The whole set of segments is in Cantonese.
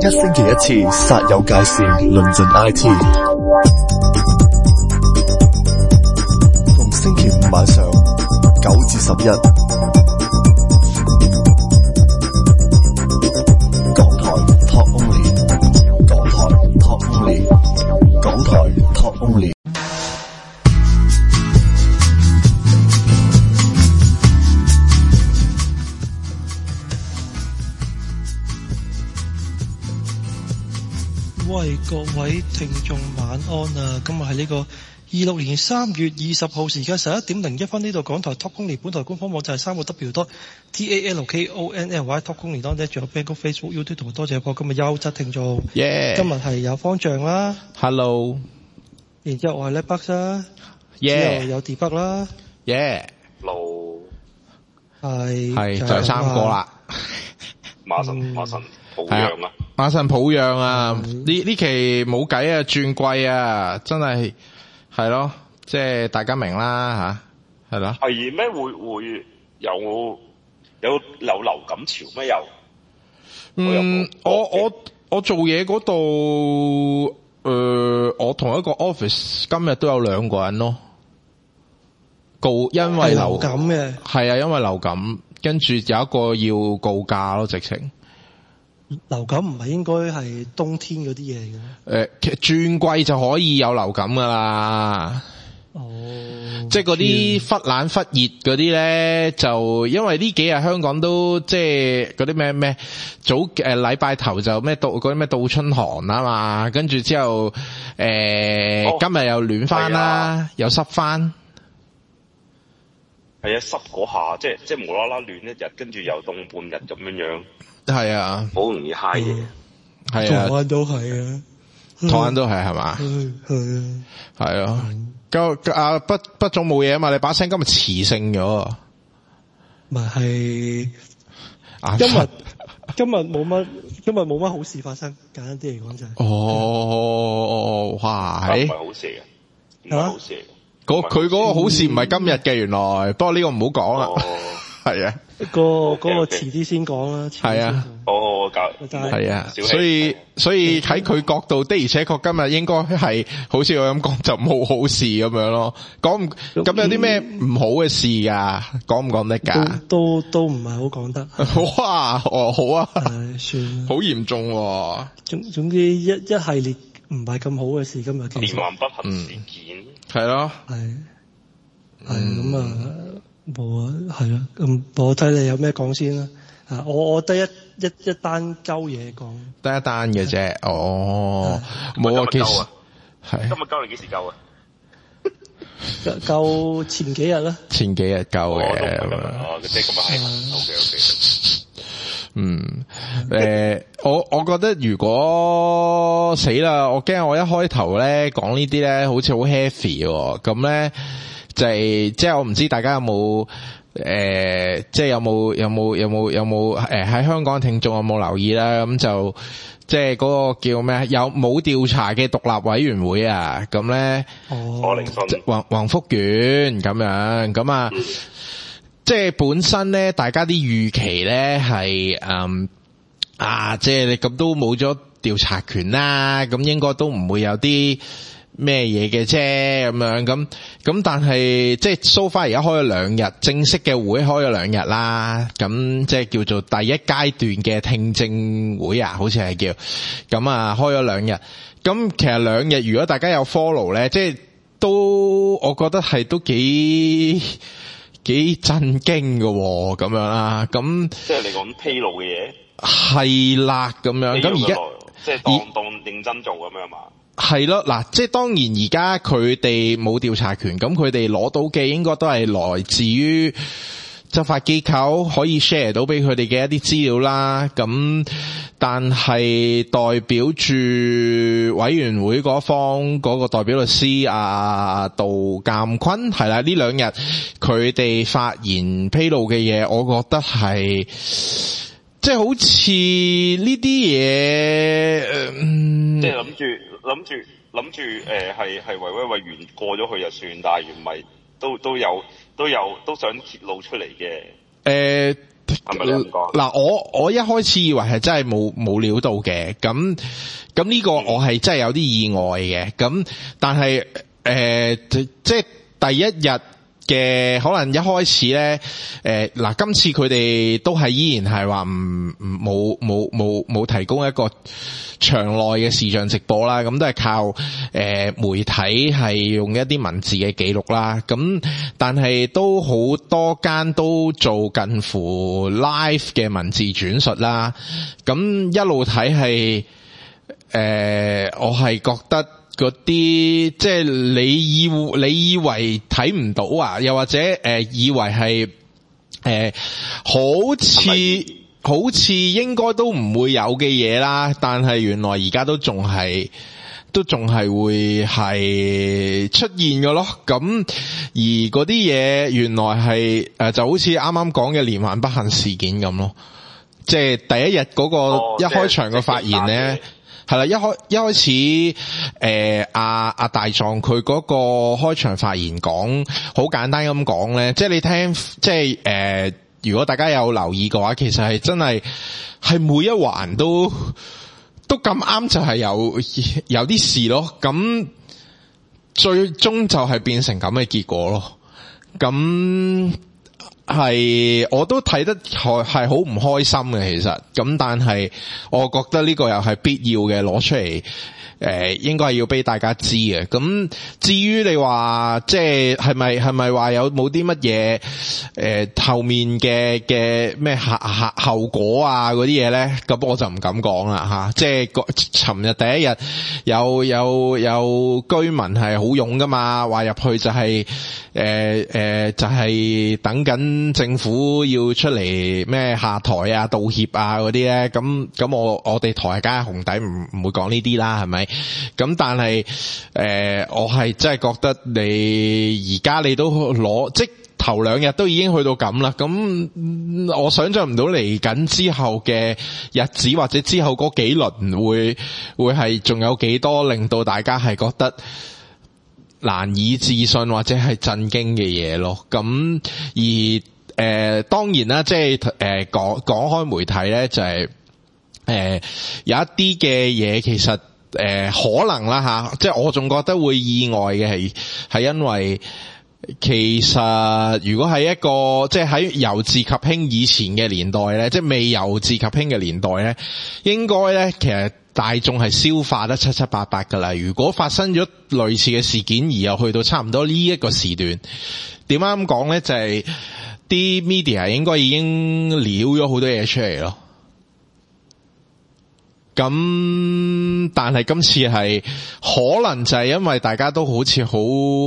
一星期一次煞有介事論盡 IT， 逢星期五晚上9至11，港台 Talk Only， 港台 Talk Only， 港台 Talk Only。 喂，各位聽眾晚安啊！今日係呢個26年3月20號，時間11:01，呢度港台 Talk Only 本台官方網站係3個W.TALKONLY.net，仲有 Facebook、YouTube 同埋多謝播今日優質聽眾。 Yeah. 今日係有方丈啦 ，Hello， 然之後我係叻北啦， Yeah. 之後有 Debug 啦 ，Yeah，Hello， 係就係3個啦。 馬神抱恙啊！ 馬神抱恙啊！呢期冇計啊，轉季啊，真係咯，即係大家明啦吓，係咯。 係咩會有流感潮咩又？ 我做嘢嗰度，我同一個 office 今日都有2個人咯，因為流感嘅。係啊，因為流感，跟住有一個要告假咯，直情。 流感唔係應該係冬天嗰啲嘢嘅咩？ 其實轉季就可以有流感噶啦。哦，即係嗰啲忽冷忽熱嗰啲咧，就因為呢幾日香港都即係嗰啲咩早禮拜頭就咩嗰啲咩倒春寒啊嘛，跟住之後今日又暖翻啦，又濕翻。 係啊，濕嗰下即係無啦啦暖一日，跟住又凍半日咁樣。係啊， 好容易嗨嘢。 係啊， 台灣都係啊， 台灣都係嘛？係啊。不總冇嘢啊嘛，你把聲今日磁性咗。 咪係今日冇乜好事發生，簡單啲嚟講就係。 哦，哇， 係唔係好事嘅？唔係好事嚟嘅。 佢嗰個好事唔係今日嘅，原來。不過呢個唔好講啦。係啊。嗰個遲啲先講啦。 係啊。係啊。所以喺佢角度的而且確今日應該係好似我咁講就冇好事咁樣咯。咁有啲咩唔好嘅事㗎？講唔講得㗎？ 都唔係好講得。 哇！好啊。 算。好嚴重喎。 總之一系列唔係咁好嘅事今日。 連環不幸事件。 係咯。 係咁啊。冇啊，係咯，咁我睇你有咩講先啦。我得一單鳩嘢講， 得一單嘅啫。哦，冇啊，其實係今日鳩你幾時鳩啊？ 鳩前幾日啦。前幾日鳩嘅。 即係今日係。 我覺得如果死啦，我驚我一開頭咧講呢啲咧，好似好 heavy 喎，咁咧。即係我唔知大家有冇即係有冇喺香港聽眾有冇留意啦？咁就即係嗰個叫咩？有冇調查嘅獨立委員會啊？咁咧，宏福苑咁樣咁啊，即係本身咧，大家啲預期咧係即係你咁都冇咗調查權啦，咁應該都唔會有啲咩嘢嘅啫，咁樣咁，但係即係 so far 而家開咗2日，正式嘅會開咗2日啦，咁即係叫做第一階段嘅聽證會啊，好似係叫咁啊，開咗2日。咁其實2日如果大家有 follow 咧，即係都我覺得係都幾震驚嘅咁樣啦。咁即係你講披露嘅嘢係啦，咁樣咁而家即係當認真做咁樣嘛。 係咯，嗱，即係當然而家佢哋冇調查權，咁佢哋攞到嘅應該都係來自於執法機構可以 share 到俾佢哋嘅一啲資料啦。咁但係代表住委員會嗰方嗰個代表律師杜鑑坤係啦，呢2日佢哋發言披露嘅嘢，我覺得係即係好似呢啲嘢， 即係諗住係為完過咗去就算，但係唔係都想揭露出嚟嘅。 係咪你咁講？ 嗱，我一開始以為係真係冇料到嘅，咁呢個我係真係有啲意外嘅，咁但係即係第一日嘅可能一開始咧，嗱，今次佢哋都係依然係話冇提供一個場內嘅視像直播啦，咁都係靠媒體係用一啲文字嘅記錄啦，咁但係都好多間都做近乎 live 嘅文字轉述啦，咁一路睇係我係覺得嗰啲即係你以為睇唔到啊，又或者以為係好似應該都唔會有嘅嘢啦，但係原來而家都仲係會係出現嘅咯。咁而嗰啲嘢原來係就好似啱啱講嘅連環不幸事件咁咯，即係第一日嗰個一開場嘅發言咧。係啦，一開始阿大狀佢嗰個開場發言講好簡單咁講咧，即係你聽，即係如果大家有留意嘅話，其實係真係每一環都咁啱就係有啲事咯，咁最終就係變成咁嘅結果咯，咁係我都睇得係好唔開心嘅，其實咁，但係我覺得呢個又係必要嘅，攞出嚟應該係要俾大家知嘅。咁至於你話即係咪話有冇啲乜嘢後面嘅咩後果啊嗰啲嘢咧？咁我就唔敢講啦吓。即係尋日第一日有居民係好勇噶嘛，話入去就係就係等緊政府要出嚟咩下台啊道歉啊嗰啲咧。咁我哋台梗係紅底唔會講呢啲啦，係咪？咁但係我係真係覺得你而家你都攞即頭兩日都已經去到咁啦，咁我想象唔到嚟緊之後嘅日子或者之後嗰幾輪會係仲有幾多令到大家係覺得難以置信或者係震驚嘅嘢咯。咁而當然啦，即係講開媒體咧，就係有一啲嘅嘢其實可能啦吓，即係我仲覺得會意外嘅係因為其實如果係一個即係喺由治及興以前嘅年代咧，即係未由治及興嘅年代咧，應該咧其實大眾係消化得七七八八噶啦。如果發生咗類似嘅事件而又去到差唔多呢一個時段，點解咁講咧？就係啲 media 應該已經撩咗好多嘢出嚟咯。咁但係今次係可能就係因為大家都好似好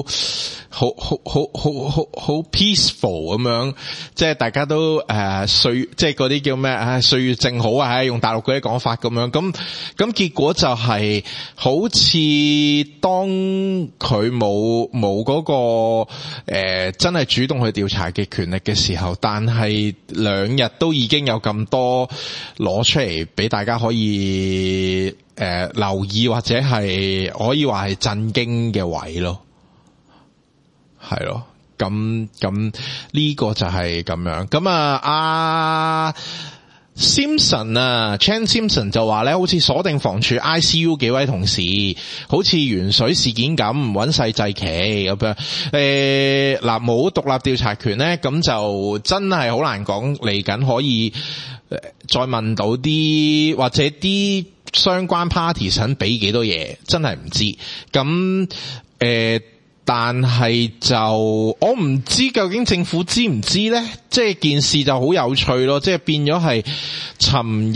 peaceful 咁樣，即係大家都即係嗰啲叫咩歲月靜好啊，用大陸嗰啲講法咁樣。咁結果就係好似當佢冇嗰個真係主動去調查嘅權力嘅時候，但係兩日都已經有咁多攞出嚟俾大家可以留意，或者係可以話係震驚嘅位咯。係咯，咁呢個就係咁樣。咁阿 Simpson 啊 Chan Simpson 就話咧，好似鎖定房署 ICU 幾位同事，好似鉛水事件咁揾細祭旗咁樣。嗱，冇獨立調查權咧，咁就真係好難講嚟緊可以再問到啲或者啲相關 party 想俾幾多嘢，真係唔知。咁但係就我唔知究竟政府知唔知咧，即係件事就好有趣咯，即係變咗係尋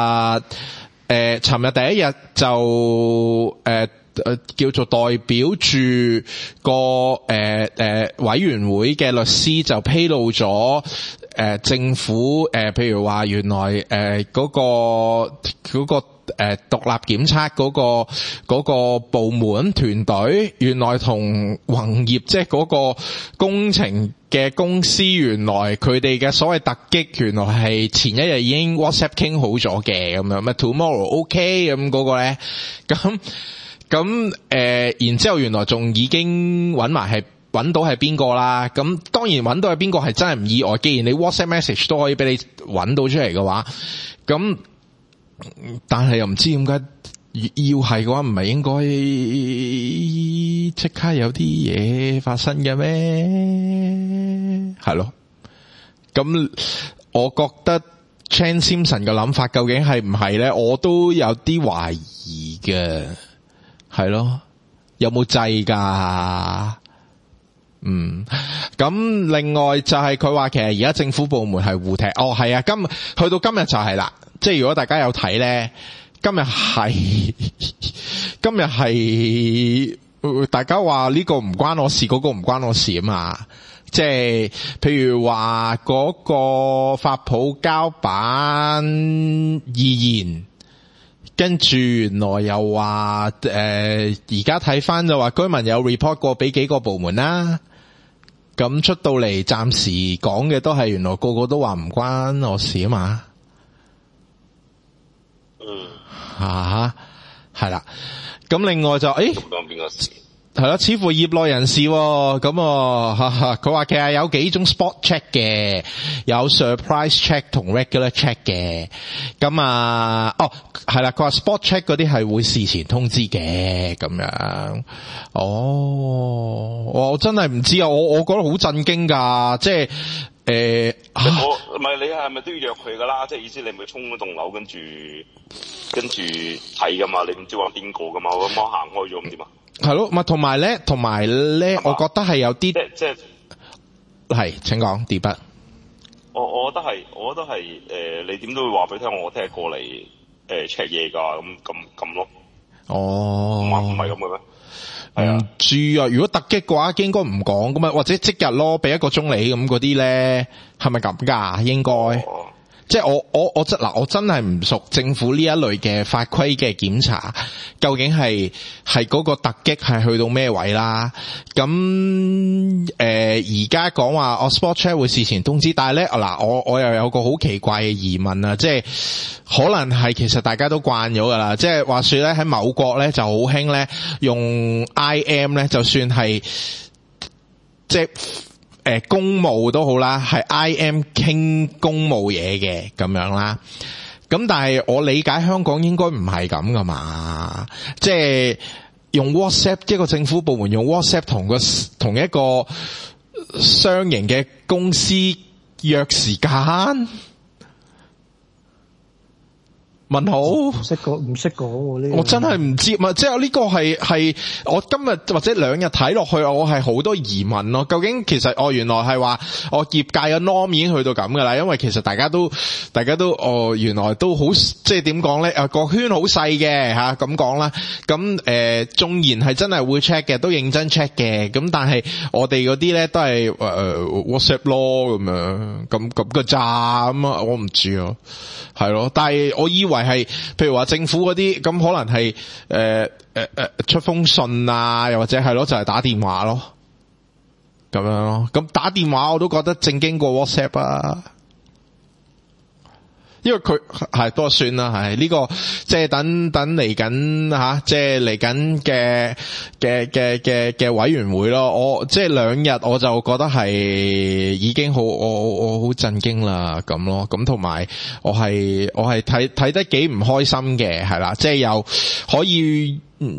日第一日就叫做代表住個委員會嘅律師就披露咗政府譬如話原來嗰個獨立檢測嗰個部門團隊，原來同宏業即係嗰個工程嘅公司，原來佢哋嘅所謂突擊，原來係前一日已經 WhatsApp 傾好咗嘅咁樣，咩 tomorrow OK 咁嗰個咧，咁然之後原來仲已經揾埋係揾到係邊個啦。咁當然揾到係邊個係真係唔意外。既然你 WhatsApp message 都可以俾你揾到出嚟嘅話，咁但係又唔知點解要係嘅話，唔係應該即刻有啲嘢發生嘅咩？係咯。咁我覺得 Chan Simpson 嘅諗法究竟係唔係咧？我都有啲懷疑嘅，係咯，有冇制㗎？咁另外就係佢話其實而家政府部門係互踢，係啊，去到今日就係啦，即係如果大家有睇咧，今日係大家話呢個唔關我事，嗰個唔關我事啊嘛。即係譬如話嗰個發泡膠板易燃，跟住原來又話而家睇翻就話居民有 report 過俾幾個部門啦，咁出到嚟暫時講嘅都係原來個個都話唔關我事啊嘛。係啦，咁另外就咁講邊個事？ 係啦，似乎業內人士咁佢話其實有幾種 spot check 嘅，有 surprise check 同 regular check 嘅。咁係啦，佢話 spot check 嗰啲係會事前通知嘅咁樣。我真係唔知啊，我覺得好震驚㗎，即係我唔係你係咪都要約佢㗎啦？即係意思你咪衝嗰棟樓跟住睇㗎嘛？你唔知話邊個㗎嘛？我咁行開咗咁點啊？ 係咯，同埋咧，我覺得係有啲即係，請講 debut。 我覺得係你點都會話俾佢聽，我聽日過嚟check 嘢㗎，咁咯。唔係咁嘅咩？ 唔知啊，如果突擊嘅話，應該唔講噶嘛，或者即日咯，俾1個鐘你咁嗰啲咧，係咪咁㗎？應該。即係我真係唔熟政府呢一類嘅法規嘅檢查，究竟係嗰個突擊係去到咩位啦？咁而家講話spot check 會事前通知，但係咧我又有個好奇怪嘅疑問啊，即係可能係其實大家都慣咗噶啦，即係話說咧喺某國咧就好興咧用 IM 咧，就算係即係公務都好啦，係 IM 傾公務嘢嘅咁樣啦。咁但係我理解香港應該唔係咁噶嘛，即係用 WhatsApp 一個政府部門用 WhatsApp 同一個商營嘅公司約時間。問號？唔識講呢個。我真係唔知，即係呢個係我今日或者2日睇落去，我係好多疑問咯。究竟其實原來係話業界嘅 norm 已經去到咁噶啦，因為其實大家都原來都好，即係點講咧？個圈好細嘅吓，咁講啦。咁縱然係真係會 check 嘅，都認真 check 嘅。咁但係我哋嗰啲咧都係WhatsApp 咯咁樣，咁個咋咁啊？我唔知啊，係咯。但係我以為係譬如話政府嗰啲咁，可能係出封信啊，又或者係咯，就係打電話咯，咁樣咯。咁打電話我都覺得正經過 WhatsApp 啊，因為佢係多算啦，係呢個即係等嚟緊吓，即係嚟緊嘅委員會咯。我即係2日我就覺得係已經我好震驚啦咁咯。咁同埋我係睇得幾唔開心嘅，係啦，即係又可以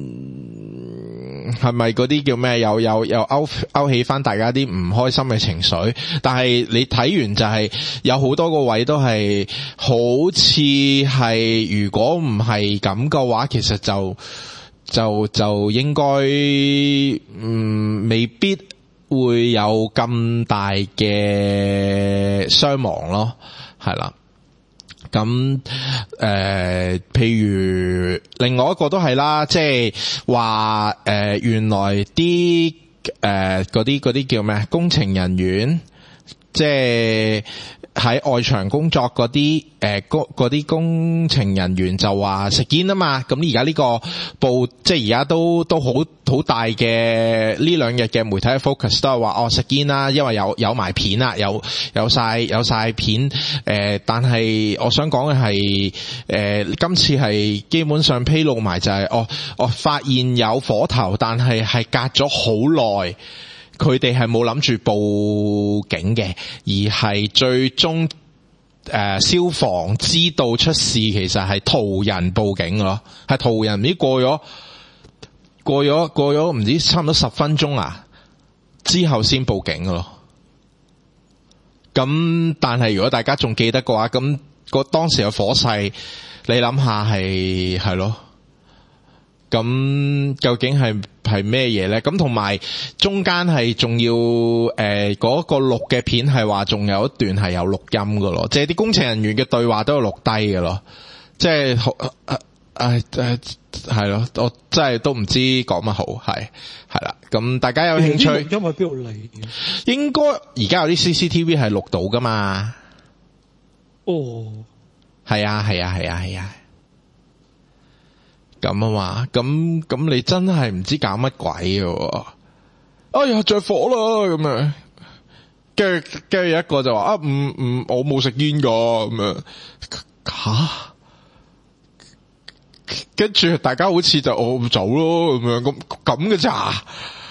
係咪嗰啲叫咩？又勾起翻大家啲唔開心嘅情緒。但係你睇完就係有好多個位都係好似係，如果唔係咁嘅話，其實就應該未必會有咁大嘅傷亡咯，係啦。咁譬如另外一個都係啦，即係話原來啲嗰啲叫咩工程人員，即係喺外場工作嗰啲嗰啲工程人員就話食煙啊嘛。咁而家呢個即係而家都好大嘅呢2日嘅媒體嘅 focus 都係話食煙啦，因為有埋片啦，有晒片。但係我想講嘅係今次係基本上披露埋就係發現有火頭，但係隔咗好耐。 佢哋係冇諗住報警嘅，而係最終消防知道出事，其實係途人報警咯，係途人唔知過咗唔知差唔多10分鐘啊之後先報警咯。咁但係如果大家仲記得嘅話，咁當時嘅火勢，你諗下係咯。咁究竟係咩嘢咧？咁同埋中間係仲要嗰個錄嘅片係話仲有一段係有錄音㗎咯，即係啲工程人員嘅對話都有錄低㗎咯，即係係咯，我真係都唔知講乜好，係啦。咁大家有興趣， 因為邊度嚟嘅？ 應該而家有啲 CCTV 係錄到㗎嘛？ 哦， 係啊。咁啊嘛，咁你真係唔知搞乜鬼嘅，哎呀着火啦咁樣，跟住有一個就話我冇食煙噶咁樣，吓，跟住大家好似就我走咯咁樣，咁嘅咋？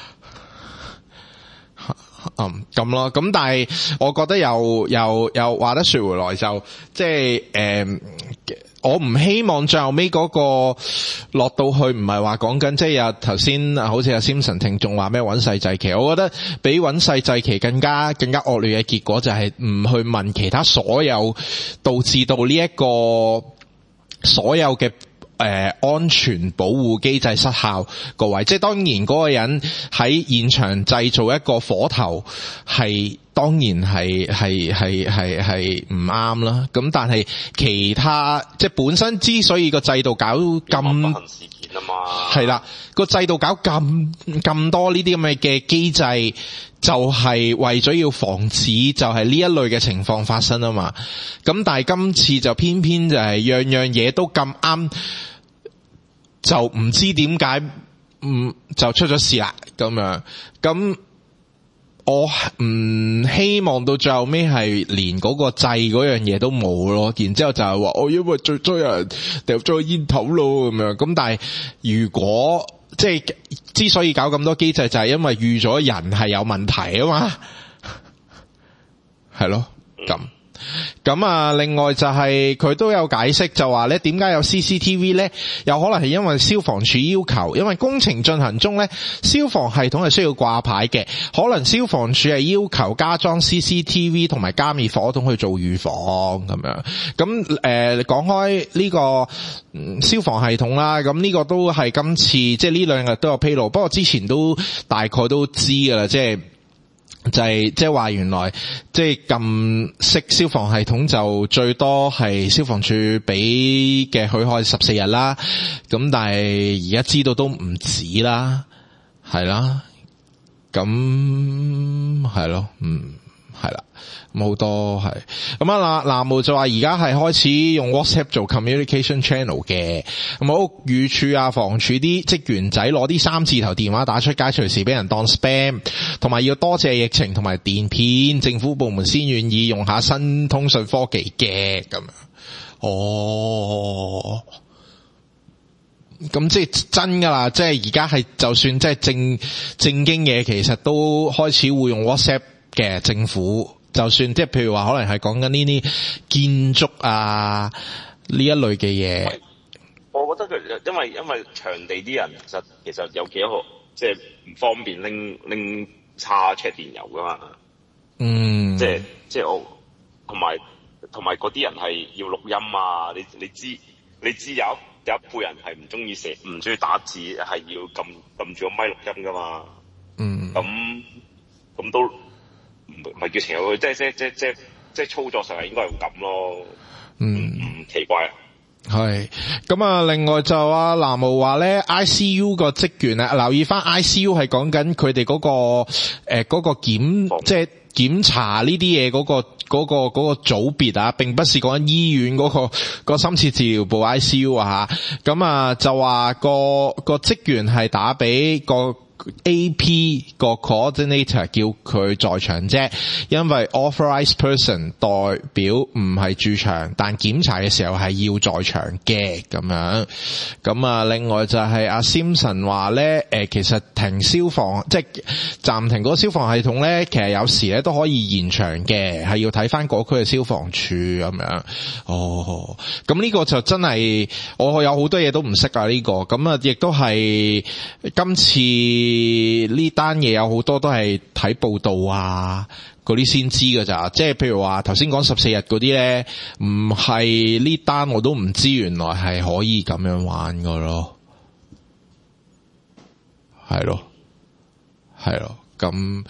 咁咯，咁但係我覺得又話得說回來就即係我唔希望最後尾嗰個落到去唔係話講緊即係有頭先好似阿 Simpson 聽眾話咩揾世祭旗，我覺得比揾世祭旗更加惡劣嘅結果就係唔去問其他所有導致到呢一個所有嘅安全保護機制失效個位，即係當然嗰個人喺現場製造一個火頭係當然係唔啱啦。咁但係其他即係本身之所以個制度搞咁事件啊嘛， 係啦，個制度搞咁多呢啲咁嘅機制，就係為咗要防止就係呢一類嘅情況發生啊嘛。咁但係今次就偏偏就係樣樣嘢都咁啱，就唔知點解就出咗事啦咁樣。咁我唔希望到最後尾係連嗰個掣嗰樣嘢都冇咯，然之後就係話我因為最有人掉咗個煙頭咯咁樣。咁但係如果即係之所以搞咁多機制，就係因為預咗人係有問題啊嘛，係咯咁啊，另外就係佢都有解釋，就話咧點解有 CCTV 咧？有可能係因為消防處要求，因為工程進行中咧，消防系統係需要掛牌嘅，可能消防處係要求加裝 CCTV 同埋加滅火筒去做預防咁樣。咁講開呢個消防系統啦，咁呢個都係今次即係呢兩日都有披露，不過之前都大概都知噶啦，就係即係話原來即係撳熄消防系統就最多係消防處俾嘅許可14日啦，咁但係而家知道都唔止啦，係啦，咁係咯，係啦，咁好多係咁啊。南無就話而家係開始用 WhatsApp 做 communication channel 嘅，咁屋宇署啊、房署啲職員仔攞啲3字頭電話打出街，隨時俾人當 spam， 同埋要多謝疫情同埋電騙，政府部門先願意用下新通訊科技嘅咁樣。哦，咁即係真噶啦，即係而家係就算即係正經嘢，其實都開始會用 WhatsApp 嘅政府，就算即係譬如話可能係講緊呢啲建築啊呢一類嘅嘢， 我覺得佢因為場地啲人其實有幾多即係唔方便拎叉 check 電郵噶嘛，即係我同埋嗰啲人係要錄音啊，你知有一輩人係唔中意打字，係要撳住個咪錄音噶嘛，咁都。唔係叫情有佢，即係操作上係應該係咁咯，唔奇怪啊。 係咁啊！另外就南無話咧 ，ICU 個職員啊，留意翻 ICU 係講緊佢哋嗰個即係檢查呢啲嘢嗰個組別啊，並不是講緊醫院嗰個深切治療部 ICU 啊吓。咁啊就話個職員係打俾個 AP 個 coordinator 叫佢在場啫，因為 authorized person 代表唔係駐場，但檢查嘅時候係要在場嘅咁樣。咁啊，另外就係阿 Simpson 話咧，其實停消防即係暫停嗰個消防系統咧，其實有時咧都可以延長嘅，係要睇翻嗰區嘅消防處咁樣。哦，咁呢個就真係我有好多嘢都唔識啊呢個，咁啊亦都係今次呢單嘢有好多都係睇報道啊嗰啲先知㗎咋，即係譬如話頭先講14日嗰啲咧，唔係呢單我都唔知原來係可以咁樣玩㗎咯，係咯，咁，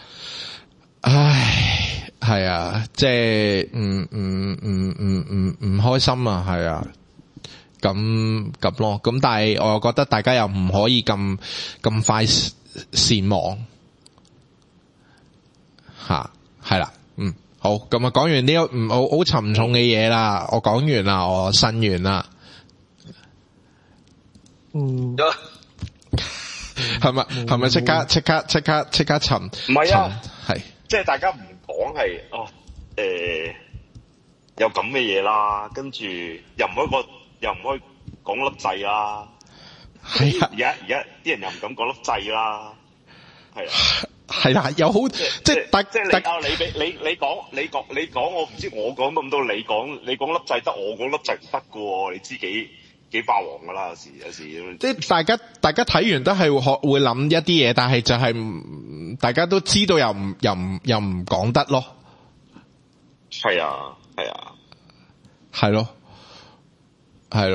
唉，係啊，即係唔開心啊，係啊。咁咯，咁但係我又覺得大家又唔可以咁快善忘吓，係啦，好，咁啊講完呢個好沉重嘅嘢啦，我講完啦，我呻完啦，係咪即刻沉？ 唔係啊， 係， 即係大家唔講係有咁嘅嘢啦，跟住又唔可以講粒掣啦， 係啊！ 而家啲人又唔敢講粒掣啦，係啊， 係啦，又好即係你講，我唔知我講咁多，你講粒掣得，我講粒掣唔得噶喎，你知幾霸王噶啦，有時即係大家睇完都係會諗一啲嘢，但係就係大家都知道又唔講得咯， 係啊， 係咯。係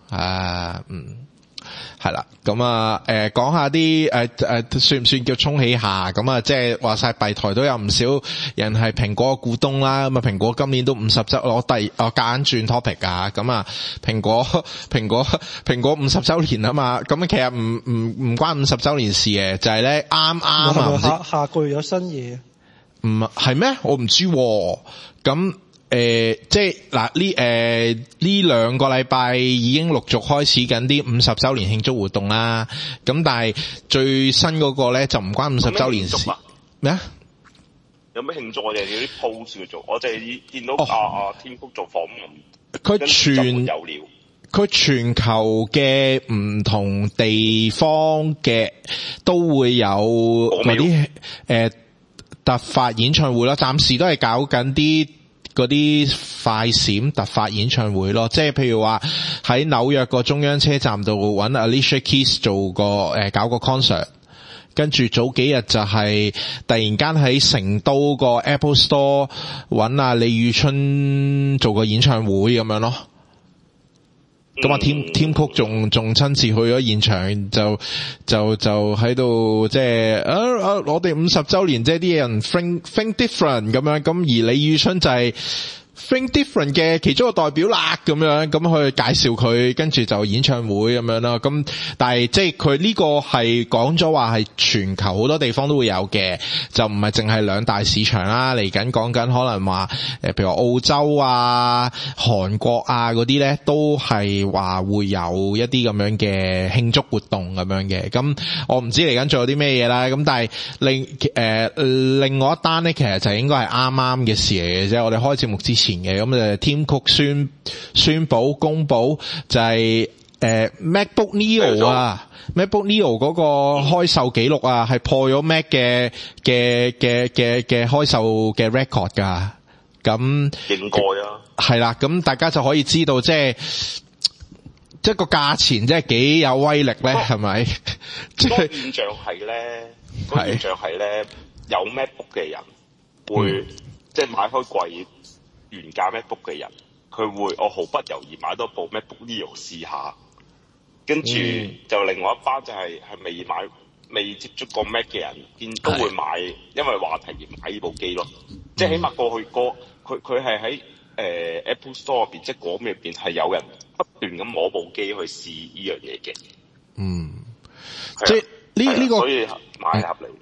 啦，咁啊，講下啲算唔算叫沖起下？咁啊，即係話晒幣台都有唔少人係蘋果嘅股東啦。咁啊，蘋果今年都50周，我夾硬轉 topic 啊。咁啊，蘋果50周年啊嘛。咁其實唔關50周年事嘅，就係咧啱啊。 下個月有新嘢？ 唔係咩？我唔知喎。咁。即係嗱呢2個禮拜已經陸續開始緊啲50周年慶祝活動啦。咁但係最新嗰個咧就唔關50周年事。咩啊？ 有咩慶祝？我哋有啲 post 去做，我淨係見到天福做訪問。佢全球嘅唔同地方嘅都會有嗰啲突發演唱會啦。暫時都係搞緊嗰啲快閃突發演唱會咯，即係譬如話喺紐約個中央車站度揾 Alicia Keys 做搞個 concert， 跟住早幾日就係突然間喺成都個 Apple Store 揾李宇春做個演唱會咁樣咯。咁啊，Tim Cook 仲親自去咗現場，就喺度即係我哋50周年，即係啲人 think different 咁樣，咁而李宇春就係think different 嘅其中一個代表啦，咁樣咁去介紹佢，跟住就演唱會咁樣啦。咁但係即係佢呢個係講咗話係全球好多地方都會有嘅，就唔係淨係2大市場啦。嚟緊講緊可能話譬如澳洲啊、韓國啊嗰啲咧，都係話會有一啲咁樣嘅慶祝活動咁樣嘅。咁我唔知嚟緊仲有啲咩嘢啦。咁但係另外一單咧，其實就應該係啱啱嘅事嚟嘅啫。我哋開節目之前嘅，咁就 Tim Cook 宣布公布就係MacBook Neo 啊，MacBook Neo 嗰個開售記錄啊，係破咗 Mac 嘅開售嘅 record 噶。咁應該啊， 係啦，咁大家就可以知道即係個價錢即係幾有威力咧，係咪？即係現象係咧，有 MacBook 嘅人會即係買開貴原價 MacBook 嘅人，佢會我毫不猶豫買多部 MacBook Neo 試下，跟住就另外一班就係未接觸過 Mac 嘅人，都會買，因為話題而買呢部機咯。即係起碼過去佢係喺Apple Store 入邊，即係嗰邊入邊係有人不斷咁摸部機去試呢樣嘢嘅。 即係呢個所以買入嚟。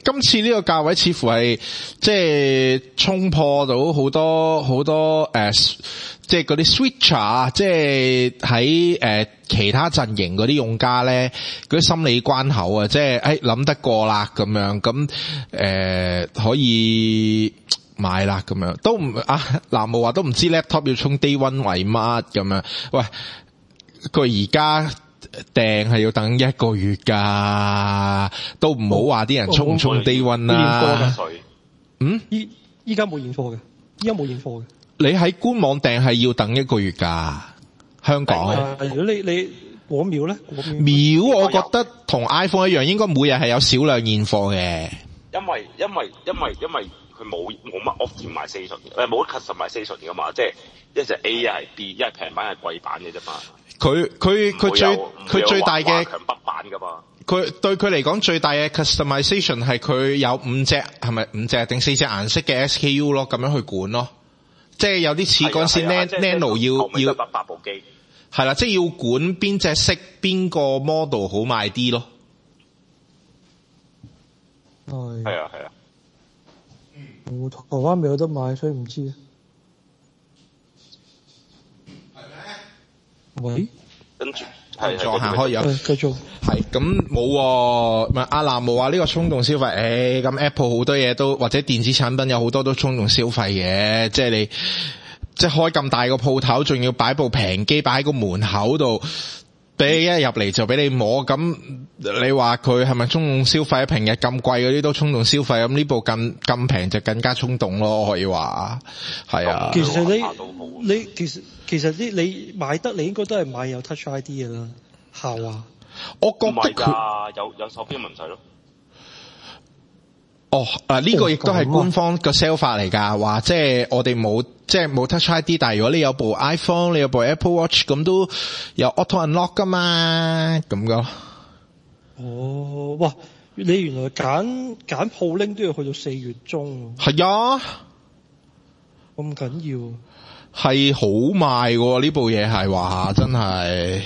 今次呢個價位似乎係即係衝破到好多即係嗰啲 switcher， 即係喺其他陣營嗰啲用家咧，嗰啲心理關口啊，即係諗得過啦咁樣，咁可以買啦咁樣，都唔南無話都唔知 laptop 要衝 day one 為乜咁樣，喂，佢而家訂係要等1個月㗎，都唔好話啲人衝唔衝 day one 啦。 依家冇現貨嘅，依家冇現貨嘅。 你喺官網訂係要等1個月㗎，香港。 如果你果秒咧， 秒我覺得同 iPhone 一樣，應該每日係有少量現貨嘅。 因為佢冇乜 optimization 嘅，冇 customization 㗎嘛，即係一隻 A 一係 B， 一係平版係貴版嘅啫嘛。佢最大嘅強北版㗎嘛。 佢對佢嚟講最大嘅 customization 係佢有5隻係咪5隻定4隻顏色嘅 SKU 咯，咁樣去管咯。即係有啲似嗰陣時 Nano 要 8部機。 係啦，即係要管邊隻色邊個 model 好賣啲咯。 係啊。 我台灣未有得買，所以唔知。 係咩？ 喂， 跟住係再行開有繼續。 係咁冇，唔係阿南冇話呢個衝動消費。咁 Apple 好多嘢都或者電子產品有好多都衝動消費嘅，即係你即係開咁大個鋪頭，仲要擺部平機擺喺個門口度。俾一入嚟就俾你摸，咁你話佢係咪衝動消費？平日咁貴嗰啲都衝動消費，咁呢部咁平就更加衝動咯，可以話係啊。 其實你其實啲你買得，你應該都係買有 Touch ID 嘅啦，係嘛？ 我覺得佢有手錶紋制咯。 呢個亦都係官方嘅 sell 法嚟㗎，話即係我哋冇Touch ID， 但係如果你有部 iPhone， 你有部 Apple Watch， 咁都有 Auto Unlock 㗎嘛，咁㗎。 哇！你原來揀鋪拎都要去到4月中。 係啊， 咁緊要。 係好賣喎，呢部嘢係話真係，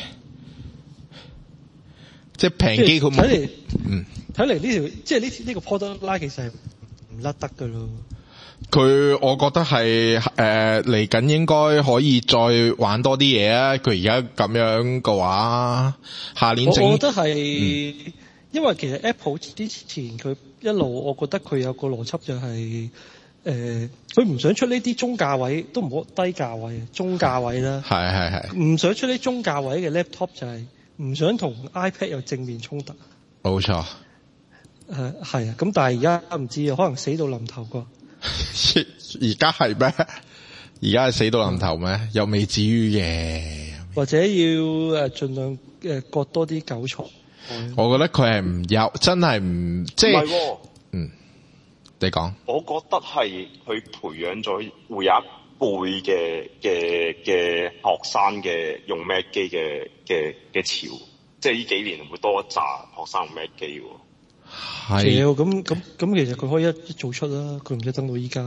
即係平機佢冇。 睇嚟呢條即係呢個 product line 其實係唔甩得噶咯。 我覺得係嚟緊應該可以再玩多啲嘢啊！佢而家咁樣嘅話，下年整。我覺得係，因為其實 Apple 之前佢一路，我覺得佢有個邏輯就係佢唔想出呢啲中價位，都唔好低價位，中價位啦。係。唔想出呢中價位嘅 laptop 就係唔想同 iPad 有正面衝突。冇錯。係啊，咁但係而家唔知啊，可能死到臨頭啩。 而家係咩？而家係死到臨頭咩？又未至於嘅。或者要盡量割多啲韭菜。我覺得佢係唔有，真係唔即係。唔係喎。你講。 我覺得係佢培養咗會有一輩嘅學生嘅用 Mac 機嘅潮，即係呢幾年會多一紮學生用 Mac 機喎。係咁，其實佢可以一早出啦，佢唔使等到依家。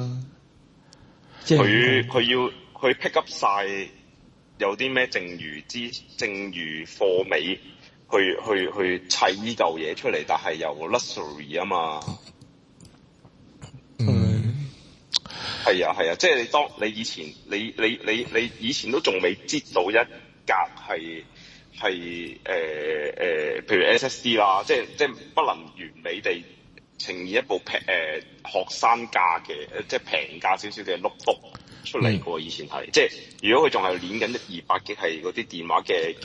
佢要去 pick up 晒有啲咩剩餘貨尾，去砌呢嚿嘢出嚟，但係又 luxury 啊嘛。係啊，即係當你以前你以前都仲未擠到一格係譬如 SSD 啦，即係不能完美地呈現一部學生價嘅即係平價少少嘅 notebook 出嚟嘅。以前係即係如果佢仲係攣緊128G係嗰啲電話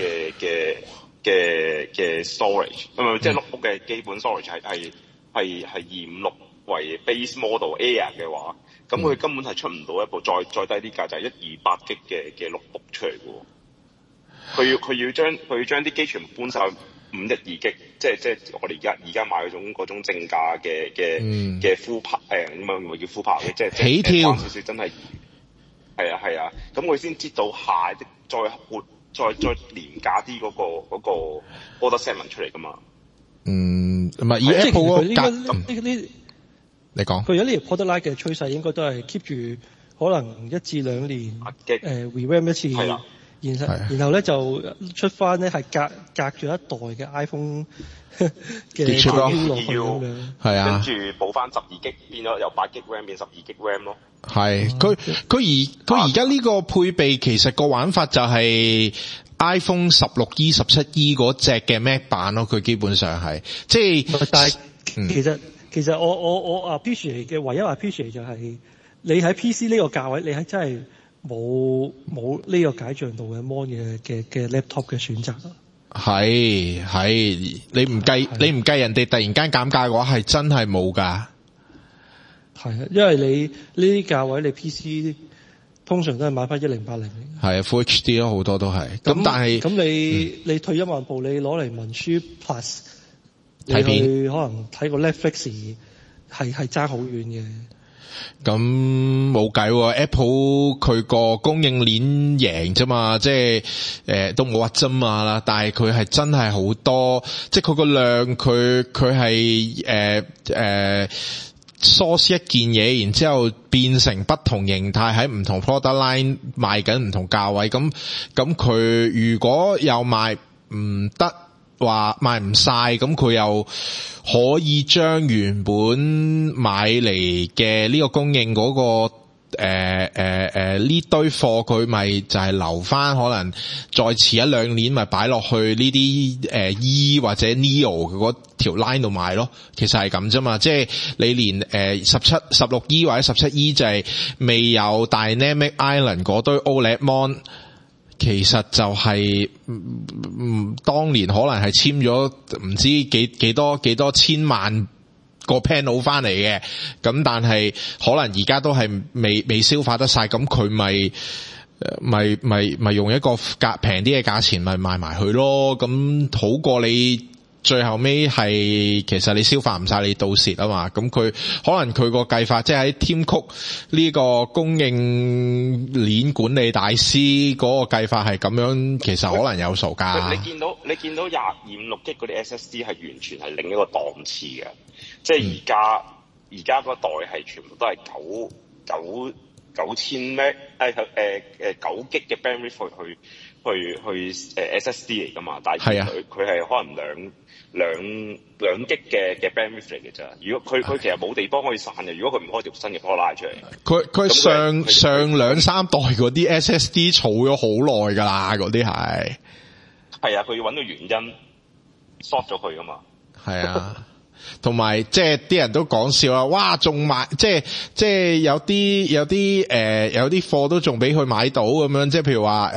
嘅 storage， 即係 notebook 嘅基本 storage 係256為 base model Air 嘅話，咁佢根本係出唔到一部再低啲價就係128G嘅 notebook 出嚟嘅。佢要將啲機全部搬晒512G，即係我哋而家買嗰種正價嘅full power，咁樣唔係叫 full power嘅，即係起跳少少真係係啊，咁佢先知道下再廉價啲嗰個 order segment 出嚟噶嘛。唔係以 Apple 嗰價你講佢有呢條 product line 嘅趨勢應該都係 keep 住可能1至2年revamp 一次。 然後咧就出翻咧係隔咗一代嘅 iPhone 嘅出落去咁樣， 係啊， 跟住補翻12GB變咗由8GB RAM 變12GB RAM 咯。 係佢而家呢個配備其實個玩法就係 iPhone 16E 17E 嗰隻嘅 Mac 版咯，佢基本上係即係， 但係其實我 appreciate 嘅唯一 appreciate 就係你喺 PC 呢個價位，你係真係冇呢個解像度嘅 mon 嘅 laptop 嘅選擇。 係你唔計人哋突然間減價嘅話，係真係冇㗎。 係啊，因為你呢啲價位你 PC 通常都係買翻1080。 係啊 Full HD 咯，好多都係。咁但係你退一萬步，你攞嚟文書 Plus 睇片， 你可能睇個 Netflix 係爭好遠嘅。 咁冇計喎 ，Apple 佢個供應鏈贏啫嘛，即係都冇話啫嘛啦，但係佢係真係好多，即係佢個量佢係source 一件嘢，然之後變成不同形態喺唔同 product line 賣緊唔同價位，咁佢如果又賣唔得，話賣唔晒，咁佢又可以將原本買嚟嘅呢個供應嗰個呢堆貨，佢咪就係留翻，可能再遲1-2年咪擺落去呢啲E 或者 Neo 嗰條 line 度賣咯。其實係咁啫嘛，即係你連16E 或者17E 就係未有 Dynamic Island 嗰堆 OLED Mon。其實就係當年可能係簽咗唔知幾多千萬個 panel 翻嚟嘅，咁但係可能而家都係未消化得晒，咁佢咪用一個平啲嘅價錢咪賣埋去咯，咁好過你最後尾係其實你消化唔晒，你倒蝕啊嘛。咁佢可能佢個計法即係喺 Tim Cook 呢個供應鏈管理大師嗰個計法係咁樣，其實可能有數㗎。 你見到256 G 嗰啲 SSD 係完全係另一個檔次嘅，即係而家嗰代係全部都係9000 MB 9 G 嘅 bandwidth去SSD 嚟㗎嘛，但係佢係可能兩 G 嘅 bandwidth 嚟嘅咋。如果佢其實冇地方可以散嘅，如果佢唔開條新嘅 port 拉出嚟， 佢上2-3代嗰啲 SSD 儲咗好耐㗎啦，嗰啲係啊，佢要揾到原因 short 咗佢㗎嘛。係啊。同埋即係啲人都講笑啦，哇仲買即係有啲貨都仲俾佢買到咁樣，即係譬如話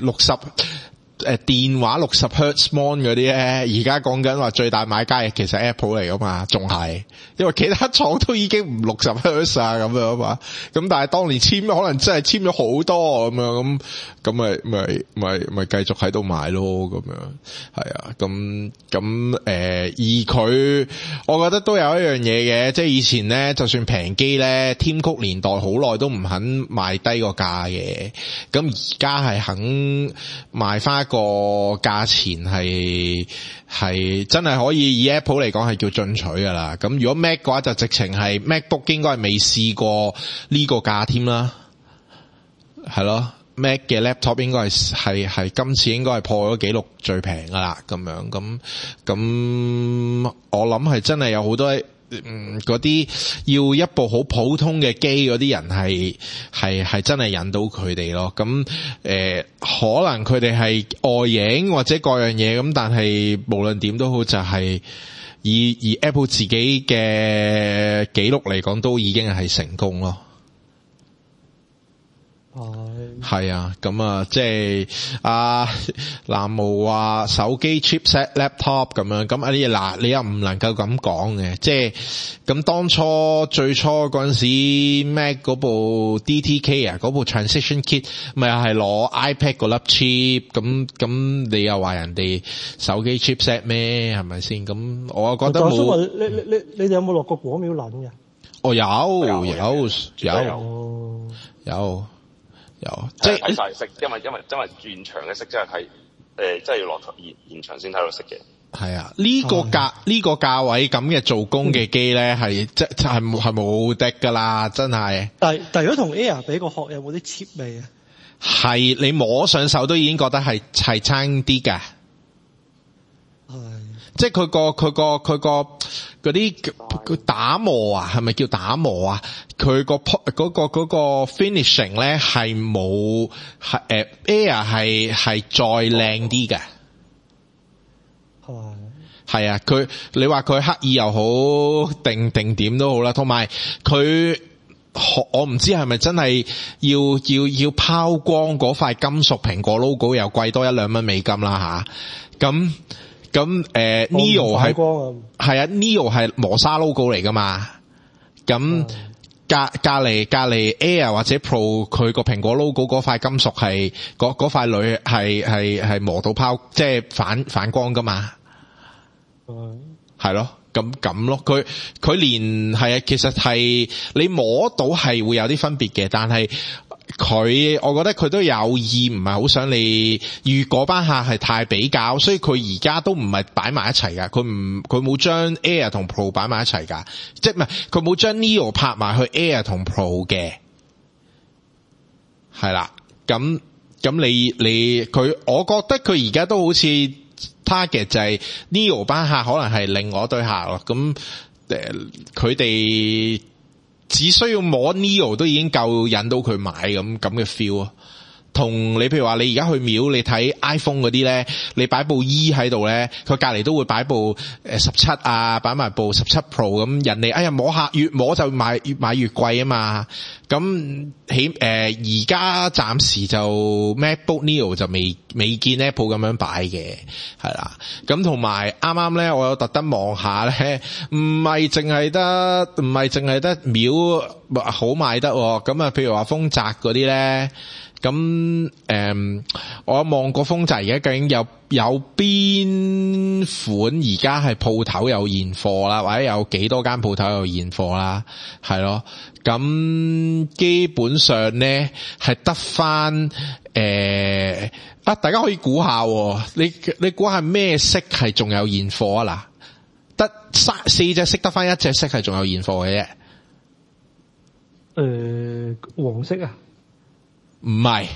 電話60 Hz mon 嗰啲咧，而家講緊話最大買家其實 Apple 嚟噶嘛，仲係，因為其他廠都已經唔60 Hz 啊咁樣嘛，咁但係當年簽可能真係簽咗好多咁樣，咁咪繼續喺度買咯咁樣，係啊，咁而佢，我覺得都有一樣嘢嘅，即係以前咧，就算平機咧，Tim Cook年代好耐都唔肯賣低個價嘅，咁而家係肯賣翻一個價錢係真係可以以 Apple 嚟講係叫進取噶啦。咁如果 Mac 嘅話就直情係 MacBook 應該係未試過呢個價添啦，係咯。Mac 嘅 laptop 應該係今次應該係破咗紀錄最平噶啦，咁樣咁我諗係真係有好多嗰啲要一部好普通嘅機嗰啲人係真係引到佢哋咯。咁可能佢哋係外形或者各樣嘢咁，但係無論點都好，就係以 Apple 自己嘅紀錄嚟講，都已經係成功咯。係啊，咁啊，即係藍毛話手機 chipset laptop 咁樣，咁你又唔能夠咁講嘅，即係咁最初嗰陣時 Mac 嗰部 DTK 啊，嗰部 transition kit 咪係攞 iPad 嗰粒 chip， 咁你又話人哋手機 chipset 咩？係咪先？咁我又覺得冇。 你哋有冇落過果秒撚嘅？ 哦，有，即係睇晒色，因為現場嘅色真係睇，真係要落現場先睇到色嘅。 係啊，呢個價位咁嘅做工嘅機咧，係冇敵噶啦，真係。 但如果同 Air 比個殼有冇啲 cheap 味啊？ 係你摸上手都已經覺得係差啲嘅。即係佢個嗰啲打磨啊，係咪叫打磨啊？佢個嗰個 finishing 咧係冇Air 係再靚啲嘅。係啊，你話佢刻意又好，定點都好啦。同埋佢，我唔知係咪真係要拋光嗰塊金屬蘋果 logo 又貴多1-2蚊美金啦吓。咁Neo 係啊 Neo 係磨砂 logo 嚟噶嘛。咁隔離 Air 或者 Pro 佢個蘋果 logo 嗰塊金屬係嗰塊鋁係磨到拋，即係反光噶嘛。係咯，咁咯，佢連係啊，其實係你摸到係會有啲分別嘅，但係我覺得佢都有意，唔係好想你預嗰班客係太比較，所以佢而家都唔係擺埋一齊噶，佢冇將 Air 同 Pro 擺埋一齊噶，即係唔係佢冇將 Neo 拍埋去 Air 同 Pro 嘅，係啦，咁你佢，我覺得佢而家都好似。target 就係 Neo 班客可能係另外一對客咯，咁佢哋只需要摸 Neo 都已經夠引到佢買咁嘅 feel 啊。同你譬如話你而家去廟你睇 iPhone 嗰啲咧，你擺部 E 喺度咧，佢隔離都會擺部17啊，擺埋部17 Pro 咁，人哋哎呀摸下越摸就越買越貴啊嘛。咁而家暫時就 MacBook Neo 就未見 Apple 咁樣擺嘅，係啦。咁同埋啱啱咧，我有特登望下咧，唔係淨係得廟好賣得喎。咁啊，譬如話豐澤嗰啲咧。咁我望個豐澤而家究竟有邊款而家係鋪頭有現貨啦，或者有幾多間鋪頭有現貨啦，係咯。咁基本上咧係得翻大家可以估下，你估下咩色係仲有現貨啊？嗱，得4隻色，得翻1隻色係仲有現貨嘅啫。 黃色啊？ 唔係，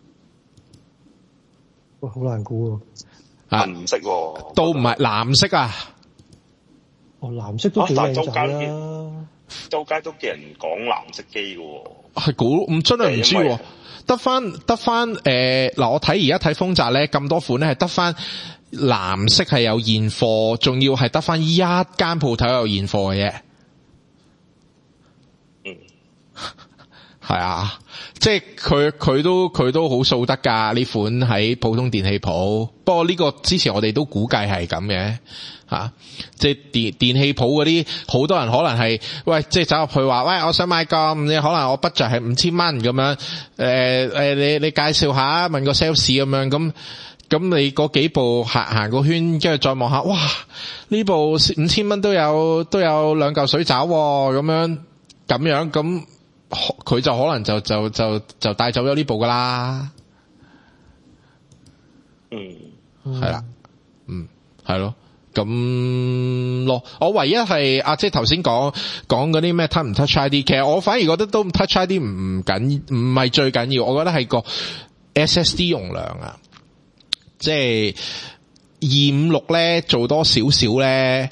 哇，好難估喎！銀色喎， 都唔係藍色啊！ 藍色都幾靚仔啦！ 周街都叫人講藍色機嘅喎， 係估真係唔知喎。得翻嗱，我睇而家睇豐澤咧咁多款咧，係得翻藍色係有現貨，仲要係得翻一間鋪頭有現貨嘅啫。係啊，即係佢都好掃得噶呢款喺普通電器鋪。不過呢個之前我哋都估計係咁嘅吓，即係電器鋪嗰啲好多人可能係喂，即係走入去話喂，我想買個，可能我 budget 係5000蚊咁樣，你介紹下，問個 sales 咁樣，咁你嗰幾步行個圈，跟住再望下，哇，呢部5000蚊都有2嚿水找咁樣咁。佢就可能就帶走咗呢部噶啦，係啦，係咯，咁咯。我唯一係即係頭先講嗰啲咩 touch 唔 touch ID， 其實我反而覺得都 touch ID 唔係最緊要，我覺得係個 SSD 容量啊，即係256咧做多少少咧。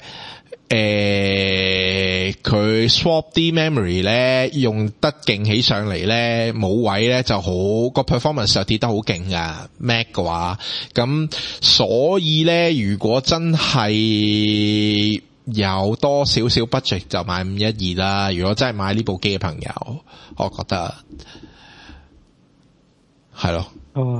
佢 swap 啲 memory 咧用得勁起上嚟咧，冇位咧就好個 performance 就跌得好勁噶 Mac 嘅話，咁所以咧如果真係有多少少 budget 就買512啦。如果真係買呢部機嘅朋友，我覺得係咯，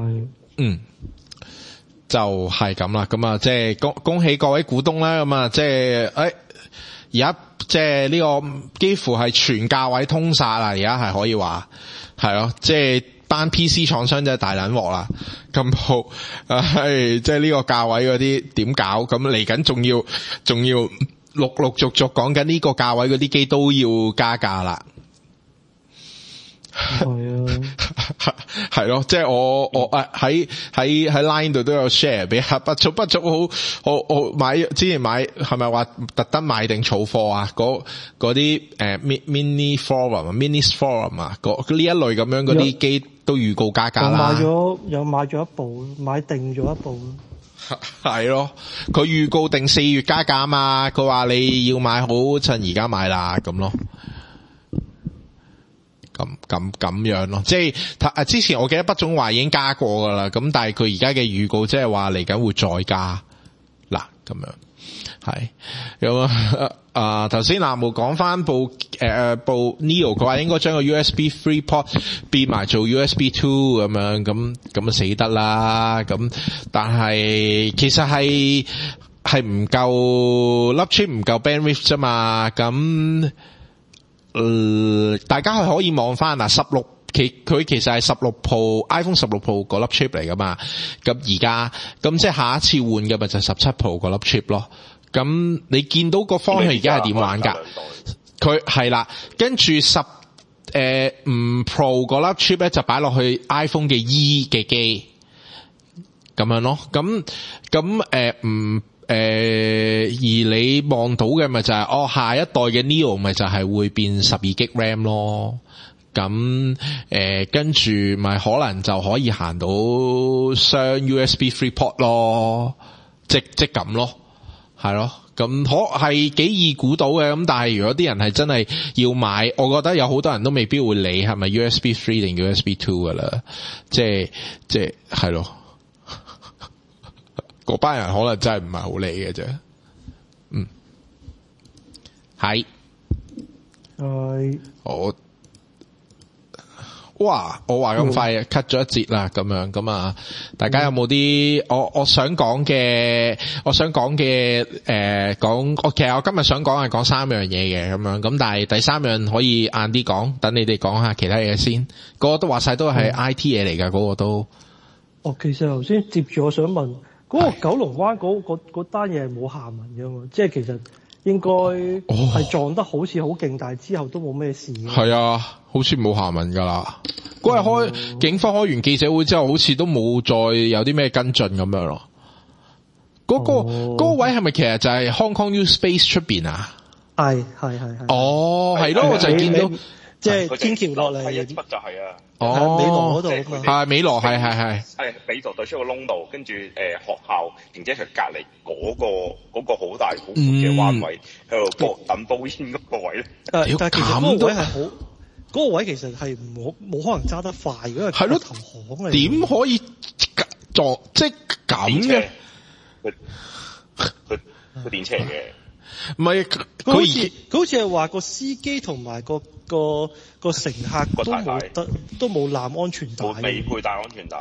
就係咁啦，咁啊，即係恭喜各位股東啦，咁啊，即係而家即係呢個幾乎係全價位通殺啦，而家係可以話係咯，即係班 PC 廠商真係大撚鑊啦，咁好，即係呢個價位嗰啲點搞？咁嚟緊仲要陸續講緊呢個價位嗰啲機都要加價啦。係啊，係咯，即係我喺 line 度都有 share 俾不足好買，之前買係咪話特登買定儲貨啊？嗰啲mini forum 啊，呢一類咁樣嗰啲機都預告加價啦。 有買咗一部，買定咗一部。 係咯，佢預告定4月加價嘛，佢話你要買好趁而家買啦咁咯。咁樣咯，即係之前我記得畢總話已經加過噶啦，咁但係佢而家嘅預告即係話嚟緊會再加嗱咁樣，係咁啊頭先南無講翻部 Neo， 佢話應該將個 USB 3 port 變埋做 USB 2咁樣，咁啊死得啦，咁但係其實係唔夠粒 chip 唔夠 bandwidth 啫嘛，咁。大家係可以望翻嗱，16佢其實係16 Pro iPhone 16 Pro 嗰粒 chip 嚟噶嘛，咁而家咁即係下一次換嘅咪就17 Pro 嗰粒 chip 咯。咁你見到個方向而家係點玩噶？佢係啦，跟住10 Pro 嗰粒 chip 咧就擺落去 iPhone 嘅 E 嘅機咁樣咯。而你望到嘅咪就係下一代嘅 Neo 咪就係會變12GB RAM 咯，咁跟住咪可能就可以行到雙 USB 3 port 咯，即咁咯，係咯，咁係幾易估到嘅，咁但係如果啲人係真係要買，我覺得有好多人都未必會理係咪 USB 3定 USB 2噶啦，即係咯。嗰班人可能真係唔係好理嘅啫，係我話咁快 cut 咗一節啦，咁樣咁啊，大家有冇啲我想講嘅其實我今日想講係講3樣嘢嘅咁樣，咁但係第3樣可以晏啲講，等你哋講下其他嘢先。嗰個都話晒都係 IT 嘢嚟㗎，嗰個都。 其實頭先接住我想問。嗰個九龍灣嗰單嘢係冇下文嘅嘛，即係其實應該係撞得好似好勁，但係之後都冇咩事。係啊， 好似冇下文㗎啦。嗰日警方開完記者會之後，好似都冇再有啲咩跟進咁樣咯。嗰個位係咪其實就係 Hong Kong U Space 出邊啊？係。係咯，我就見到即係天橋落嚟。 一筆就係啊。 美羅嗰度係美羅係美羅對出個窿度，跟住學校停車場隔離嗰個好大好闊嘅彎位喺度等煲煙嗰個位咧。 但係其實嗰個位係好，嗰個位其實係冇可能揸得快，因為係咯投行嚟。點可以撞即係咁嘅？ 佢電車嚟嘅。 唔係佢好似係話個司機同埋個乘客都冇攬安全帶， 未佩戴安全帶。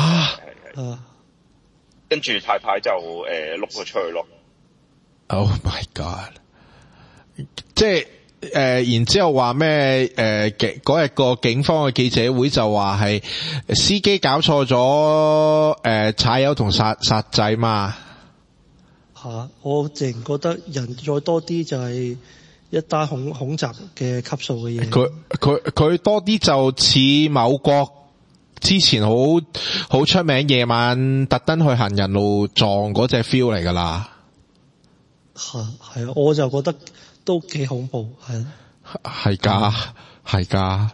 跟住太太就碌咗出去咯。 Oh my god！ 即係然之後話咩？嗰日個警方嘅記者會就話係司機搞錯咗踩油同煞掣嘛。 我淨覺得人再多啲就係一單恐襲嘅級數嘅嘢。 佢多啲就似某國之前好出名夜晚特登去行人路撞嗰隻 feel 嚟噶啦。 係啊，我就覺得都幾恐怖，係噶。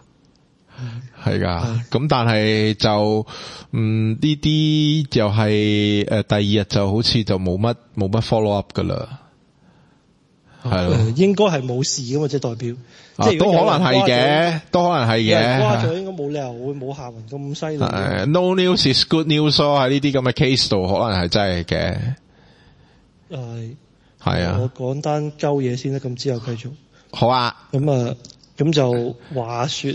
咁但係就呢啲又係第二日就好似就冇乜 follow up 噶啦，係咯， 應該係冇事噶嘛，即係代表，即係都可能係嘅， 瓜咗應該冇理由會冇下文咁犀利。 No news is good news 咯，喺呢啲咁嘅 case 度可能係真係嘅。係啊， 我講單鳩嘢先啦，咁之後繼續。 好啊。 咁就話說。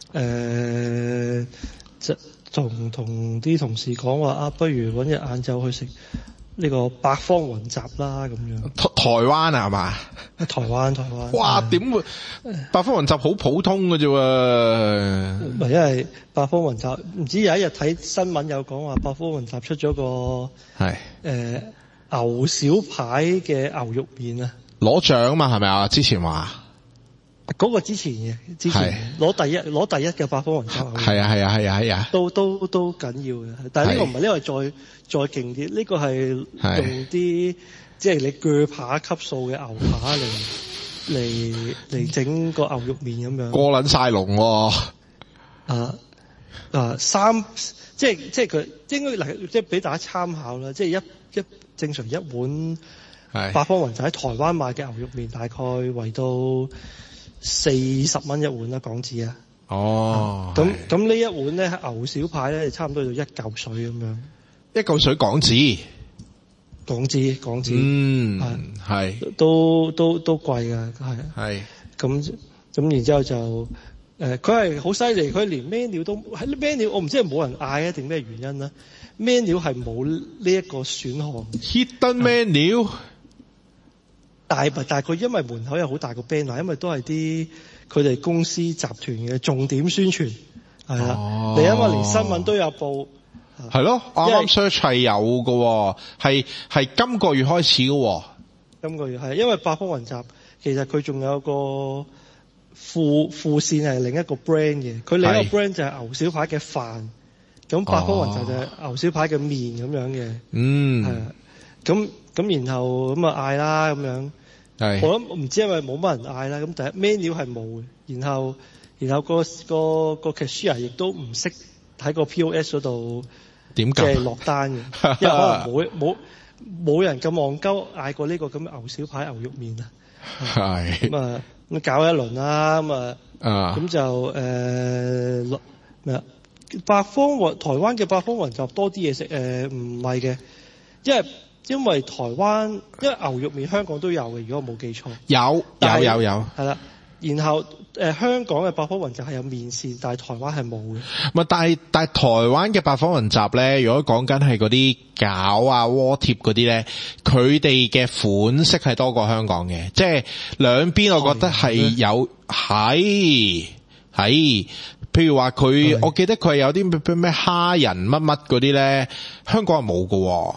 同啲同事講話不如搵日晏晝去食呢個百方雲集啦，咁樣。 台灣啊，係嘛？ 台灣。 哇，點會？百方雲集好普通嘅啫喎。 唔係，因為百方雲集唔知有一日睇新聞有講話，百方雲集出咗個牛小排嘅牛肉麵啊， 攞獎嘛，係咪啊？之前話。 嗰個之前攞第一嘅百方雲集， 係啊， 都緊要嘅。但係呢個唔係，呢個係再勁啲，呢個係用啲即係你鋸扒級數嘅牛扒嚟整個牛肉麵咁樣。 過撚晒龍喎！ 即係佢應該嚟，即係俾大家參考啦。即係一正常一碗八方雲集喺台灣買嘅牛肉麵，大概圍到40蚊一碗啦，港紙啊。哦。咁呢一碗咧牛小排咧，差唔多要一嚿水咁樣。 一嚿水港紙。 港紙。 嗯。係。 都貴㗎，係。係。咁然之後就。佢係好犀利，佢連 menu 都喺 menu， 我唔知係冇人嗌啊定咩原因啦。menu 係冇呢一個選項 hidden menu， 但係佢因為門口有好大個 banner，因為都係啲佢哋公司集團嘅重點宣傳，係啦。你因為連新聞都有報， 係咯，啱啱 search 係有嘅，係今個月開始嘅。 今個月係因為八方雲集，其實佢仲有個。副線係另一個 brand 嘅，佢另一個 brand 就係牛小排嘅飯，咁八方雲集就係牛小排嘅麵咁樣嘅，係啊，咁然後咁啊嗌啦咁樣，我諗唔知係咪冇乜人嗌啦，咁第一 menu 係冇嘅，然後個 cashier 亦都唔識喺個 POS 嗰度點即係落單嘅，因為可能冇人咁戇鳩嗌過呢個咁嘅牛小排牛肉麵啊，係咁啊。咁搞一輪啦，咁就咩啊？台灣嘅八方雲集多啲嘢食，唔係嘅，因為台灣因為牛肉麵香港都有嘅，如果我冇記錯。有，係啦。然後香港嘅八方雲集係有麵線，但係台灣係冇嘅。 唔係，但係台灣嘅八方雲集咧，如果講緊係嗰啲餃啊、鍋貼嗰啲咧，佢哋嘅款式係多過香港嘅，即係兩邊我覺得係有係，譬如話佢，我記得佢係有啲咩蝦仁乜乜嗰啲咧，香港係冇㗎。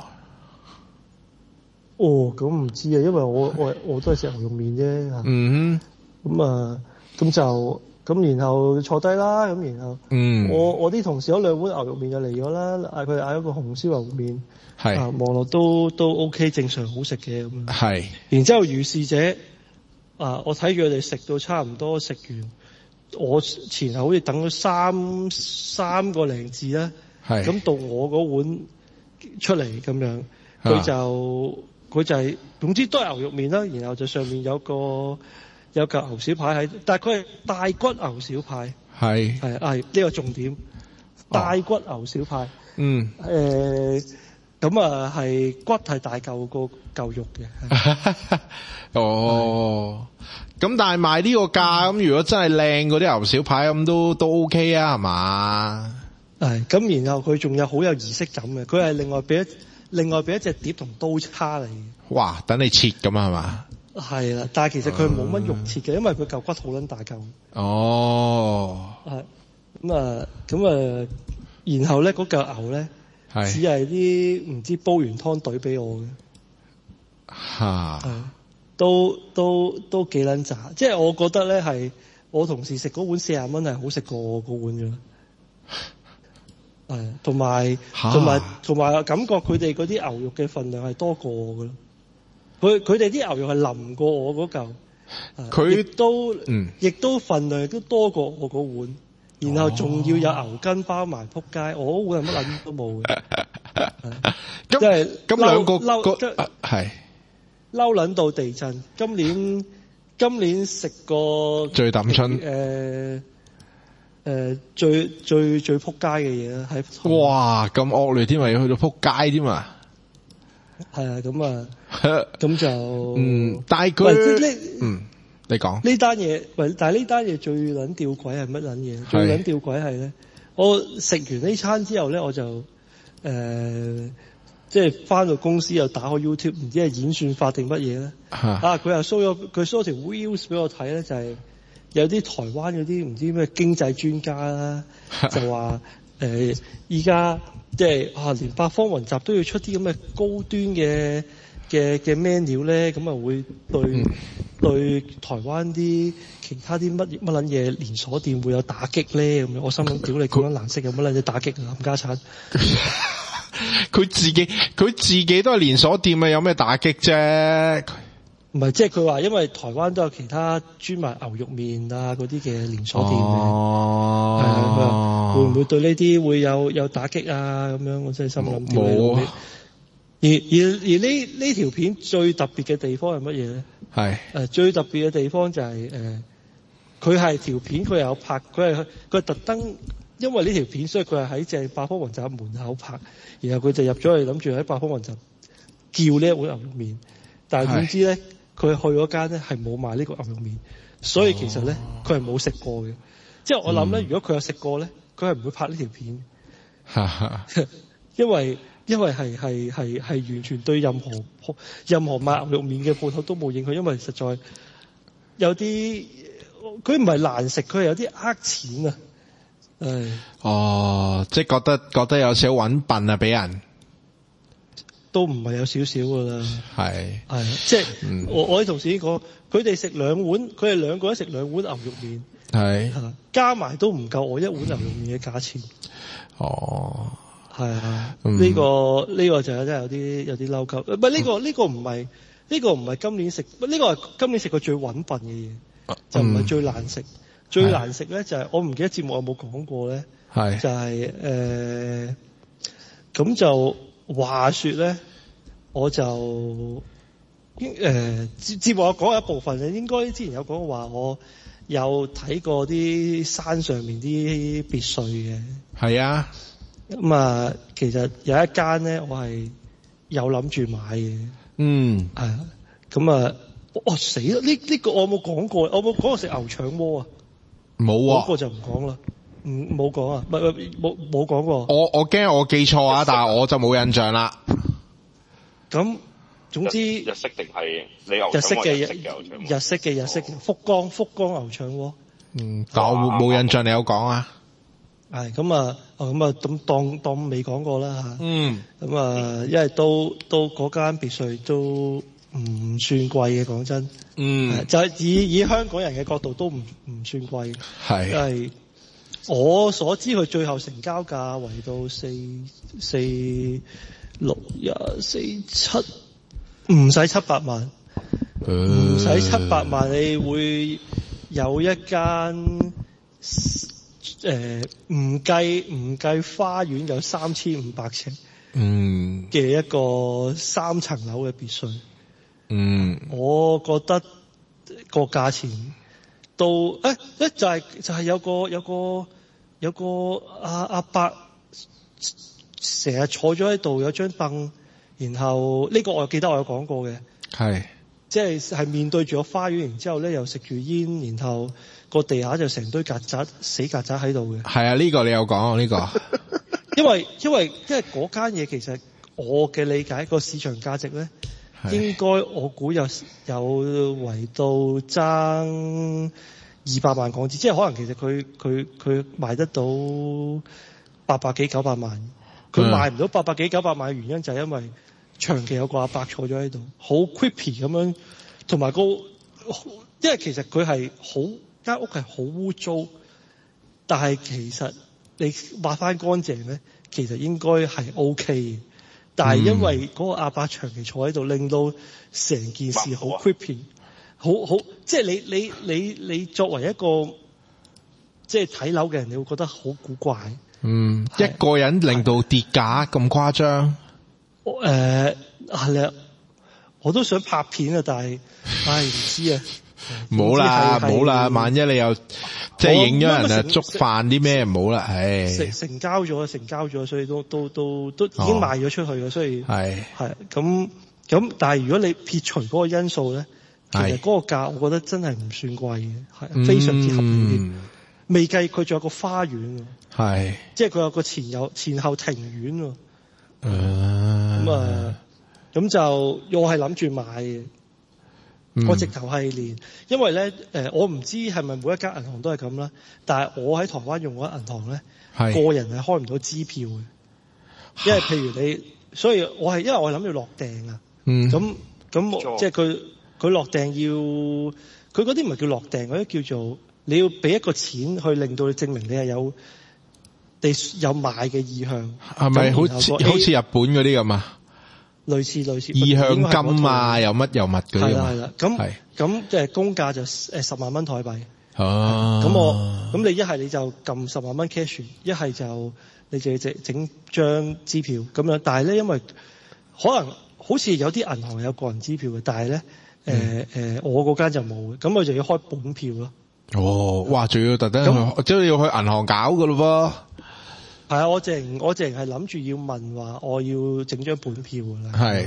哦，咁唔知啊，因為我都係食牛肉麵啫。嗯。咁然後坐低啦，咁然後我啲同事有2碗牛肉麵就嚟咗啦，佢哋嗌咗個紅燒牛肉麵，望落都 OK， 正常好食嘅咁。係。然之後如是者我睇住佢哋食到差唔多食完，我前後好似等咗三個零字啦。係。咁到我嗰碗出嚟咁樣，佢就係總之都係牛肉麵啦，然後就上面有嚿牛小排喺，但係佢係大骨牛小排，係呢個重點，大骨牛小排，咁係骨係大嚿個嚿肉嘅。 哦，咁但係賣呢個價，咁如果真係靚嗰啲牛小排咁都 OK 啊，係嘛？ 係，咁然後佢仲有好有儀式感嘅，佢係另外俾一隻碟同刀叉嚟。哇， 等你切咁啊，係嘛？ 係啦，但係其實佢冇乜肉切嘅，因為佢嚿骨好撚大嚿。 哦。 係。咁然後咧嗰嚿牛咧，只係啲唔知煲完湯懟俾我嘅。係。都幾撚渣，即係我覺得咧係我同事食嗰碗40蚊係好食過我嗰碗嘅。係，同埋感覺佢哋嗰啲牛肉嘅份量係多過我嘅咯。佢哋啲牛肉係腍過我嗰嚿，佢亦都份量亦都多過我嗰碗，然後仲要有牛筋包埋，撲街！我嗰碗係乜撚都冇嘅，即係咁兩個係嬲撚到地震。今年食過最抌春最撲街嘅嘢啦，喺哇咁惡劣添啊，要去到撲街添啊！ 係啊，咁就但係佢你講呢單嘢，但係呢單嘢最撚吊詭係乜撚嘢？最撚吊詭係咧，我食完呢餐之後咧，我就即係翻到公司又打開 YouTube， 唔知係演算法定乜嘢咧？佢又 show 條 reels 俾我睇咧，就係有啲台灣嗰啲唔知咩經濟專家啦，就話依家即係連八方雲集都要出啲咁嘅高端嘅 menu 咧，咁啊會對台灣啲其他啲乜撚嘢連鎖店會有打擊咧，咁樣我心諗屌你咁樣顏色有乜撚嘢打擊啊，冚家鏟！ 佢自己都係連鎖店啊，有咩打擊啫？ 唔係，即係佢話因為台灣都有其他專賣牛肉麵啊嗰啲嘅連鎖店嘅，係啊，佢話會唔會對呢啲會有打擊啊？咁樣我真係心諗冇。而呢條片最特別嘅地方係乜嘢咧？係最特別嘅地方就係佢係條片佢有拍，佢係特登因為呢條片，所以佢係喺正百方雲集門口拍，然後佢就入咗去諗住喺百方雲集叫呢一碗牛肉麵，但係點知咧？佢去嗰間咧係冇賣呢個牛肉麵，所以其實咧佢係冇食過嘅。即係我諗咧，如果佢有食過咧，佢係唔會拍呢條片。因為係完全對任何賣牛肉麵嘅鋪頭都冇影響，因為實在有啲佢唔係難食，佢係有啲呃錢啊。 即係覺得有少少揾笨啊，俾人。 都唔係有少少噶啦，係即係我啲同事已經講，佢哋食2碗，佢哋2個人食2碗牛肉麵，係加埋都唔夠我1碗牛肉麵嘅價錢。係啊，呢個就真係有啲嬲鳩。唔係呢個唔係今年食，呢個係今年食過最揾笨嘅嘢，就唔係最難食。最難食咧就係我唔記得節目有冇講過咧，就係咁就。話說咧，我就節目我講一部分嘅，應該之前有講過話，我有睇過啲山上面啲別墅嘅。係啊，咁啊，其實有一間咧，我係有諗住買嘅。係啊，咁啊，死啦！呢個我冇講過，我冇講過食牛腸鍋啊。冇啊，嗰個就唔講啦。冇講啊，冇講過。我驚我記錯啊，但係我就冇印象啦。咁總之日式定係你牛腸鍋？日式嘅福岡牛腸鍋。但我冇印象，你有講啊？係咁啊，咁當未講過啦吓。咁啊，因為都嗰間別墅都唔算貴嘅，講真。就係以香港人嘅角度都唔算貴。係。因為我所知佢最後成交價為到4、6、24、7，唔使700萬，唔使700萬，你會有一間唔計花園有3500尺嘅一個3層樓嘅別墅。我覺得個價錢。就係有個阿伯成日坐咗喺度，有張凳，然後呢個我記得我有講過嘅，即係面對住個花園，然之後咧又食住煙，然後個地下就成堆死曱甴喺度嘅。係啊，呢個你有講呢個，因為嗰間嘢其實我嘅理解個市場價值咧。應該我估有圍到爭200萬港紙，即係可能其實佢賣得到800幾900萬，佢賣唔到800幾900萬嘅原因就係因為長期有個阿伯坐咗喺度，好 creepy 咁樣，同埋因為其實佢係間屋係好污糟，但係其實你抹翻乾淨咧，其實應該係 OK 嘅。但係因為嗰個阿伯長期坐喺度，令到成件事好 creepy， 好即係你作為一個即係睇樓嘅人，你會覺得好古怪。一個人令到跌價咁誇張。係啦，我都想拍片啊，但係唔知啊。冇啦，萬一你又即係影咗人啊，捉飯啲咩唔好啦，成交咗，所以都已經賣咗出去嘅，所以係咁，但係如果你撇除嗰個因素咧，其實嗰個價我覺得真係唔算貴嘅，係非常之合理。未計佢仲有個花園，即係佢有個前後庭院。咁就我係諗住買嘅。我直頭係連，因為咧我唔知係咪每一間銀行都係咁啦，但係我喺台灣用嗰間銀行咧，個人係開唔到支票嘅，因為譬如你，所以因為我諗住落訂啊，咁即係佢落訂要，佢嗰啲唔係叫落訂，嗰啲叫做你要俾一個錢去令到你證明你係有買嘅意向，係咪好似日本嗰啲咁啊？ 類似意向金啊，有乜有物嗰啲係啦，咁即係公價就10萬蚊台幣。咁你一係你就撳10萬蚊 cash， 一係就你就整張支票咁樣。但係咧，因為可能好似有啲銀行有個人支票嘅，但係咧我嗰間就冇嘅，咁我就要開本票咯。 哇！仲要特登即係要去銀行搞噶咯噃。係啊，我淨係諗住要問話，我要整張本票㗎啦。 係。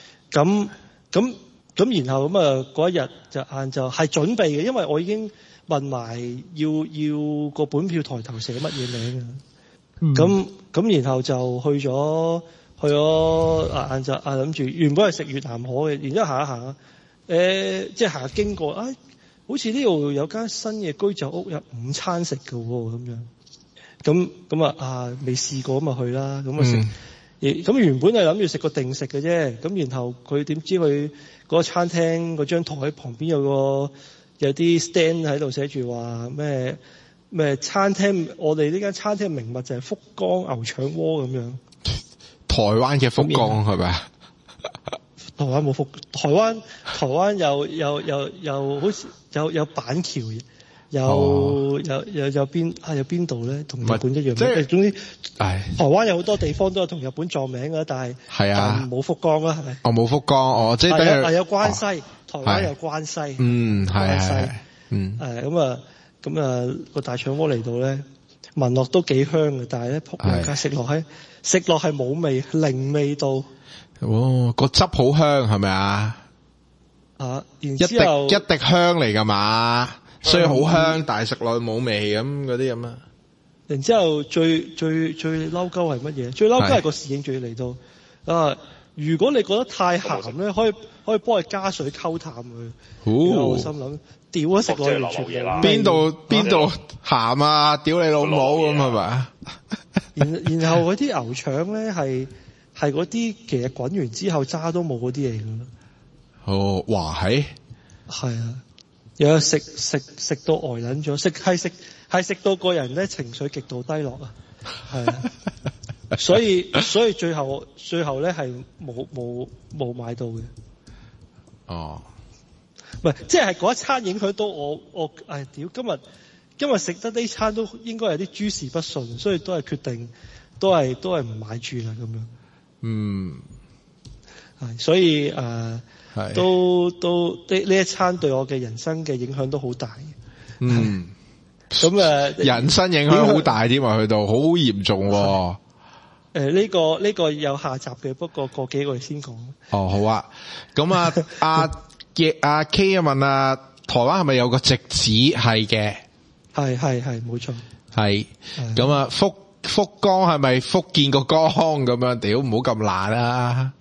咁然後咁啊嗰一日就晏晝係準備嘅，因為我已經問埋要個本票抬頭寫乜嘢名啊。咁然後就去咗晏晝諗住原本係食越南河嘅，然之後行一行即係行經過好似呢度有間新嘅居酒屋有午餐食嘅喎，咁樣咁未試過咁去啦，咁食。咁原本係諗住食個定食嘅啫，咁然後佢點知佢嗰個餐廳嗰張台旁邊有啲 stand 喺度寫住話咩餐廳，我哋呢間餐廳名物就係福岡牛腸鍋咁樣。 台灣嘅福岡係咪啊？ 台灣冇台灣有好似有板橋，有邊度咧？同日本一樣。即係總之，台灣有好多地方都係同日本撞名㗎，但係冇福岡啦，係咪？冇福岡，即係有關西，台灣有關西。 係。 咁個大腸鍋嚟到咧，聞落都幾香嘅，但係咧仆街食落係冇味，零味道。 個汁好香係咪啊？ 然之後一滴香嚟㗎嘛，所以好香，但係食落冇味咁嗰啲咁啊。 然之後最嬲鳩係乜嘢？最嬲鳩係個侍應仲要嚟到如果你覺得太鹹咧，可以幫佢加水溝淡佢。我心諗屌啊，食落完全邊度鹹啊？屌你老母咁係咪？ 然後嗰啲牛腸咧係嗰啲其實滾完之後渣都冇嗰啲嚟㗎。 哇係啊，有食到呆撚咗，係食到個人咧情緒極度低落啊。係啊，所以最後咧係冇買到嘅。唔係，即係嗰一餐影響到我屌今日食得呢餐都應該有啲諸事不順，所以都係決定都係唔買住啦咁樣。係，所以都呢一餐對我嘅人生嘅影響都好大。咁人生影響好大添啊，去到好嚴重。 呢個有下集嘅，不過過幾個月先講。 好啊。咁阿 K 問台灣係咪有個直指？係嘅。係冇錯。 係。咁福岡係咪福建個江咁樣？屌唔好咁爛啦。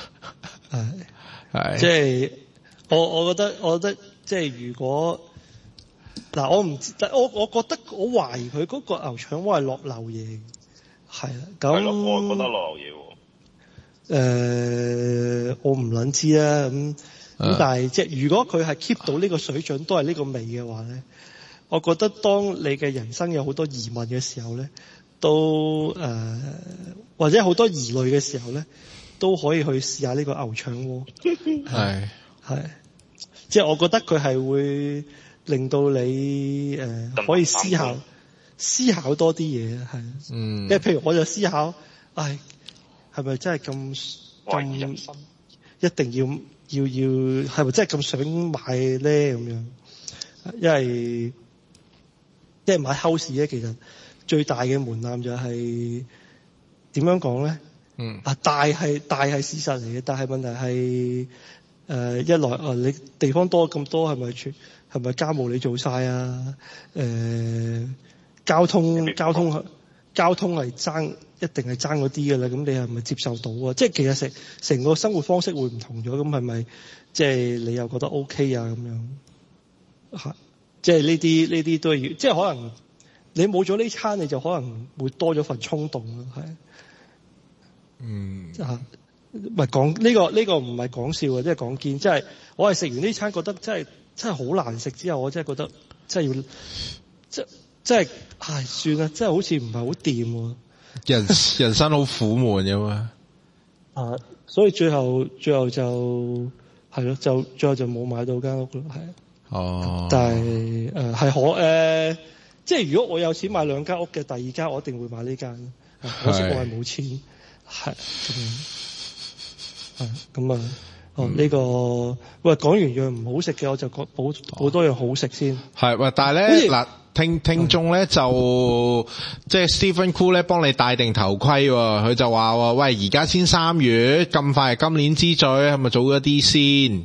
係。 即係我覺得即係如果我唔知，但我覺得我懷疑佢嗰個牛腸鍋係落漏嘢。係啦，咁我覺得落漏嘢。 我唔撚知啦。咁但係即係如果佢係 keep 到呢個水準，都係呢個味嘅話咧，我覺得當你嘅人生有好多疑問嘅時候咧，都或者好多疑慮嘅時候咧，都可以去試下呢個牛腸鍋。係，即係我覺得佢係會令到你可以思考多啲嘢。係。即係譬如我就思考，係咪真係咁一定要係咪真係咁想買咧咁樣？因為買 house 咧，其實最大嘅門檻就係點樣講咧？大係事實嚟嘅，但係問題係一來你地方多咁多，係咪家務你做晒啊？交通係一定係爭嗰啲嘅啦，咁你係咪接受到啊？即係其實成個生活方式會唔同咗，咁係咪即係你又覺得 OK 啊咁樣？即係呢啲都要，即係可能你冇咗呢餐，你就可能會多咗份衝動咯，係。唔係講呢個唔係講笑嘅，即係講堅，即係我係食完呢餐覺得真係好難食之後，我真係覺得真係要真係算啦，真係好似唔係好掂喎。 人生好苦悶嘅嘛。 所以最後就係咯，就最後就冇買到間屋咯，係。 哦。 但係即係如果我有錢買兩間屋嘅，第二間我一定會買呢間。可惜我係冇錢，係咁啊。呢個喂，講完樣唔好食嘅，我就講補多樣好食先。係喂， 但係咧嗱，聽眾咧就即係 Stephen Cool 咧幫你戴定頭盔喎，佢就話喂，而家先3月，咁快係今年之最，係咪早咗啲先？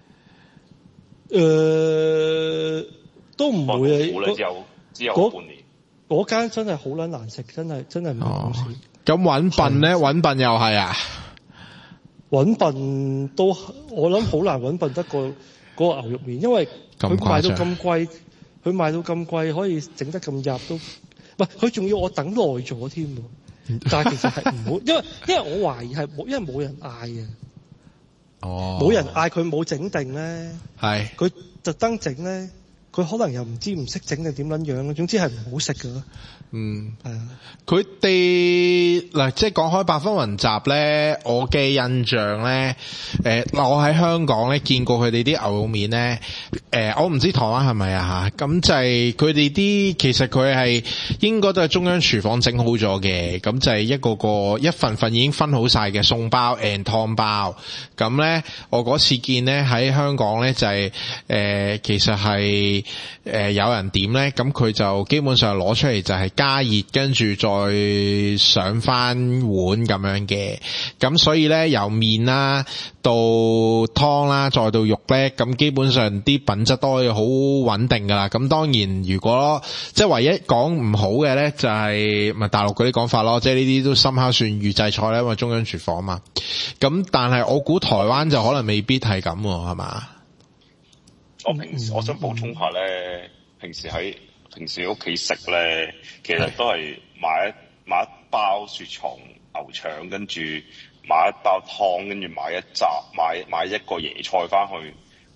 都唔會啊， 只有半年。 嗰間真係好撚難食，真係唔係講笑。 咁揾笨咧，揾笨又係啊？ 揾笨都我諗好難揾笨得過嗰個牛肉麵，因為佢賣到咁貴，可以整得咁入都，唔係佢仲要我等耐咗添。但係其實係唔好，因為我懷疑係因為冇人嗌嘅。哦，冇人嗌佢冇整定咧，係佢特登整咧，佢可能又唔知唔識整定點撚樣，總之係唔好食㗎。係啊， 佢哋嗱，即係講開八方雲集咧，我嘅印象咧，我喺香港咧見過佢哋啲牛肉麵咧，我唔知台灣係咪啊吓，咁就係佢哋啲，其實佢係應該都係中央廚房整好咗嘅，咁就係一份份已經分好晒嘅餸包 and 湯包，咁咧我嗰次見咧喺香港咧就係其實係有人點咧，咁佢就基本上攞出嚟就係加熱，跟住再上翻碗咁樣嘅，咁所以咧由麵啦到湯啦再到肉咧，咁基本上啲品質都可以好穩定噶啦。咁當然如果即係唯一講唔好嘅咧就係咪大陸嗰啲講法咯，即係呢啲都深刻算預製菜咧，因為中央廚房嘛。咁但係我估台灣就可能未必係咁係嘛。 我想補充下咧，平時屋企食咧，其實都係買一包雪藏牛腸，跟住買一包湯，跟住買一個椰菜翻去，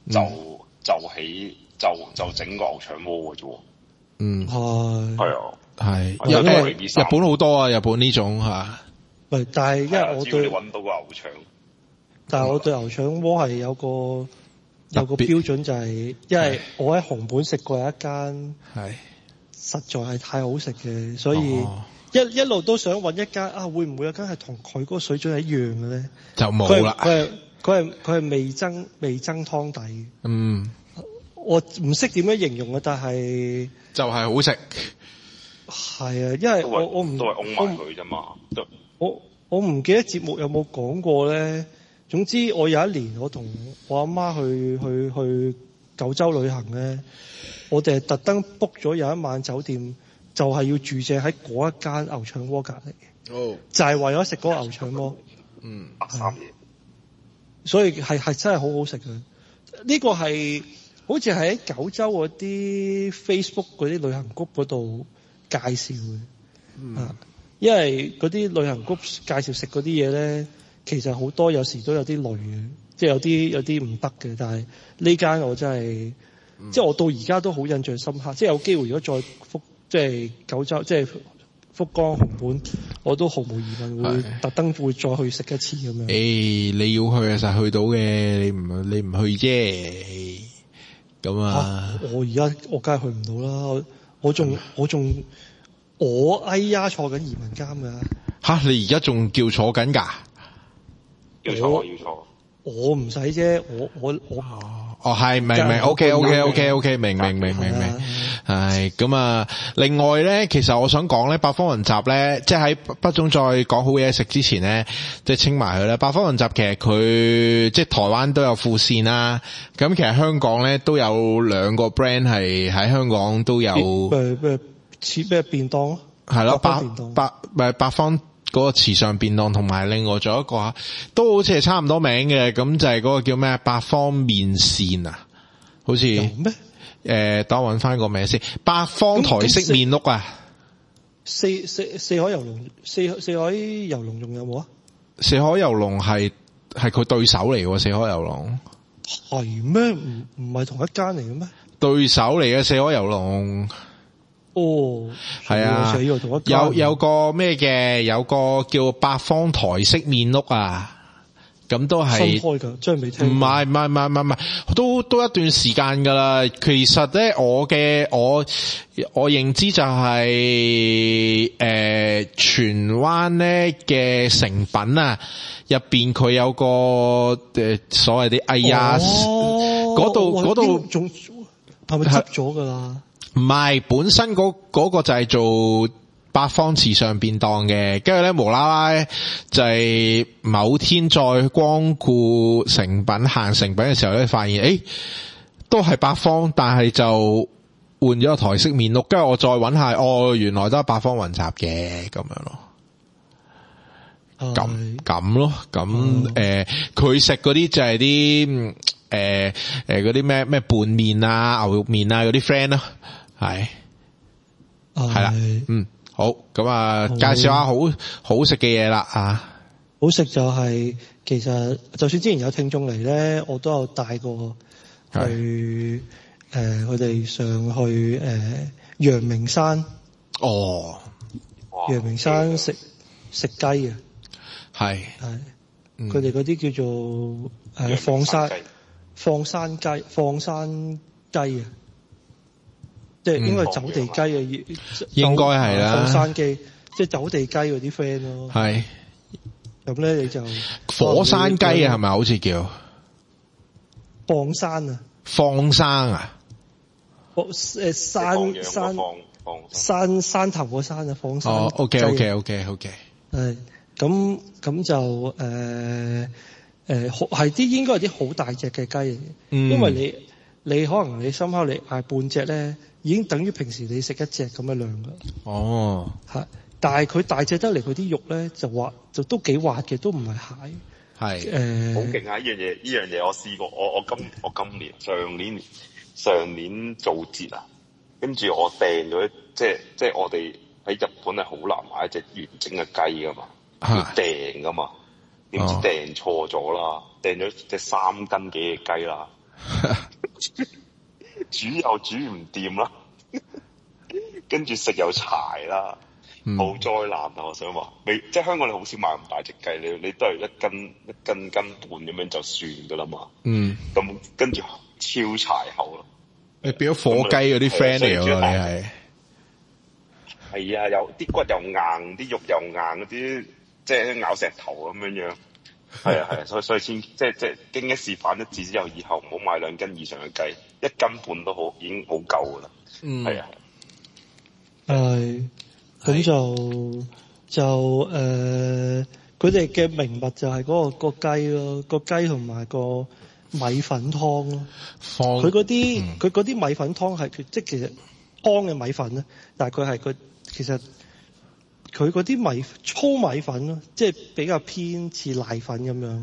就整個牛腸鍋嘅啫。係啊， 係日本好多啊，日本呢種嚇。 喂，但係因為我對你揾到個牛腸， 但係我對牛腸鍋係有個標準，就係因為我喺紅本食過一間，係實在係太好食嘅，所以一路都想揾一間會唔會有間係同佢嗰個水準係一樣嘅咧？ 就冇啦。 佢係味噌湯底。我唔識點樣形容啊，但係就係好食。 係啊，因為我唔都係㧬埋佢啫嘛。 我唔記得節目有冇講過咧。總之我有一年我同我阿媽去九州旅行咧，我哋係特登 book 咗有一晚酒店，就係要住正喺嗰一間牛腸鍋隔離，就係為咗食嗰個牛腸鍋。所以係真係好好食嘅。呢個係好似係喺九州嗰啲 Facebook 嗰啲旅行 group 嗰度介紹嘅。因為嗰啲旅行 group 介紹食嗰啲嘢咧，其實好多有時都有啲累嘅，即係有啲唔得嘅。但係呢間我真係，即係我到而家都好印象深刻。即係有機會如果再即係九州，即係福岡紅本，我都毫無疑問會特登會再去食一次咁樣。 你要去其實去到嘅，你唔去啫。咁我梗係去唔到啦。我哎呀坐緊移民監㗎。 你而家仲叫坐緊㗎？ 要坐。 我唔使啫，我係明 OK 明。係咁啊！另外咧，其實我想講咧，八方雲集咧，即係喺北中再講好嘢食之前咧，即係清埋佢啦。八方雲集其實佢即係台灣都有副線啦，咁其實香港咧都有2個 brand 係喺香港都有。 似咩便當咯？ 係咯，八方嗰個時尚便當，同埋另外仲有一個都好似係差唔多名嘅，咁就係嗰個叫咩八方麵線啊，好似咩？等我搵翻個名先，八方台式麵屋啊。 四海遊龍，四海遊龍仲有冇啊？ 四海遊龍係佢對手嚟嘅，四海遊龍係咩？唔係同一間嚟嘅咩？ 對手嚟嘅四海遊龍。係啊，有個咩嘅，有個叫八方台式麵屋啊， 咁都係新開㗎，真係未聽。 唔係，都一段時間㗎啦。其實咧，我認知就係荃灣咧嘅成品啊，入邊佢有個所謂啲嗰度仲係咪執咗㗎啦？ 唔係，本身嗰個就係做八方池上便當嘅，跟住咧無啦啦就係某天再光顧成品行成品嘅時候咧，發現都係八方，但係就換咗個台式麵碌，跟住我再揾下，原來都係八方雲集嘅咁樣咯。咁咯，咁佢食嗰啲就係啲嗰啲咩拌麵啊、牛肉麵啊嗰啲 friend 咯，係啦，好，咁啊，介紹下好食嘅嘢啦啊！ 好食就係其實就算之前有聽眾嚟咧，我都有帶過去佢哋上去陽明山。哦，陽明山食雞啊！係佢哋嗰啲叫做放山雞啊！即係應該係走地雞啊， 應該係啦。 放山雞即係走地雞嗰啲 friend 咯。係咁咧，你就火山雞啊，係咪好似叫放山啊？ 放生啊？ 山頭個山啊，放山。 哦 ，OK。 係咁就係啲應該係啲好大隻嘅雞嚟嘅，因為你可能你深刻你嗌半隻咧，已經等於平時你食一隻咁嘅量噶。哦，係，但係佢大隻得嚟，佢啲肉咧就都幾滑嘅，都唔係蟹。係好勁啊！呢樣嘢我試過，我今年上年做節啊，跟住我訂咗，即係我哋喺日本係好難買一隻完整嘅雞噶嘛，要訂噶嘛，點知訂錯咗啦，訂咗隻3斤幾嘅雞啦。煮又煮唔掂啦，跟住食又柴啦，好災難啊！我想話，即係香港你好少買咁大隻雞，你都係一斤半咁樣就算噶啦嘛。咁跟住超柴口咯。 你變咗火雞嗰啲 friend 嚟喎，你係啊，有啲骨又硬，啲肉又硬嗰啲，即係咬石頭咁樣。係啊，所以先即係經一事反一智之後，以後唔好買2斤以上嘅雞，1斤半都好，已經好夠噶啦。係啊， 咁就佢哋嘅名物就係嗰個雞咯，個雞同埋個米粉湯咯。佢嗰啲米粉湯係即係其實湯嘅米粉咧，但係佢其實。佢嗰啲粗米粉咯，即係比較偏似瀨粉咁樣。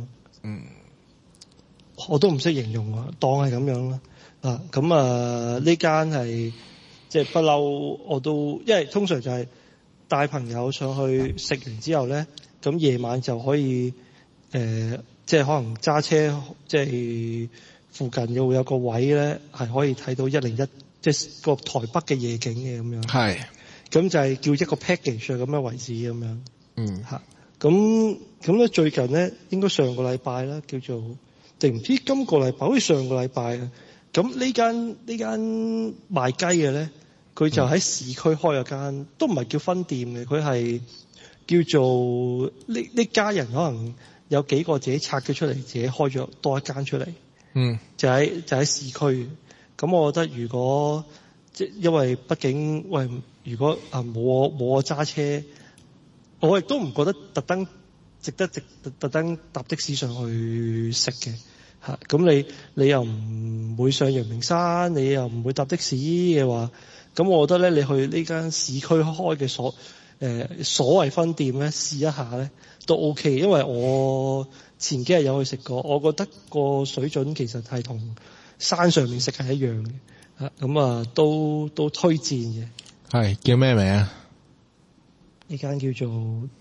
我都唔識形容啊，當係咁樣啦。咁呢間係即係不嬲，我都因為通常就係帶朋友上去食完之後咧，咁夜晚就可以即係可能揸車，即係附近又會有個位咧，係可以睇到101，即係個台北嘅夜景嘅咁樣。係。咁就係叫一個 package 咁嘅位置咁樣。咁咧最近咧應該上個禮拜啦，叫做定唔知今個禮拜，好似上個禮拜啊。咁呢間賣雞嘅咧，佢就喺市區開咗間，都唔係叫分店嘅，佢係叫做呢家人可能有幾個自己拆咗出嚟，自己開咗多一間出嚟。就喺市區。咁我覺得如果因為畢竟如果冇我揸車，我亦都唔覺得特登搭的士上去食嘅嚇。咁你又唔會上陽明山，你又唔會搭的士嘅話，咁我覺得咧，你去呢間市區開嘅所謂分店咧，試一下咧都 OK。因為我前幾日有去食過，我覺得個水準其實係同山上面食係一樣嘅嚇。咁都推薦嘅。 係叫咩名啊？ 呢間叫做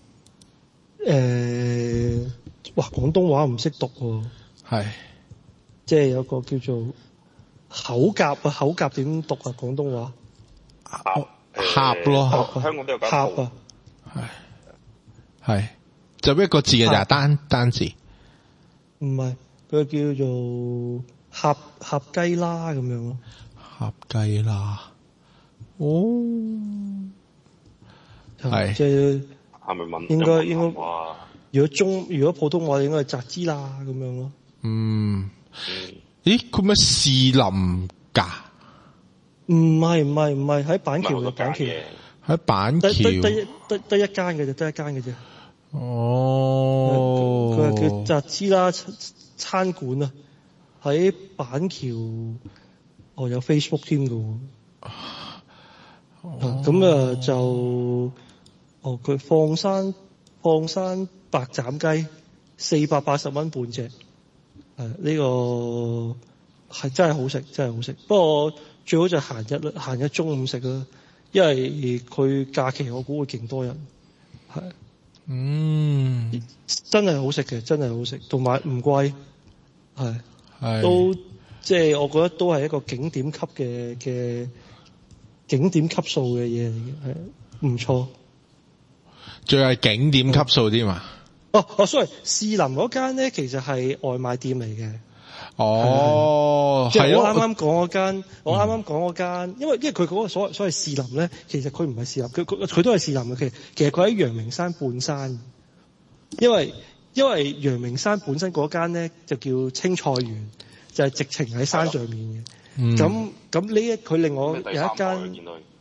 廣東話唔識讀喎。係，即係有個叫做口夾啊，口夾點讀啊？廣東話盒咯， 香港都有間盒啊。 係就一個字嘅就係單字。 唔係，佢叫做合雞啦咁樣咯。 合雞啦，哦，係即係係咪問？ 應該如果普通話應該係摘枝啦咁樣咯。 咦，佢咩士林㗎？唔係喺板橋嘅板橋， 喺板橋得一間嘅啫， 哦， 佢係叫摘枝啦餐館啊，喺板橋，有 Facebook 添㗎喎。咁就佢放生白斬雞480蚊半隻，呢個係真係好食，不過最好就閒日中午食啦，因為佢假期我估會勁多人，真係好食嘅，真係好食，同埋唔貴，都即係我覺得都係一個景點級嘅景點級數嘅嘢嚟嘅，係唔錯。 最係景點級數添嘛 ？sorry， 士林嗰間咧其實係外賣店嚟嘅。 即係我啱啱講嗰間，因為佢嗰個所謂士林咧，其實佢唔係士林，佢都係士林嘅。其實佢喺陽明山半山，因為陽明山本身嗰間咧就叫青菜園，就係直情喺山上面嘅。咁呢佢另外有一間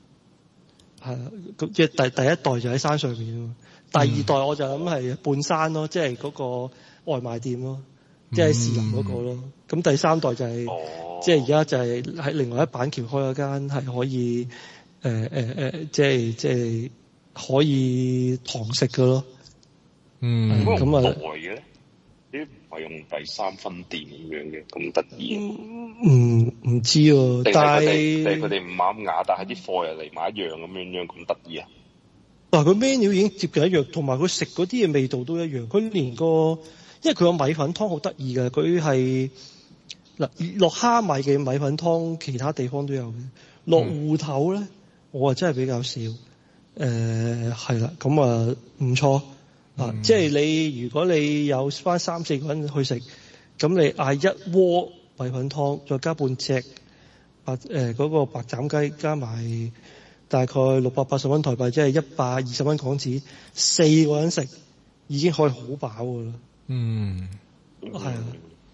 即係第一代就喺山上面，第二代我就諗係半山咯，即係嗰個外賣店咯，即係士林嗰個咯。咁第三代就係即係而家就係喺另外一板橋開嗰間係可以即係可以堂食嘅咯。 咁啊，外嘅啲唔係用第三分店咁樣嘅，咁得意。 唔知喎，但係佢哋唔啱牙，但係啲貨又嚟埋一樣咁得意啊！ 嗱，佢 menu 已經接近一樣，同埋佢食嗰啲嘢味道都一樣。佢連因為佢個米粉湯好得意嘅，佢係落蝦米嘅米粉湯，其他地方都有嘅。落芋頭咧，我真係比較少。係啦，咁唔錯。即係如果你有翻3-4個人去食，咁你嗌一鍋米粉湯，再加半隻嗰個白斬雞，加埋大概680蚊台幣，即係120蚊港紙，4個人食已經可以好飽㗎啦。係啊，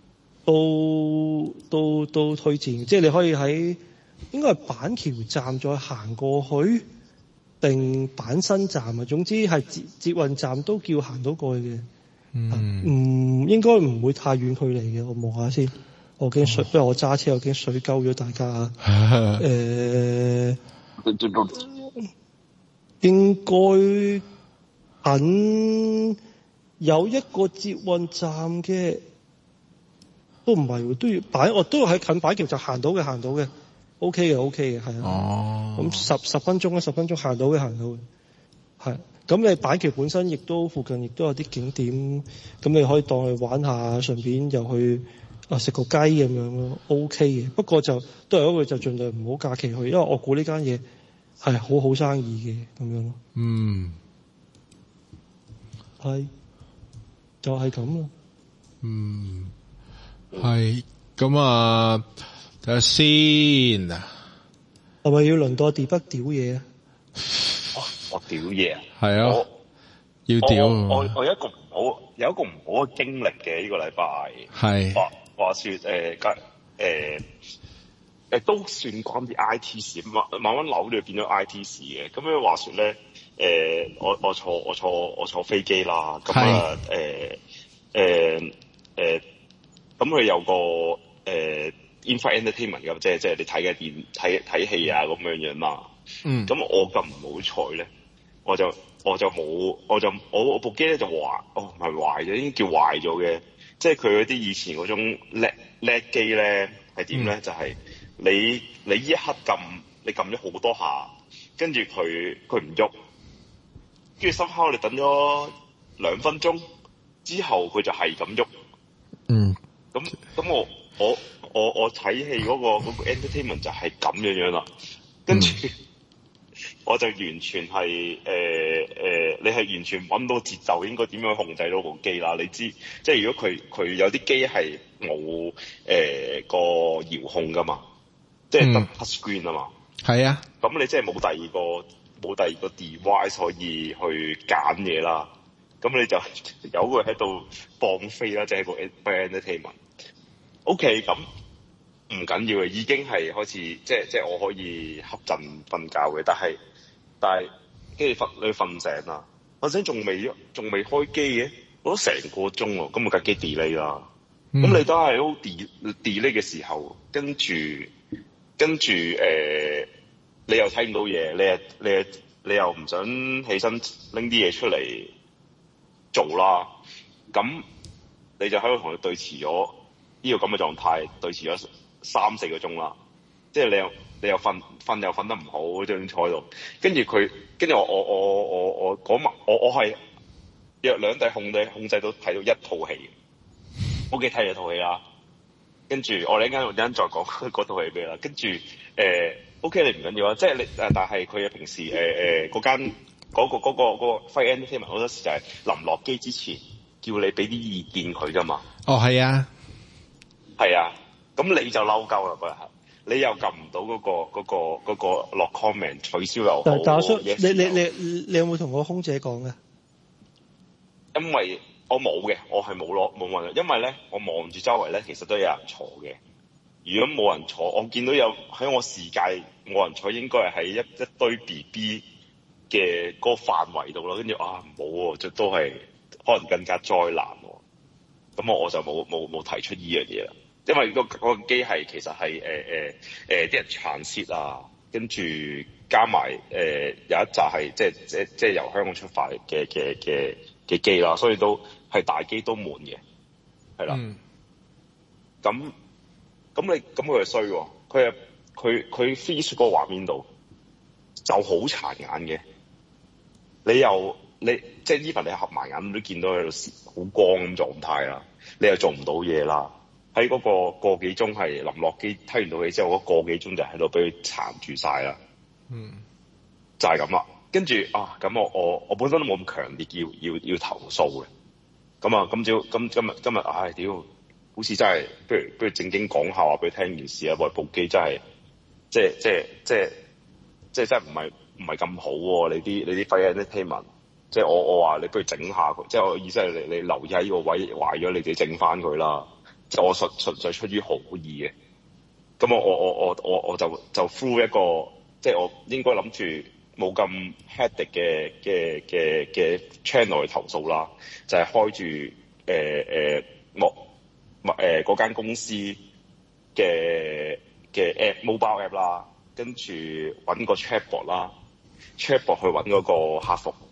都推薦，即係你可以喺應該係板橋站再行過去。定板新站啊，總之係捷運站都叫行到過去嘅，應該唔會太遠距離嘅。我望下先，我驚水，不如我揸車，我驚水鳩咗大家。應該近有一個捷運站嘅，都唔係，都要喺近板橋就行到嘅。OK 嘅，係啊。咁10分鐘10分鐘行到嘅，係。咁你板橋本身亦都附近亦都有啲景點，咁你可以當去玩下，順便又去食個雞咁樣咯。OK 嘅，不過都係嗰句，就盡量唔好假期去，因為我估呢間嘢係好生意嘅咁樣咯。係，就係咁咯。 係咁啊！睇下先啊， 係咪要輪到Debug屌嘢啊？ 我屌嘢啊！ 係啊，要屌。 我有一個唔好嘅經歷嘅呢個禮拜。係話說都算關啲 I T 事，慢慢扭就變咗 I T 事嘅。咁樣話說咧，我坐飛機啦，咁咁佢有個in-flight entertainment 咁，即係你睇嘅睇戲啊咁樣嘛。咁我咁唔好彩咧，我部機咧就壞，唔係壞咗，已經叫壞咗嘅。即係佢嗰啲以前嗰種LED機咧係點咧？就係你呢一刻你撳咗好多下，跟住佢唔喐，跟住somehow你等咗2分鐘之後，佢就係咁喐。咁我睇戲嗰個 entertainment 就係咁樣啦，跟住我就完全係你係完全揾到節奏，應該點樣控制到部機啦？你知，即係如果佢有啲機係冇個遙控噶嘛，即係得 touch screen 啊嘛。係啊。咁你即係冇第二個 device 可以去揀嘢啦。咁你就有佢喺度放飛啦，即係個 entertainment。OK， 咁唔緊要嘅，已經係開始即係我可以瞌陣瞓覺嘅，但係跟住你瞓醒啦，瞓醒仲未開機嘅，攞成個鐘喎，咁架機 delay 啦。咁你都係好 delay 嘅時候，跟住你又睇唔到嘢，你又唔想起身拎啲嘢出嚟做啦，咁你就喺度同佢對峙咗呢個咁嘅狀態，對峙咗3-4個鐘啦。即係你又瞓又瞓得唔好，嗰張坐喺度，跟住我嗰晚我係約兩弟控制到睇到一套戲，OK 睇咗套戲啦。跟住我哋一陣間再講嗰套戲咩啦。跟住OK 你唔緊要啊，即係你但係佢平時嗰間嗰個 Fire Entertainment 好多時就係臨落機之前叫你俾啲意見佢噶嘛。哦，係啊，係啊，咁你就嬲鳩啦嗰日，你又撳唔到嗰個落 comment 取消又好。 但我想你有冇同個空姐講嘅？ 因為我冇嘅，我係冇問，因為咧我望住周圍咧，其實都有人坐嘅。如果冇人坐，我見到有喺我視界冇人坐，應該係喺一堆 BB 嘅嗰個範圍度咯。跟住冇喎，都係可能更加災難喎。咁我就冇提出呢樣嘢啦。因為個機係其實係啲人transit啊，跟住加埋有一紮係即係由香港出發嘅機啦，所以都係大機都滿嘅，係啦。咁佢係衰喎，佢 freeze 嗰個畫面度就好殘眼嘅。你即係 even 你合埋眼都見到喺度好光咁狀態啦，你又做唔到嘢啦。喺嗰個幾鐘係臨落機睇完到戲之後，嗰個幾鐘就喺度俾佢纏住晒啦。就係咁啦。跟住咁我本身都冇咁強烈要投訴嘅。今日屌！好似真係，不如正經講下話俾佢聽件事啊！喂，部機真係，即係真係唔係咁好喎！你啲 Fire Entertainment，即係我話你不如整下佢，即係我意思係你留意喺呢個位壞咗，你自己整翻佢啦。即係我純粹出於好意嘅。咁我就 through 一個，即係我應該諗住冇咁 headache 嘅 channel 去投訴啦，就係開住嗰間公司嘅 app mobile app 啦，跟住揾個 chatbot 啦 ，chatbot 去揾嗰個客服，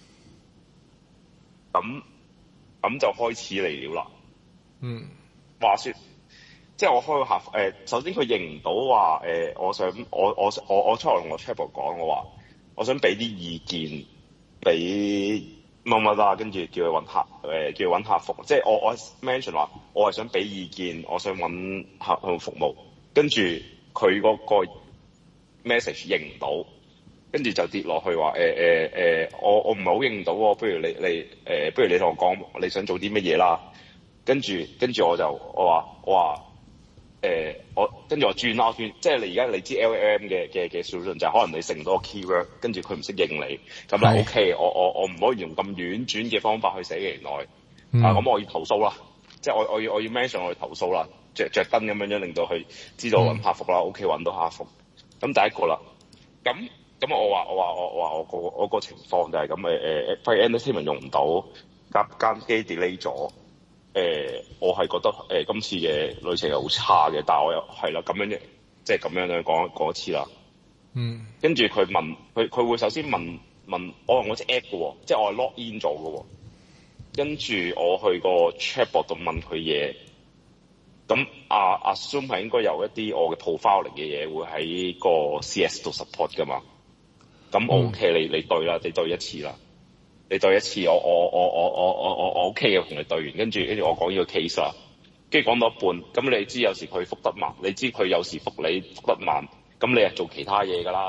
咁就開始嚟了啦。話說，即係我開個客服，首先佢認唔到話我想我出嚟同我 chatbot 講，我話我想俾啲意見俾乜乜啦，跟住叫佢揾客服，即係我 mention 話我係想俾意見，我想揾客戶服務，跟住佢嗰個 message 認唔到，跟住就跌落去話我唔係好認到喎，不如你同我講你想做啲乜嘢啦，跟住跟住我轉啦，即係你而家你知 LLM 嘅 solution 就係可能你成到個 keyword，跟住佢唔識應你，咁咧 OK，我唔可以用咁婉轉嘅方法去寫嘅原來，咁我要投訴啦，即係我要 mention 我要投訴啦，着燈咁樣令到佢知道揾客服啦，OK 揾到客服，咁第一個啦，咁我個情況就係咁Fire Entertainment 用唔到，間機 delay 咗。我係覺得今次嘅旅程係好差嘅，但係我又係啦，咁樣嘅，即係咁樣咧講一次啦。跟住佢問佢會首先問我用嗰隻 app 嘅喎，即係我係 log in 咗嘅喎。跟住我去個 chatbot 度問佢嘢，咁assume 係應該有一啲我嘅 profile 嘅嘢會喺個 CS 度 support 噶嘛。咁 OK，你對啦，你對一次啦。你對一次，我 OK 嘅，同你對完，跟住我講呢個 case 啦，跟住講到一半，咁你知有時佢覆得慢，你知佢有時覆你覆得慢，咁你係做其他嘢㗎啦，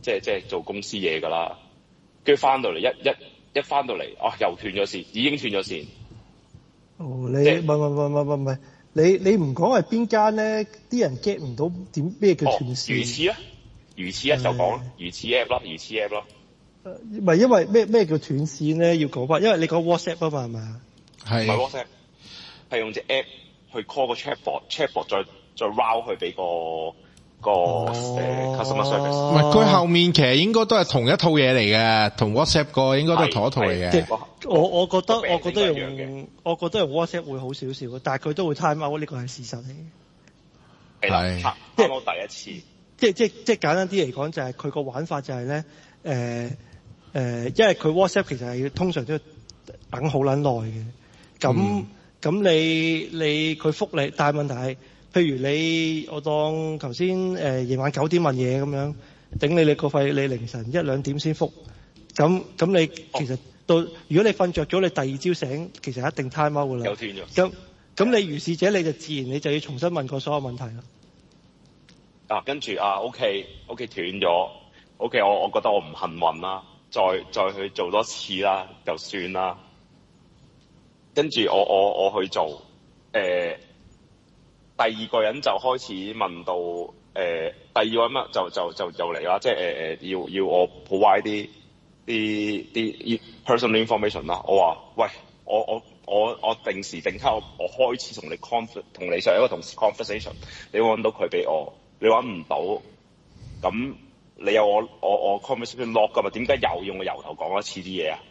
即係做公司嘢㗎啦。跟住翻到嚟一翻到嚟，又斷咗線，已經斷咗線。 哦，你唔係，你唔講係邊間咧？啲人 get 唔到點咩叫斷線？ 魚翅就講魚翅 app 咯，魚翅 app 咯。 唔係因為咩叫斷線咧？要講翻，因為你講 WhatsApp 啊嘛，係咪啊？ 係。唔係 WhatsApp，係用隻 app 去 call 個 chatbot 再 route 去俾個 customer service。 唔係，佢後面其實應該都係同一套嘢嚟嘅，同 WhatsApp 個應該都係同一套嚟嘅。 我覺得用 WhatsApp 會好少少，但係佢都會 time out，呢個係事實嚟嘅。 係啦，啱我第一次。 即係簡單啲嚟講，就係佢個玩法就係咧，因為佢 WhatsApp 其實係通常都要等好撚耐嘅。咁你佢覆你，但係問題係，譬如我當頭先夜晚9點問嘢咁樣，頂你個肺，你凌晨1-2點先覆，咁你其實到如果你瞓着咗，你第二朝醒，其實一定 time out 㗎啦。 有斷咗。 咁你如是者，你就自然你就要重新問過所有問題啦。 跟住OK 斷咗 ，OK 我覺得我唔幸運啦，再去做多次啦，就算啦。跟住我去做，第二個人就開始問到，第二個人就嚟啦，即係要我 provide 啲 personal information 啦。我話喂，我定時定刻我開始同你上一個同事 conversation， 你揾到佢俾我。你揾唔到，咁你有我 conversation log 㗎嘛？點解又要我由頭講一次啲嘢啊？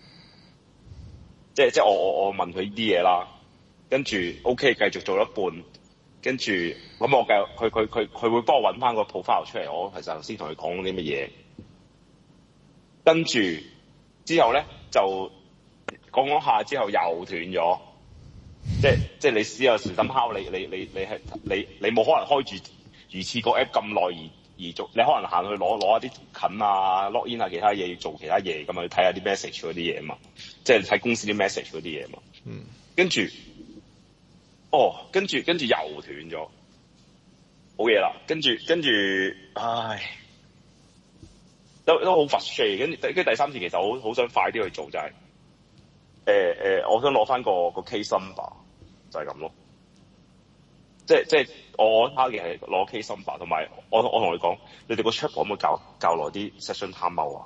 即係我問佢呢啲嘢啦，跟住 OK 繼續做一半，跟住咁我繼續佢會幫我揾翻個 profile 出嚟，我其實頭先同佢講啲乜嘢，跟住之後咧就講下之後又斷咗，即係你試下時心敲你冇可能開住魚翅個 app 咁耐而做，你可能行去攞一啲近啊 log in 啊其他嘢要做其他嘢咁嘛，要睇下啲 message 嗰啲嘢啊嘛，即係睇公司啲 message 嗰啲嘢啊嘛。跟住又斷咗，冇嘢啦。跟住，唉，都好 frustrate。跟住第三次其實我好想快啲去做，就係我想攞翻個 case number，就係咁咯。即係我 target 係攞 case number，同埋我同你講，你哋個 chat 可唔可以較耐啲 session time out 啊？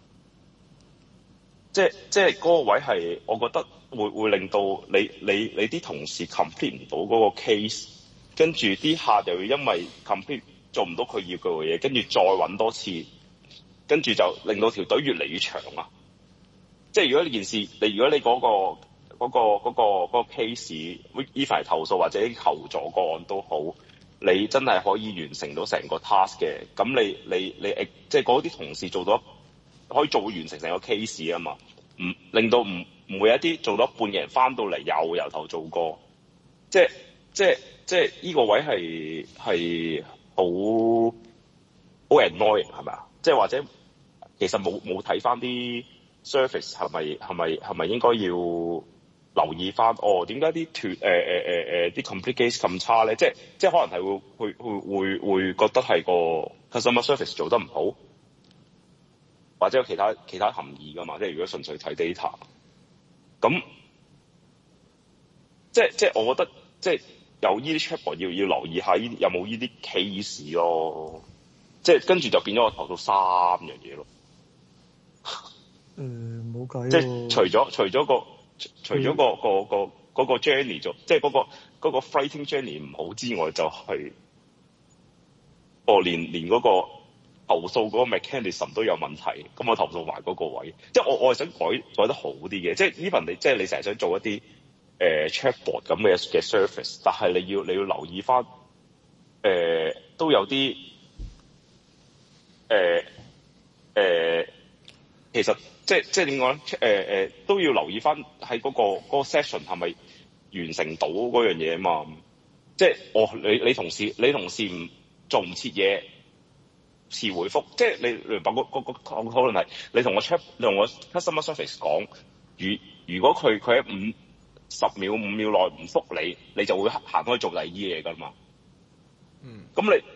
即係嗰個位係，我覺得會令到你啲同事 complete 唔到嗰個 case， 跟住啲客又要因為 complete 做唔到佢要嘅嘢，跟住再揾多次，跟住就令到條隊越嚟越長啊！即係如果呢件事，如果你嗰個 case，even 係投訴或者求助個案都好，你真係可以完成到成個 task 嘅，咁你即係嗰啲同事做到可以做完成成個 case 啊嘛，令到唔會有一啲做到一半嘅人翻到嚟又由頭做過，即係呢個位係好 annoying 係咪啊？即係或者其實冇睇翻啲 service 係咪應該要留意翻？點解啲啲 complete case 咁差咧？即係可能係會覺得係個 customer service 做得唔好，或者有其他含義噶嘛？即係如果純粹睇 data， 咁即係我覺得即係有呢啲 chatbot 要留意下有冇呢啲 case 咯。即係跟住就變咗我投到3樣嘢咯。 冇計。 即係除咗個 journey 做，即係嗰個 fighting journey 唔好之外，就係連嗰個投訴嗰個 mechanism 都有問題。咁我投訴埋嗰個位，即係我係想改得好啲嘅。即係 even 你即係你成日想做一啲chatbot 咁嘅 service， 但係你要留意翻都有啲其實即係點講咧？都要留意翻喺嗰個 session 係咪完成到嗰樣嘢啊嘛？即係你同事唔做唔切嘢，遲回覆，即係你明白個討論係你同我 customer service 講，如果佢喺10秒5秒內唔覆你，你就會行開做第二啲嘢噶嘛。咁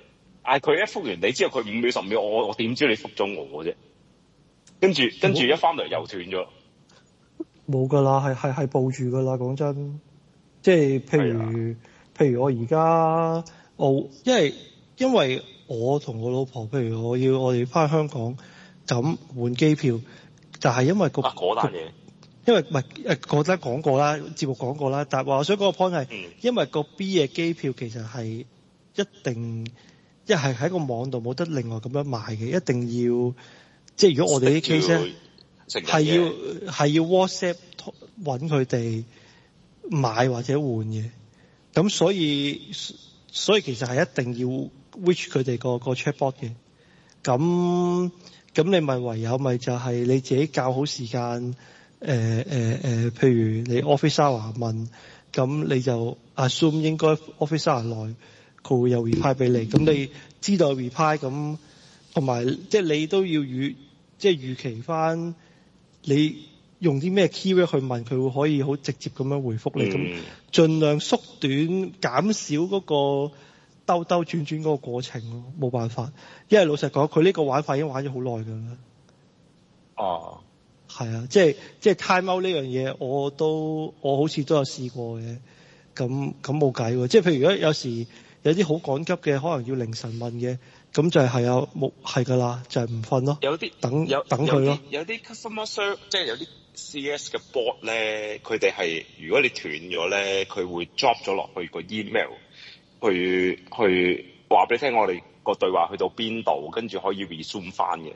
佢一覆完你之後，佢5秒10秒，我點知你覆咗我啫？跟住一翻嚟又斷咗。 冇㗎啦，係報住㗎啦。講真，即係譬如我而家因為我同我老婆，譬如我哋翻香港咁換機票，但係因為嗰單嘢，因為唔係嗰單講過啦，節目講過啦。但係話我想講個 point 係，因為個 B 嘅機票其實係一定一係喺個網度冇得另外咁樣賣嘅，一定要即係如果我哋啲 case 咧係要 WhatsApp 揾佢哋買或者換嘅，咁所以其實係一定要 reach 佢哋個 chatbot 嘅，咁你咪唯有咪就係你自己校好時間，譬如你 office hour 問，咁你就 assume 應該 office hour 內佢會有 reply 俾你，咁你知道 reply 咁，同埋即係你都要預期翻你用啲咩 keyword 去問佢會可以好直接咁樣回覆你，咁盡量縮短減少嗰個兜兜轉轉嗰個過程咯，冇辦法，因為老實講，佢呢個玩法已經玩咗好耐㗎啦。哦，係啊，即係 time out 呢樣嘢，我好似都有試過嘅，咁冇計喎。即係譬如如果有時有啲好趕急嘅，可能要凌晨問嘅，咁就係係㗎啦，就係唔瞓咯， 有啲等佢咯。 有啲 customer service 即係有啲 CS 嘅 bot 咧，佢哋係如果你斷咗咧，佢會 drop 咗落去個 email。去話俾你聽，我哋個對話去到邊度，跟住可以 resume 翻嘅。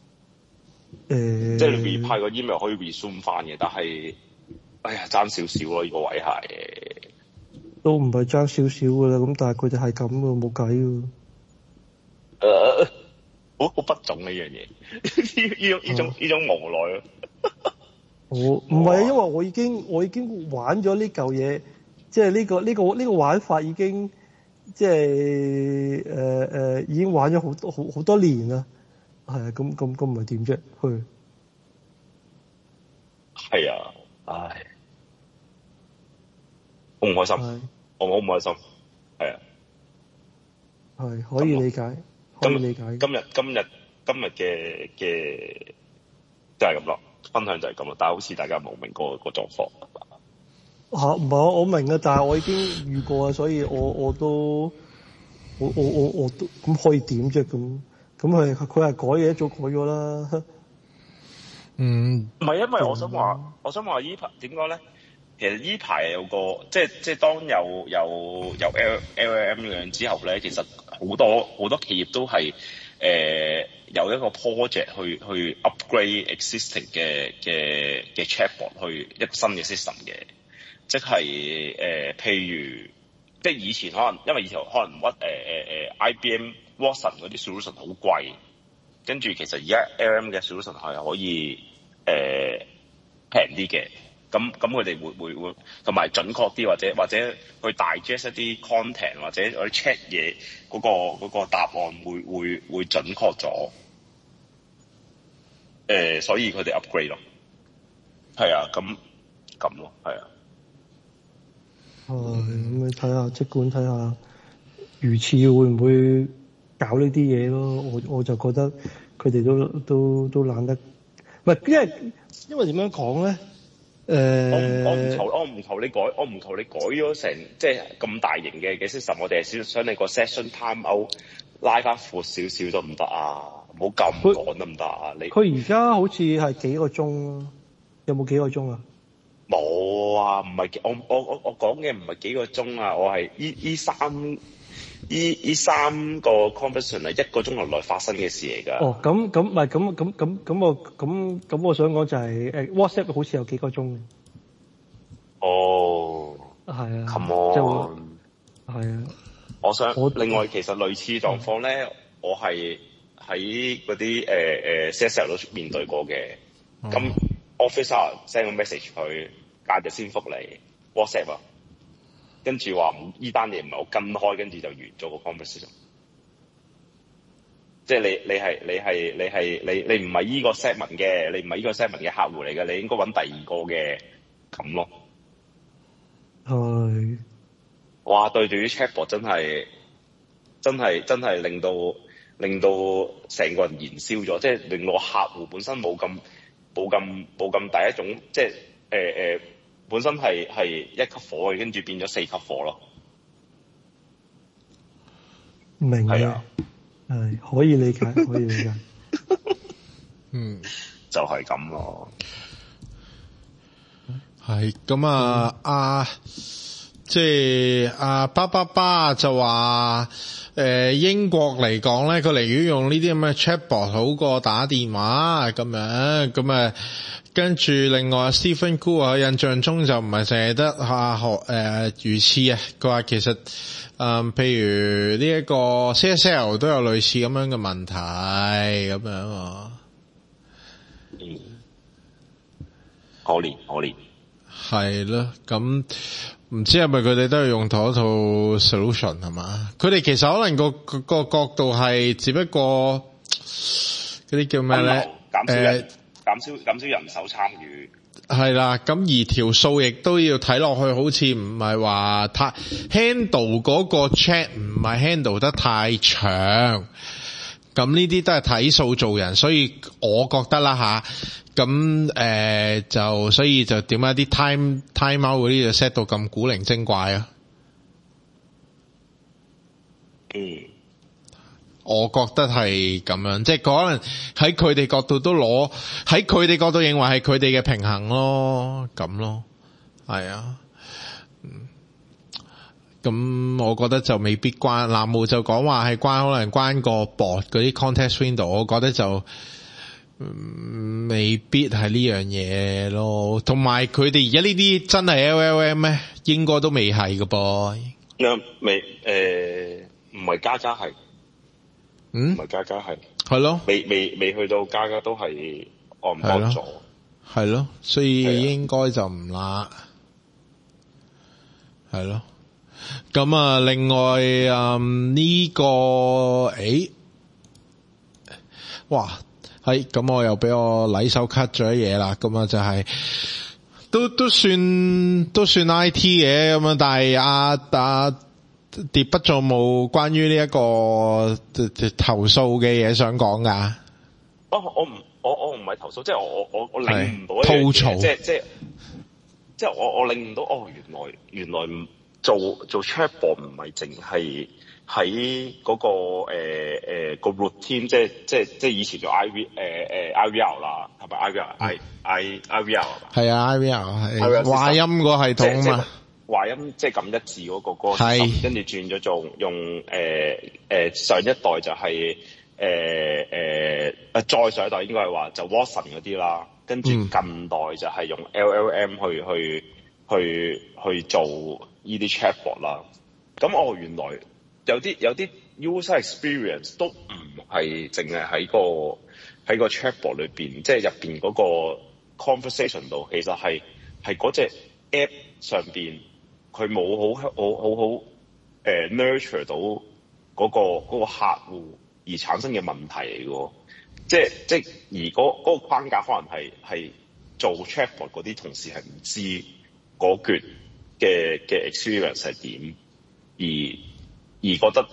即係你 reply 個 email 可以 resume 翻嘅，但係，哎呀，爭少少咯，呢個位係。 都唔係爭少少㗎啦，咁但係佢哋係咁㗎，冇計㗎。 好不種呢樣嘢，呢種無奈咯。 唔係，因為我已經玩咗呢嚿嘢，即係呢個玩法已經。即係已經玩咗好多年啦，係啊，咁唔係點啫？ 係啊，唉，好唔開心，我好唔開心，係啊， 係可以理解，可以理解。 今日嘅就係咁咯，分享就係咁咯，但係好似大家冇明個狀況。 唔係我明嘅，但係我已經遇過啊，所以我都咁可以點啫？咁佢係改嘢，早改咗啦。 唔係，因為我想話依排點講咧？其實依排有個即係當有 LLM 樣之後咧，其實好多企業都係有一個 project 去 upgrade existing 嘅 chatbot 去一個新嘅 system 嘅。即係譬如，即係以前可能因為以前可能IBM Watson 嗰啲 solution 好貴，跟住其實而家 LM 嘅 solution 係可以平啲嘅，咁佢哋會同埋準確啲，或者去 digest 一啲 content 或者去 check 嘢嗰個答案會準確咗，所以佢哋 upgrade 咯，係啊，咁咯，係啊。 咁你睇下，即管睇下魚翅會唔會搞呢啲嘢咯？我就覺得佢哋都懶得，唔係因為點樣講咧？ 我唔求你改咗成即係咁大型嘅 system， 我哋係想你個 session time out 拉翻闊少少都唔得啊！唔好咁趕得唔得啊！ 佢而家好似係幾個鐘啊？有冇幾個鐘啊？ 冇啊，唔係我講嘅唔係幾個鐘啊，我係依三個 conversation 係1個鐘頭內發生嘅事嚟㗎。 哦，咁唔係咁我想講就係WhatsApp 好似有幾個鐘嘅。 哦， 係啊 ，come on， 係啊。 另外其實類似狀況咧，我係喺嗰啲CSL 都面對過嘅，咁。Officer send 個 message 佢，隔日先覆你 WhatsApp 啊，跟住話依單嘢唔係我跟開，跟住就完咗個 conversation。即係你唔係依個 segment 嘅，你唔係依個 segment 嘅客戶嚟嘅，你應該揾第二個嘅咁咯。係。哇！對住啲 chatbot 真係真係令到成個人燃燒咗，即係令到客戶本身冇咁第一種，即係本身係1級火嘅，跟住變咗4級火咯。 明嘅，係可以理解，可以理解。 嗯， 就係咁咯。 係咁啊，即係巴就話英國嚟講咧，佢寧願用呢啲咁嘅 chatbot 好過打電話咁樣。咁啊，跟住另外 Stephen Koo 啊，印象中就唔係淨係得魚翅啊。佢話其實譬如呢一個 CSL 都有類似咁樣嘅問題咁樣啊。 可憐。 係咯，咁唔知係咪佢哋都係用同一套 solution 係嘛？佢哋其實可能個角度係只不過嗰啲叫咩咧？ 減少人手參與。 係啦，咁而條數亦都要睇落去，好似唔係話太 handle 嗰個 chat 唔係 handle 得太長。咁呢啲都係睇數做人，所以我覺得啦吓。咁就所以就點解啲 time out 嗰啲就 set 到咁古靈精怪啊？我覺得係咁樣，即係可能喺佢哋角度都喺佢哋角度認為係佢哋嘅平衡咯，咁咯，係啊。咁我覺得就未必關，南無就講話係可能關個 bot 嗰啲 context window， 我覺得就未必係呢樣嘢咯。同埋佢哋而家呢啲真係 LLM 咩？應該都未係㗎噃。 未唔係家係，唔係家係， 係咯， 未去到家都係按幫助， 係咯，所以應該就唔啦，係咯。咁啊，另外呢個哇，係咁我又俾我禮手 cut 咗嘢啦。咁啊就係都算 IT 嘅咁啊，但係碟不做冇關於呢一個投訴嘅嘢想講噶。 我唔係投訴，即係我領唔到吐槽， 即係我領唔到原來做 chatbot 唔係淨係喺嗰個 routine， 即係以前做 IVR 啦，係咪 IVR 係啊 IVR 係話音個系統啊嘛。 話音即係撳一字嗰個，跟住轉咗做用上一代就係再上一代應該係話就 Watson 嗰啲啦，跟住近代就係用 LLM 去做呢啲 chatbot 啦。咁原來有啲 user experience 都唔係淨係喺個 chatbot 裏邊，即係入邊嗰個 conversation 度，其實係嗰隻 app 上邊。佢冇好nurture 到嗰個客戶而產生嘅問題嚟嘅，即係而嗰個框架可能係做 chatbot 嗰啲同事係唔知嗰橛嘅 experience 係點，而覺得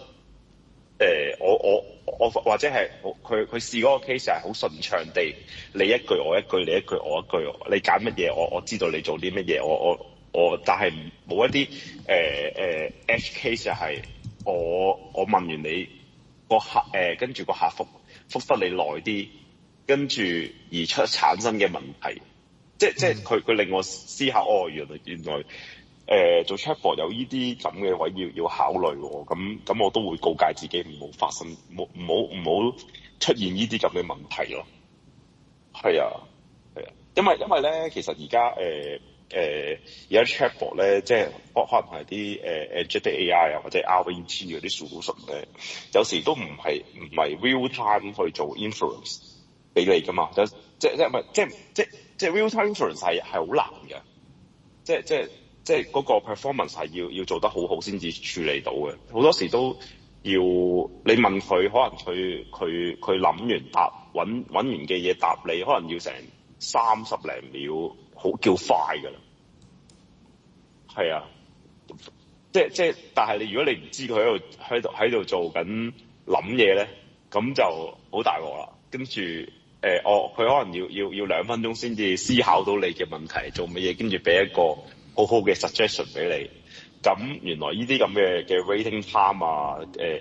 我或者係佢試嗰個 case 係好順暢地，你一句我一句，你一句我一句，你揀乜嘢我知道你做啲乜嘢，但係冇一啲edge case 就係我問完你個客跟住個客覆得你耐啲，跟住而產生嘅問題，即係佢令我思考，原來做 chatbot 有呢啲咁嘅位要考慮喎，咁我都會告誡自己唔好發生，唔好出現呢啲咁嘅問題咯。係啊，因為咧其實而家而家 chatbot 咧，即係可能係啲generative AI 啊或者 RAG 嗰啲 solution 咧，有時都唔係 real time 去做 inference 俾你噶嘛，即係 real time inference 係好難嘅，即係嗰個 performance 係要做得好好先至處理到嘅，好多時都要你問佢，可能佢諗完揾完嘅嘢答你，可能要成30零秒，好叫快㗎啦。係啊， 但係如果你唔知佢喺度做緊諗嘢咧，咁就好大鑊啦。跟住佢可能要2分鐘先至思考到你嘅問題做乜嘢，跟住俾一個好好嘅 suggestion 俾你。咁原來呢啲咁嘅 waiting time 啊，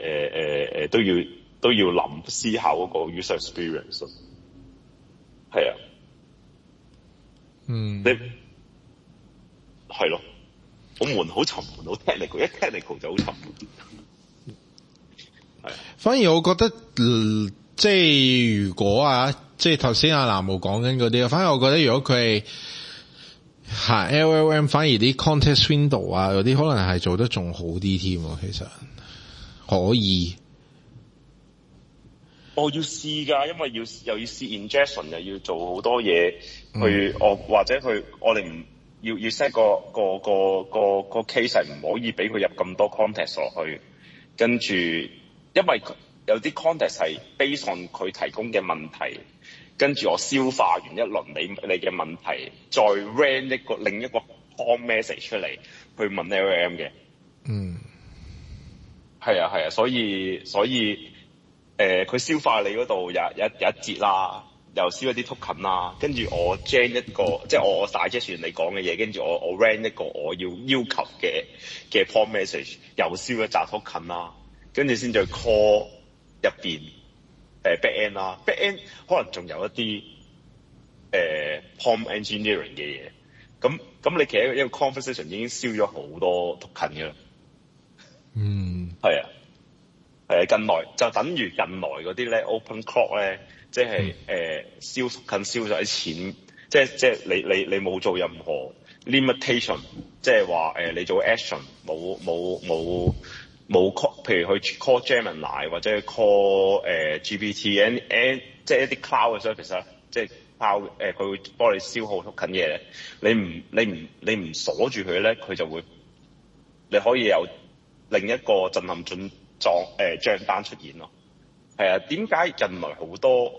都要諗思考嗰個 user experience。係啊，你係咯，好悶，好沉悶，好 technical， 一 technical 就好沉悶。係。 反而我覺得，即係如果即係頭先阿南無講緊嗰啲，反而我覺得如果佢係行 LLM， 反而啲 context window 嗰啲可能係做得仲好啲添喎，其實可以。 我要試㗎，因為又要試 injection， 又要做好多嘢去，或者我哋唔要 set 個 case 係唔可以俾佢入咁多 context 落去，跟住因為有啲 context 係 based on 佢提供嘅問題，跟住我消化完一輪你嘅問題，再 ran 另一個 prompt message 出嚟去問 LLM 嘅。係啊，所以佢消化你嗰度有一節啦，又燒一啲 token 啦，跟住我 gen 一個，即係我 digest 完你講嘅嘢，跟住我 ran 一個我要求嘅 prompt message， 又燒一紮 token 啦，跟住先再 call 入邊back end 啦 ，back end 可能仲有一啲prompt engineering 嘅嘢，咁你其實一個 conversation 已經燒咗好多 token 嘅啦。係啊。近來就等於近來嗰啲咧 OpenClock 咧，即係燒咗啲錢，即係你冇做任何 limitation， 即係話你做 action 冇 call， 譬如去 call Gemini 或者去 call GPT， 即係一啲 cloud 嘅 service 啦，即係 cloud 佢會幫你消耗 token 嘢咧，你唔鎖住佢咧，佢就會你可以有另一個震撼帳單出現咯。係啊，點解近來好多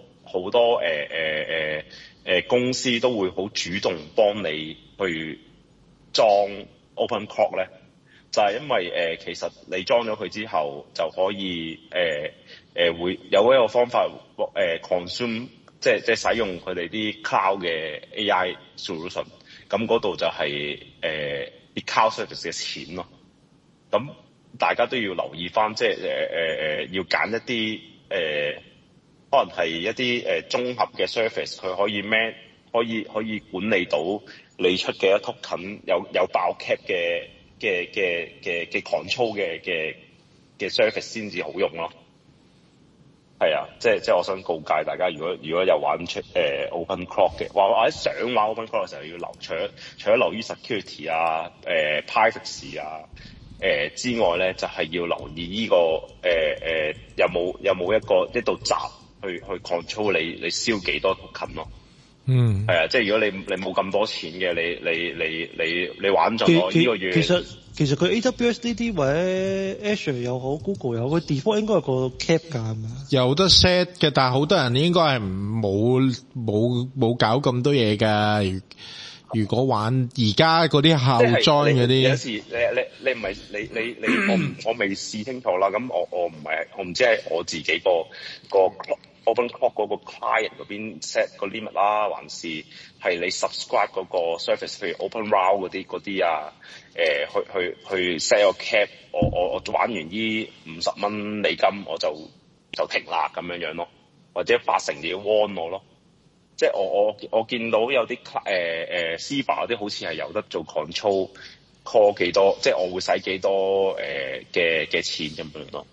公司都會好主動幫你去裝 OpenClock 咧？就係因為其實你裝咗佢之後就可以會有一個方法consume， 即係使用佢哋啲 cloud 嘅 AI solution， 咁嗰度就係啲 cloud service 嘅錢咯。咁大家都要留意翻，即係要揀一啲可能係一啲綜合嘅 service， 佢可以可以管理到你出嘅一 token 有爆 cap 嘅 control 嘅 service 先至好用咯。係啊，即係我想告誡大家，如果有玩出OpenClock 嘅，或者想玩 OpenClock 嘅時候要除咗留意 security 啊、privacy 啊。之外咧，就係要留意呢個有冇一道閘去 control 你燒幾多 token 咯。係啊，即係如果你冇咁多錢嘅，你玩咗呢個月。 其實佢 AWS 呢啲或者 Azure 又好 Google 又好，佢 default 應該有個 cap 㗎，係咪？有得 set 嘅，但係好多人應該係冇搞咁多嘢㗎。如果玩而家嗰啲校裝嗰啲，有時你唔係你我未試清楚啦。咁我唔知係我自己個 OpenClock 嗰個 client 嗰邊 set 個 limit 啦，還是係你 subscribe 嗰個 service， 譬如 OpenRoute 嗰啲啊，去 set 個 cap， 我玩完呢50蚊美金我就停啦咁樣咯，或者8成你要 warn 我咯。即係我見到有啲Siva 嗰啲好似係有得做 control call 幾多，即係我會使幾多嘅錢咁樣咯。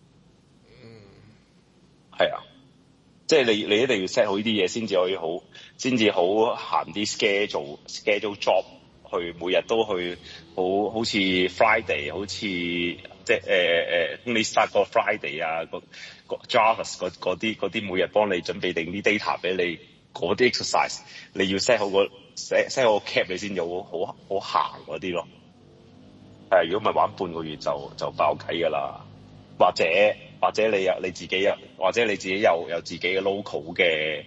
係啊，即係你一定要 set 好呢啲嘢先至好行啲 schedule job 去每日都去好似 Friday 好似即係你 start 個 Friday 啊個 Javas 嗰啲每日幫你準備定啲 data 俾你。嗰啲 exercise 你要 set 好個 cap 你先有好行嗰啲咯。如果唔係玩半個月就爆計㗎啦。或者你自己有自己嘅 local 嘅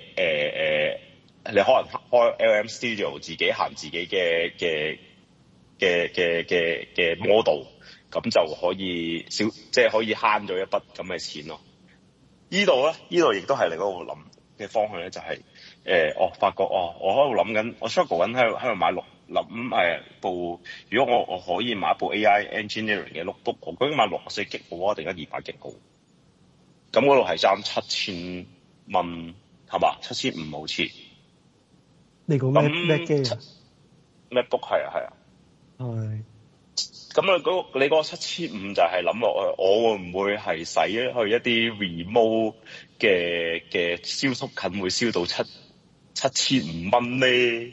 你可能開 LM Studio 自己行自己嘅嘅 model， 咁就可以即係可以慳咗一筆咁嘅錢咯。呢度亦都係另一個諗嘅方向咧，就係我發覺我喺度諗緊，我 struggle 緊喺度買部，如果我可以買一部 AI engineering 嘅 notebook， 我究竟買64 G 好啊，定係200 G 好？咁嗰度係爭7000蚊係嘛？7500好似。 你講咩機啊 ？MacBook 係啊。 係。 咁你嗰個7500就係諗落去，我會唔會係使去一啲 remote 嘅燒縮近會燒到7500蚊咧？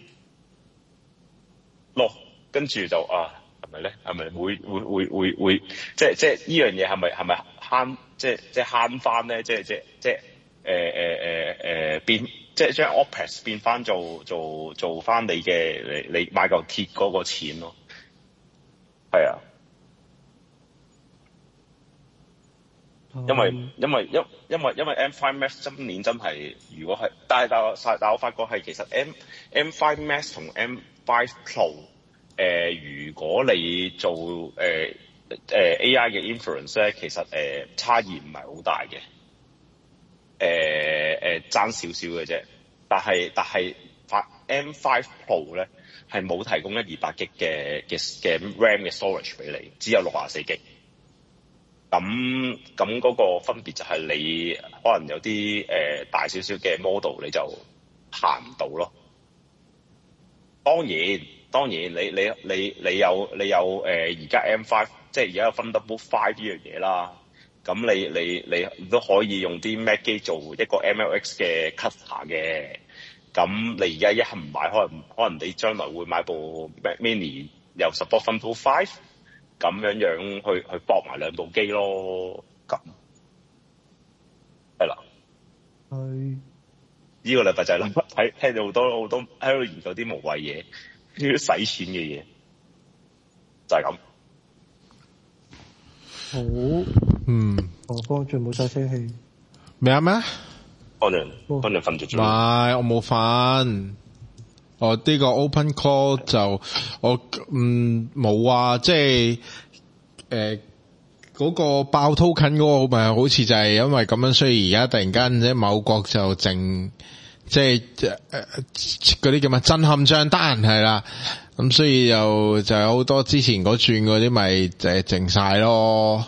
咯，跟住就係咪咧？係咪會即係呢樣嘢係咪慳？即係慳翻咧？變即係將 OPEX 變翻做翻你嘅你買嚿鐵嗰個錢咯。係啊，因為 M5 Max 今年真係，如果係，但我發覺係其實 M5 Max 同 M5 Pro， 如果你做AI 嘅 inference 咧，其實差異唔係好大嘅，爭少少嘅啫。但係 M5 Pro 咧係冇提供128 G 嘅 RAM 嘅 storage 俾你，只有64 G。咁嗰個分別就係你可能有啲大少少嘅 model 你就行唔到咯。當然你有而家 M5 即係而家有 Thunderbolt 5呢樣嘢啦。咁你都可以用啲 Mac 機做一個 MLX 嘅 cluster 嘅。咁你而家一係唔買，可能你將來會買部 Mac Mini 又 support Thunderbolt 5，咁樣去搏埋兩部機咯。咁係啦， 係呢個禮拜就係諗聽到好多喺度研究啲無謂嘢，呢啲使錢嘅嘢就係咁。 好，我幫住冇晒聲氣咩？ 可能瞓咗咗。 唔係，我冇瞓。我呢個 open call 就我冇啊，即係嗰個爆 token 嗰個咪好似就係因為咁樣，所以而家突然間即係某國就淨即係嗰啲叫乜震撼賬單係啦，咁所以就有好多之前嗰轉嗰啲咪就係淨晒咯。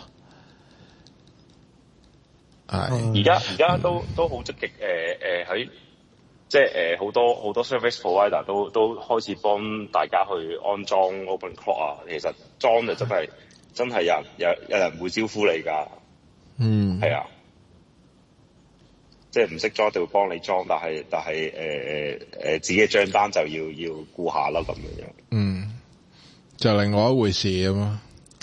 而家都好積極喺即係好多 service provider 都開始幫大家去安裝 OpenCloud 啊。其實裝就真係有人會招呼你㗎。係啊，即係唔識裝就會幫你裝，但係自己嘅賬單就要顧下啦咁樣。 就另外一回事咁嘛。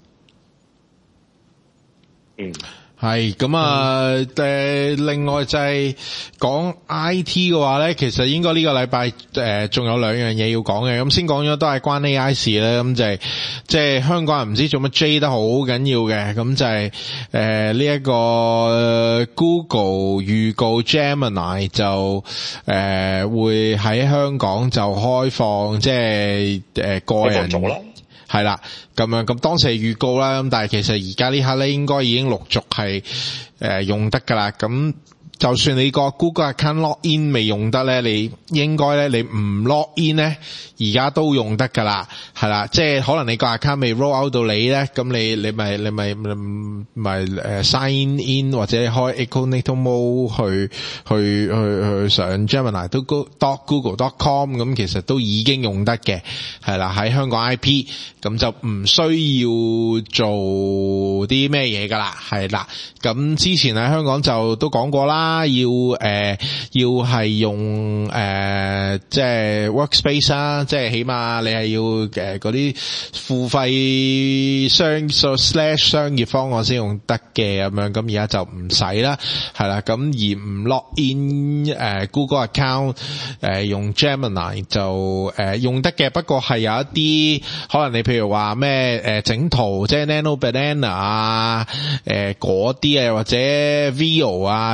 係咁啊！另外就係講 IT 嘅話咧，其實應該呢個禮拜仲有兩樣嘢要講嘅。咁先講咗都係關 AI 事咧。咁就係即係香港人唔知做乜 J 得好緊要嘅。咁就係呢一個 Google 預告 Gemini 就會喺香港就開放，即係個人做啦。係啦，咁樣咁當時係預告啦，咁但係其實而家呢刻咧應該已經陸續係用得噶啦，咁就算你個 Google account log in 未用得咧，你應該咧你唔 log in 咧，而家都用得噶啦，係啦，即係可能你個 account 未 roll out 到你咧，咁你咪sign in 或者開 incognito mode 去上 Gemini.google.com 咁其實都已經用得嘅，係啦，喺香港 IP 咁就唔需要做啲咩嘢噶啦，係啦，咁之前喺香港就都講過啦。要係用即係 workspace 啦，即係起碼你係要嗰啲付費商業方案先用得嘅咁樣，咁而家就唔使啦，係啦，咁而唔 log in Google account 用 Gemini 就用得嘅，不過係有一啲可能你譬如話咩整圖，即係 Nano Banana 啊嗰啲啊，或者 Veo 啊，即係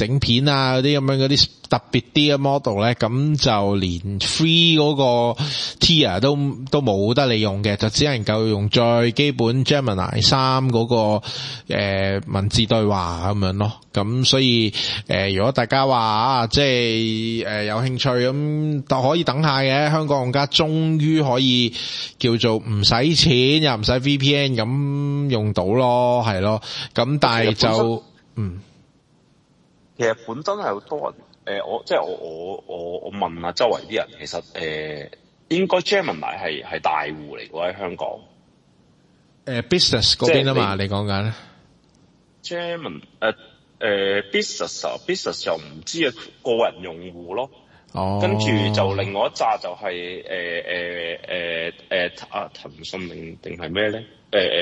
整片啊嗰啲咁樣嗰啲特別啲嘅 model 咧，咁就連 free 嗰個 tier 都冇得你用嘅，就只能夠用最基本 Gemini 3嗰個文字對話咁樣咯。咁所以如果大家話即係有興趣咁，就可以等下嘅。香港用家終於可以叫做唔使錢又唔使 VPN 咁用到咯，係咯。咁但係就其實本身係好多人我問下周圍啲人，其實應該 Gemini 係大戶嚟嘅喺香港。 business 嗰邊啊嘛，你講緊 Gemini business 就唔知啊，個人用戶咯。跟住就另外一紮就係騰訊定係咩咧？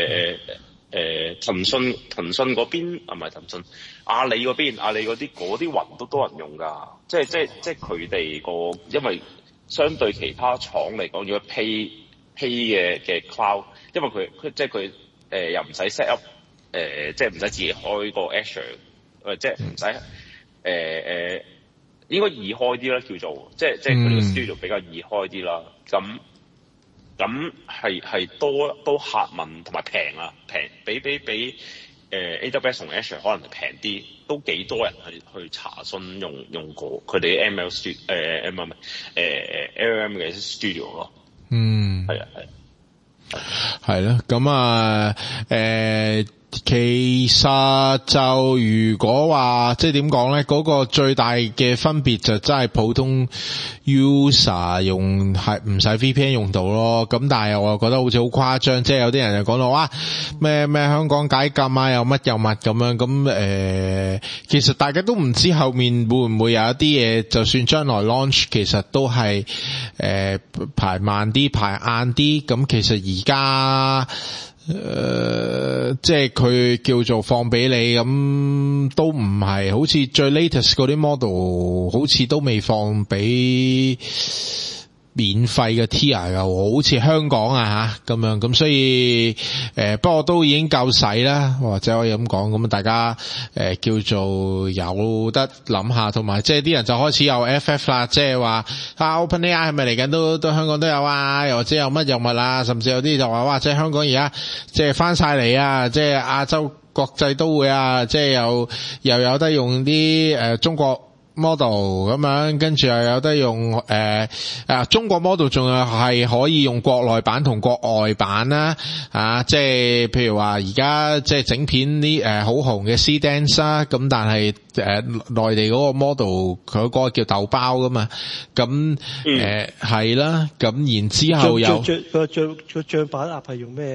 騰訊嗰邊啊，唔係騰訊，阿里嗰邊，阿里嗰啲雲都多人用㗎。即係佢哋個，因為相對其他廠嚟講，如果 pay 嘅 cloud， 因為佢又唔使 set up， 即係唔使自己開個 Azure， 即係唔使應該易開啲啦，叫做即係佢哋個 studio 比較易開啲啦。咁係多客問同埋平啊，平比AWS 同 Azure 可能平啲，都幾多人去查詢用過佢哋嘅 ML studio LLM 嘅 studio 咯。 係咯，咁其實就如果話即係點講咧，嗰個最大嘅分別就真係普通 user 用係唔使 VPN 用到咯。咁但係我又覺得好似好誇張，即係有啲人就講到哇咩香港解禁啊，又乜咁樣。咁其實大家都唔知後面會唔會有一啲嘢，就算將來 launch 其實都係排慢啲排晏啲。咁其實而家即係佢叫做放俾你，咁都唔係好似最 latest 嗰啲 model 好似都未放俾免費嘅 tier 㗎，好似香港啊咁樣。咁所以不過都已經夠使啦，或者可以咁講。咁大家叫做有得諗下，同埋即係啲人就開始有 FF 啦，即係話OpenAI 係咪嚟緊都香港都有啊？又或者有乜有物啊？甚至有啲就話哇，即係香港而家即係翻晒嚟啊！即係亞洲國際都會啊！即係又有得用啲中國model 咁樣，跟住又有得用中國 model 仲係可以用國內版同國外版啦。即係譬如話而家即係整片啲好紅嘅 C-Dance 啦，咁但係內地嗰個 model 佢嗰個叫豆包噶嘛，咁係啦，咁然之後有個醬板鴨係用咩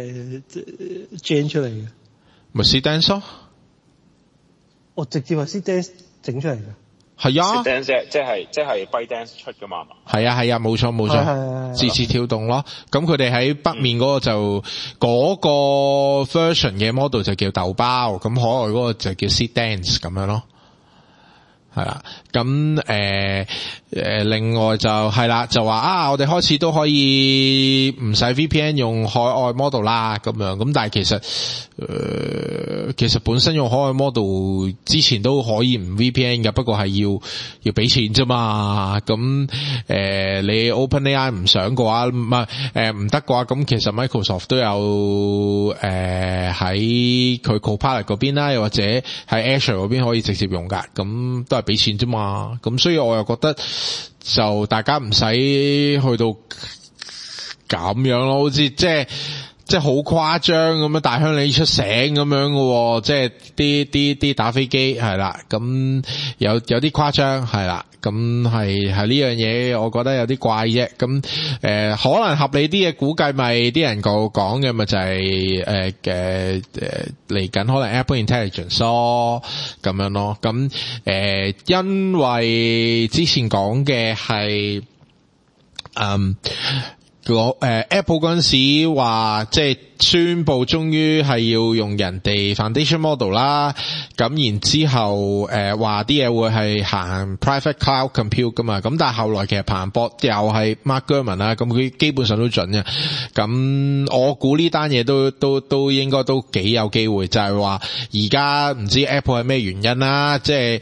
gen 出嚟嘅？ 咪 C-Dance 咯， 我直接話 C-Dance 整出嚟嘅。 係啊， 即係 ByteDance 出噶嘛？ 係啊，冇錯，字節跳動咯。咁佢哋喺北面嗰個就嗰個 version 嘅 model 就叫豆包，咁海外嗰個就叫 C-Dance 咁樣咯。係啦，咁另外就係啦，就話我哋開始都可以唔使 VPN 用海外 model 啦，咁樣。咁但係其實本身用海外 model 之前都可以唔 VPN 嘅，不過係要俾錢啫嘛。咁你 OpenAI 唔想嘅話，唔得嘅話，咁其實 Microsoft 都有喺佢 Copilot 嗰邊啦，又或者喺 Azure 嗰邊可以直接用噶，咁都係俾錢啫嘛。咁所以我又覺得就大家唔使去到咁樣咯，好似即係好誇張咁樣，大鄉里出醒咁樣嘅，即係啲打飛機係啦，咁有啲誇張係啦，咁係呢樣嘢，我覺得有啲怪啫。咁可能合理啲嘅估計，咪啲人講嘅咪就係嚟緊可能 Apple Intelligence 咯，咁樣咯。咁因為之前講嘅係Apple 嗰陣時話，即係宣布終於係要用人哋 foundation model 啦，咁然之後話啲嘢會係行 private cloud compute 噶嘛，咁但係後來其實彭博又係 Mark Gurman 啦，咁佢基本上都準嘅，咁我估呢單嘢都應該都幾有機會，就係話而家唔知 Apple 係咩原因啦，即係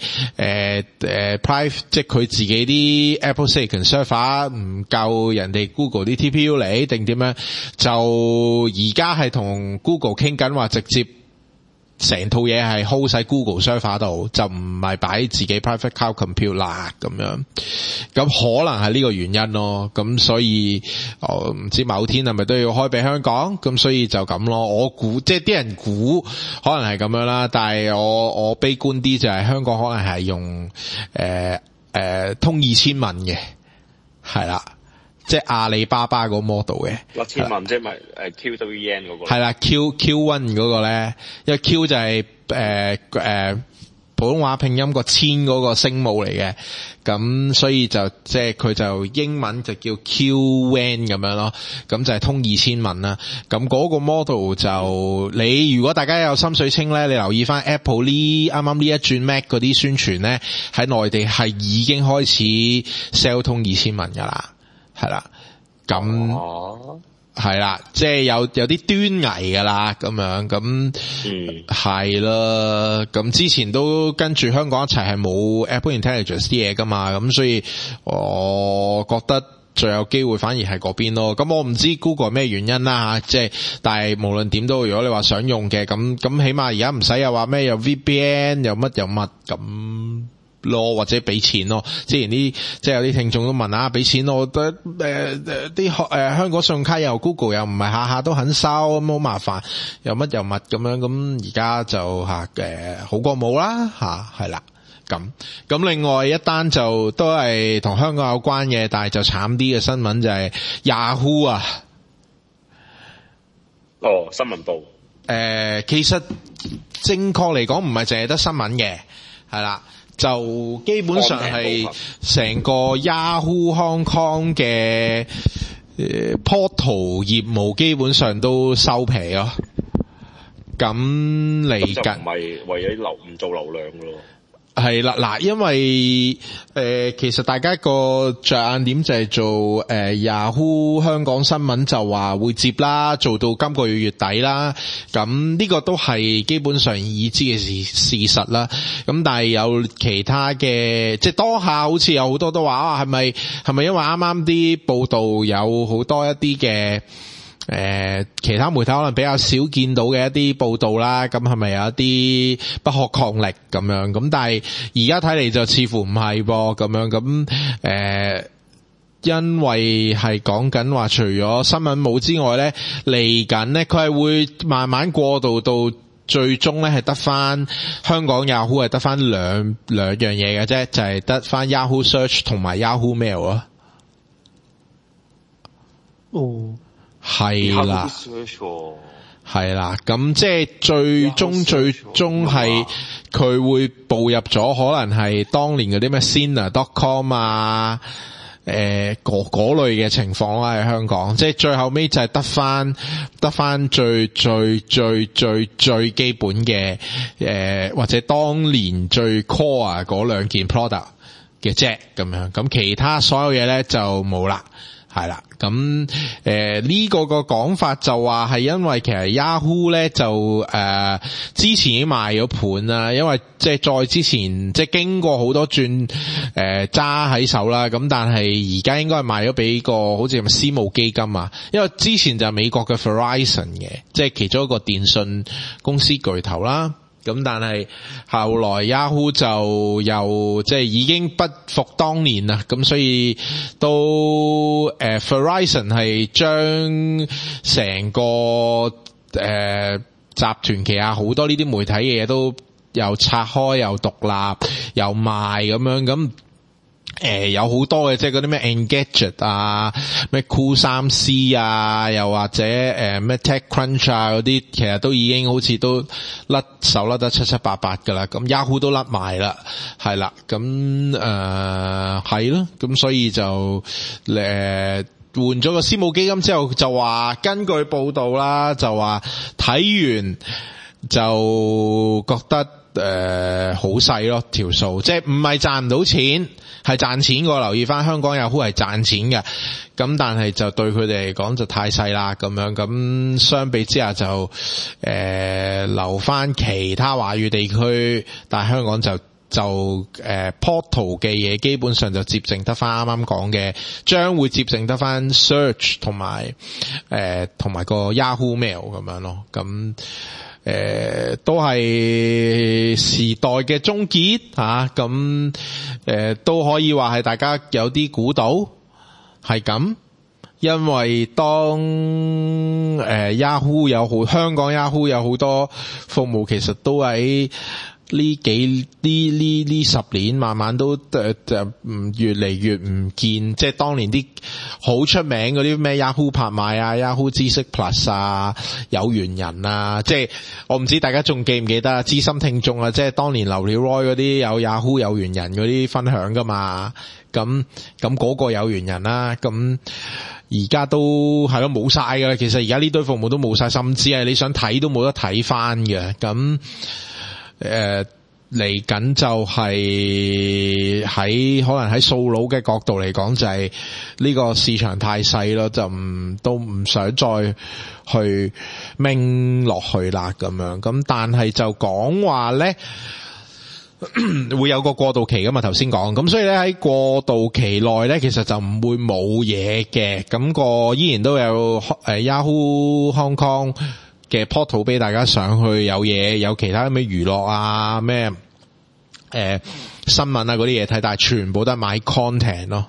private 即係佢自己啲 Apple Silicon server 唔夠人哋 Google 啲 TPU 嚟定點樣，就而家係同 Google 傾緊話直接成套嘢係 hold 喺 Google server 度，就唔係擺自己 private cloud compute 啦咁樣，咁可能係呢個原因咯，咁所以唔知某天係咪都要開俾香港，咁所以就咁咯，我估即係啲人估可能係咁樣啦，但係我悲觀啲就係香港可能係用通2000問嘅，係啦。即係阿里巴巴個 model 嘅 ，1000問即係咪QWEN 嗰個？係啦 ，Q1 嗰個咧，因為 Q 就係普通話拼音個千嗰個聲母嚟嘅，咁所以就即係佢就英文就叫 QWEN 咁樣咯，咁就係通2000問啦。咁嗰個 model 就你如果大家有心水清咧，你留意翻 Apple 啱啱呢一轉 Mac 嗰啲宣傳咧，喺內地係已經開始 sell 通2000問噶啦。係啦，咁係啦，即係有啲端倪噶啦，咁樣咁係啦，咁之前都跟住香港一齊係冇 Apple Intelligence 啲嘢噶嘛，咁所以我覺得最有機會反而係嗰邊咯。咁我唔知 Google 係咩原因啦吓，即係但係無論點都，如果你話想用嘅，咁起碼而家唔使又話咩又 VPN 又乜又乜咁。咯或者俾錢咯，之前啲即係有啲聽眾都問啊，俾錢咯，我覺得香港信用卡又 Google 又唔係下下都肯收，咁好麻煩，又乜又乜咁樣，咁而家就好過冇啦吓，係啦，咁另外一單就都係同香港有關嘅，但係就慘啲嘅新聞就係 Yahoo 啊， 新聞部其實正確嚟講唔係淨係得新聞嘅，係啦。就基本上係成個 Yahoo Hong Kong 嘅portal 業務基本上都收皮咯。咁嚟緊就唔係為咗唔做流量咯。 係啦，嗱，因為其實大家個着眼點就係做Yahoo 香港新聞就話會接啦，做到今個月底啦。咁呢個都係基本上已知嘅事實啦。咁但係有其他嘅，即係當下好似有好多都話啊，係咪因為啱啱啲報道有好多一啲嘅其他媒體可能比較少見到嘅一啲報道啦，咁係咪有一啲不可抗力咁樣？咁但係而家睇嚟就似乎唔係噃咁樣，咁因為係講緊話除咗新聞冇之外咧，嚟緊咧佢係會慢慢過渡到最終咧係得翻香港 Yahoo 係得翻兩樣嘢嘅啫，就係得翻 Yahoo Search 同埋 Yahoo Mail 啊。 哦。 係啦，係啦，咁即係最終係佢會步入咗可能係當年嗰啲咩 Sina.com 啊，嗰類嘅情況啦喺香港，即係最後尾就係得翻最基本嘅或者當年最 core 嗰兩件 product 嘅啫咁樣，咁其他所有嘢咧就冇啦。係啦，咁呢個講法就話係因為其實 Yahoo 咧就之前已經賣咗盤啦，因為即係再之前即係經過好多轉揸喺手啦，咁但係而家應該係賣咗俾個好似係咪私募基金啊？因為之前就係美國嘅 Verizon 嘅，即係其中一個電信公司巨頭啦。咁但係後來 Yahoo 就又即係已經不復當年啦，咁所以都Verizon 係將成個集團旗下好多呢啲媒體嘅嘢都又拆開又獨立又賣咁樣咁。有好多嘅，即係嗰啲咩 Engadget 啊，咩 Cool3C 啊，又或者咩 TechCrunch 啊嗰啲，其實都已經好似都甩手甩得七七八八噶啦。咁 Yahoo 都甩埋啦，係啦，咁係咯，咁所以就換咗個私募基金之後，就話根據報道啦，就話睇完就覺得好細咯條數，即係唔係賺唔到錢，係賺錢嘅。留意翻香港Yahoo係賺錢嘅，咁但係就對佢哋嚟講就太細啦咁樣。咁相比之下就留翻其他華語地區，但係香港就portal 嘅嘢基本上就接剩得翻啱啱講嘅，將會接剩得翻 search 同埋個 Yahoo Mail 咁樣咯。咁都係時代嘅終結吓，咁都可以話係大家有啲估到係咁，因為當Yahoo 香港 Yahoo 有好多服務其實都喺呢10年慢慢都越嚟越唔見，即係當年啲好出名嗰啲咩 Yahoo 拍賣啊、Yahoo 知識 Plus 啊、有緣人啊，即係我唔知大家仲記唔記得啊？資深聽眾啊，即係當年流料 Roy 嗰啲有 Yahoo 有緣人嗰啲分享噶嘛，咁嗰個有緣人啦，咁而家都係咯冇晒噶啦，其實而家呢堆服務都冇晒，甚至係你想睇都冇得睇翻嘅，咁嚟緊就係可能喺數佬嘅角度嚟講，就係呢個市場太細咯，就都唔想再去掹落去啦咁樣。咁但係就講話咧會有個過渡期噶嘛，頭先講，咁所以咧喺過渡期內咧，其實就唔會冇嘢嘅，咁個依然都有Yahoo Hong Kong嘅 portal 俾大家上去，有嘢，有其他咩娛樂啊咩新聞啊嗰啲嘢睇，但係全部都係買 content 咯，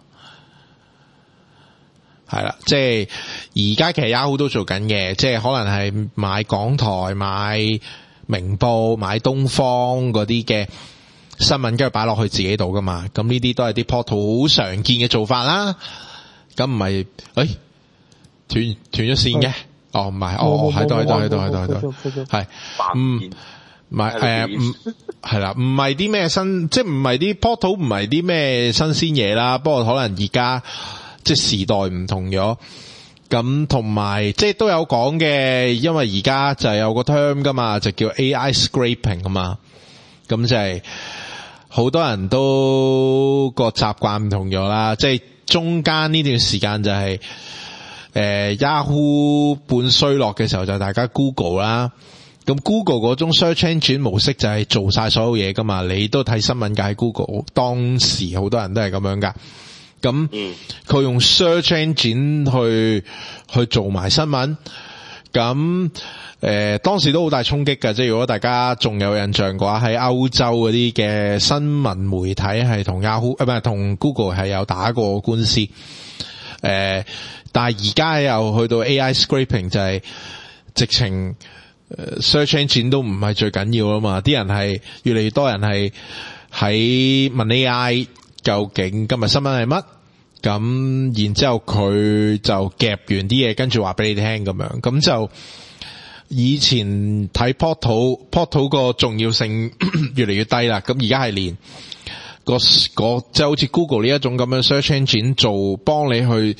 係啦，即係而家其實 Yahoo 都做緊嘅，即係可能係買港台、買明報、買東方嗰啲嘅新聞，跟住擺落去自己度噶嘛，咁呢啲都係啲 portal 好常見嘅做法啦。咁唔係斷咗線嘅。哦，唔係，喺度，係，唔係，係啦，唔係啲咩新，即係唔係啲 portal，唔係啲咩新鮮嘢啦。不過可能而家即係時代唔同咗，咁同埋即係都有講嘅，因為而家就有個 term 噶嘛，就叫 AI scraping 啊嘛，咁就係好多人都個習慣唔同咗啦。即係中間呢段時間就係。Yahoo 半衰落嘅時候就大家 Google 啦，咁 Google 嗰種 search engine 模式就係做晒所有嘢噶嘛，你都睇新聞嘅喺 Google， 當時好多人都係咁樣噶，咁佢用 search engine 去做埋新聞，咁當時都好大衝擊㗎，即係如果大家仲有印象嘅話，喺歐洲嗰啲嘅新聞媒體係同 Yahoo 唔係同 Google 係有打過官司，但係而家又去到 AI scraping， 就係直情search engine 都唔係最緊要啊嘛，啲人係越嚟越多人係喺問 AI 究竟今日新聞係乜，咁然之後佢就夾完啲嘢跟住話俾你聽咁樣，咁就以前睇 portal 個重要性越嚟越低啦，咁而家係連個即係好似 Google 呢一種咁樣 search engine 做幫你去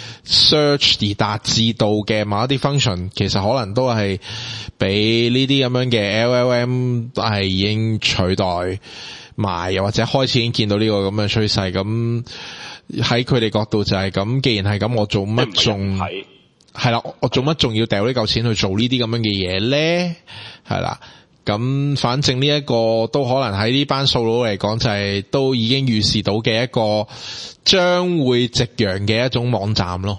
search 而達至到嘅某一啲 function， 其實可能都係俾呢啲咁樣嘅 LLM 係已經取代埋，又或者開始已經見到呢個咁嘅趨勢。咁喺佢哋角度就係咁，既然係咁，我做乜仲係啦？我做乜仲要掉呢嚿錢去做呢啲咁樣嘅嘢咧？係啦，咁反正呢一個都可能喺呢班數佬嚟講，就係都已經預示到嘅一個將會夕陽嘅一種網站咯。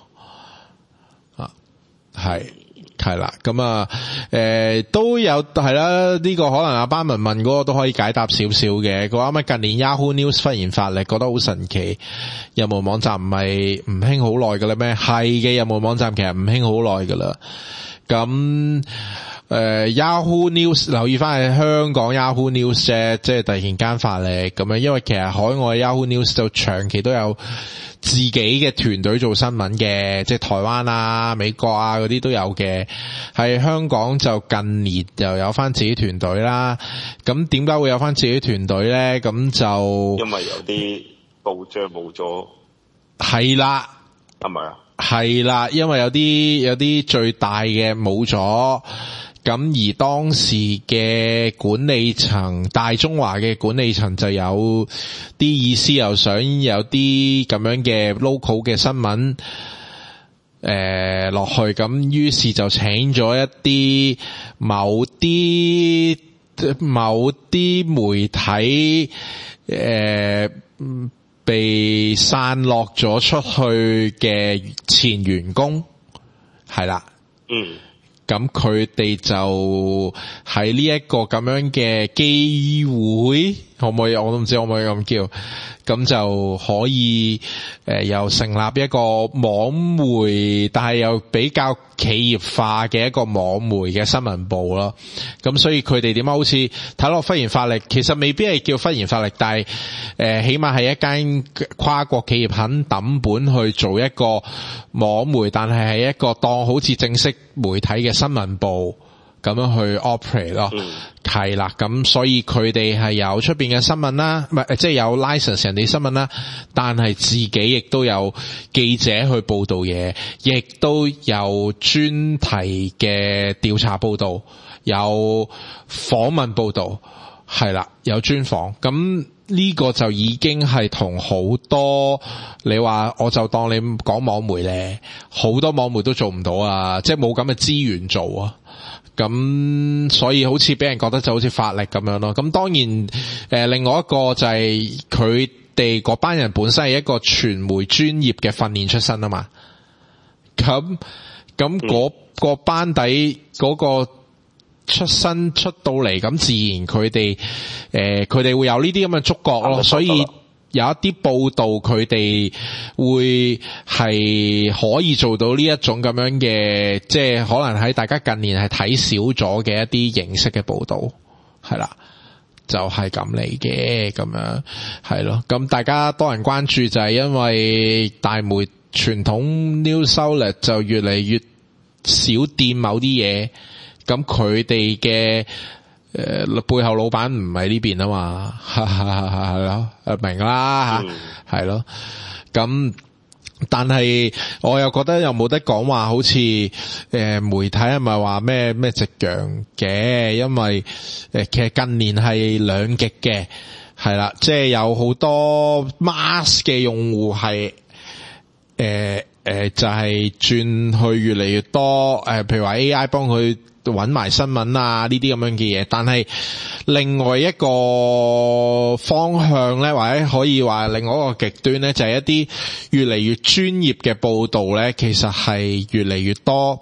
係啦，咁都有係啦，呢個可能阿班文問嗰個都可以解答少少嘅。佢話咩近年 Yahoo News 忽然發力，覺得好神奇。有冇網站唔係唔興好耐噶啦咩？係嘅，有冇網站其實唔興好耐噶啦。咁Yahoo News 留意翻係香港 Yahoo News 啫，即係突然間發力咁樣，因為其實海外 Yahoo News 就長期都有自己嘅團隊做新聞嘅，即係台灣啊、美國啊嗰啲都有嘅。喺香港就近年又有翻自己團隊啦。咁點解會有翻自己團隊咧？咁就因為有啲報章冇咗， 係啦， 係咪啊？ 係啦，因為有啲最大嘅冇咗。咁而當時嘅管理層，大中華嘅管理層就有啲意思，又想有啲咁樣嘅 local 嘅新聞落去，咁於是就請咗一啲某啲媒體被散落咗出去嘅前員工，係啦，咁佢哋就喺呢一個咁樣嘅機會，可唔可以？我都唔知可唔可以咁叫。咁就可以又成立一個網媒，但係又比較企業化嘅一個網媒嘅新聞部咯。咁所以佢哋點解好似睇落忽然發力，其實未必係叫忽然發力，但係起碼係一間跨國企業肯抌本去做一個網媒，但係係一個當好似正式媒體嘅新聞部咁樣去 operate 咯。係啦，咁所以佢哋係有出邊嘅新聞啦，唔係即係有 license 人哋新聞啦，但係自己亦都有記者去報道嘢，亦都有專題嘅調查報道，有訪問報道，係啦，有專訪。咁呢個就已經係同好多你話我就當你講網媒咧，好多網媒都做唔到啊，即係冇咁嘅資源做啊。咁所以好似俾人覺得就好似發力咁樣咯。咁當然另外一個就係佢哋嗰班人本身係一個傳媒專業嘅訓練出身啊嘛。咁嗰班底嗰個出身出到嚟，咁自然佢哋會有呢啲咁嘅觸覺咯。所以有一啲報道佢哋會係可以做到呢一種咁樣嘅，即係可能喺大家近年係睇少咗嘅一啲形式嘅報道，係啦，就係咁嚟嘅，咁樣係咯。咁大家多人關注就係因為大媒傳統 news outlet 就越嚟越少掂某啲嘢，咁佢哋嘅背後老闆唔係呢邊啊嘛，係咯，明啦吓，係咯。咁但係我又覺得又冇得講話，好似媒體係咪話咩夕陽嘅？因為其實近年係兩極嘅，係啦，即係有好多 mass 嘅用戶係就係轉去越嚟越多譬如話 AI 幫佢揾埋新聞啊呢啲咁樣嘅嘢，但係另外一個方向咧，或者可以話另外一個極端咧，就係一啲越嚟越專業嘅報道咧，其實係越嚟越多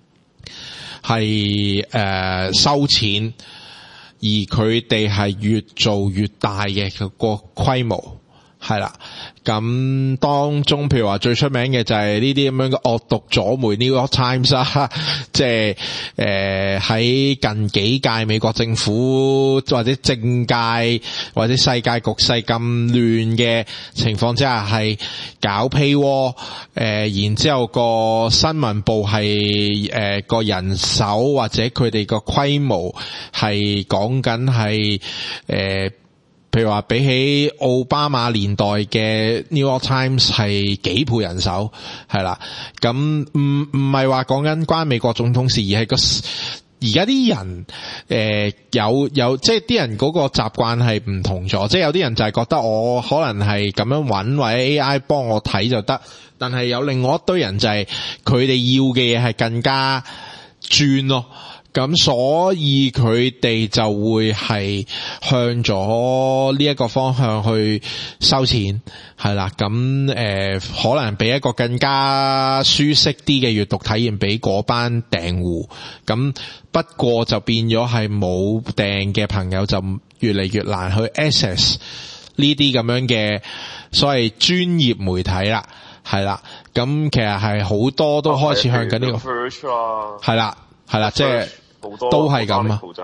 係收錢，而佢哋係越做越大嘅個規模，係啦。咁當中譬如話最出名嘅就係呢啲咁樣嘅惡毒左媒 New York Times 啊，即係喺近幾屆美國政府或者政界或者世界局勢咁亂嘅情況之下係搞 paywall，然之後個新聞部係個人手或者佢哋個規模係講緊係譬如話比起奧巴馬年代嘅 New York Times 係幾倍人手，係啦。咁唔係話講緊關美國總統事，而係而家啲人有即係啲人嗰個習慣係唔同咗，即係有啲人就係覺得我可能係咁樣揾或者 AI 幫我睇就得，但係有另外一堆人就係佢哋要嘅嘢係更加專咯。咁所以佢哋就會係向咗呢一個方向去收錢，係啦。咁可能俾一個更加舒適啲嘅閱讀體驗俾嗰班訂戶。咁不過就變咗係冇訂嘅朋友就越嚟越難去 access 呢啲咁樣嘅所謂專業媒體啦，係啦。咁其實係好多都開始向緊呢個，係啦，係啦，即係。都係咁啊，就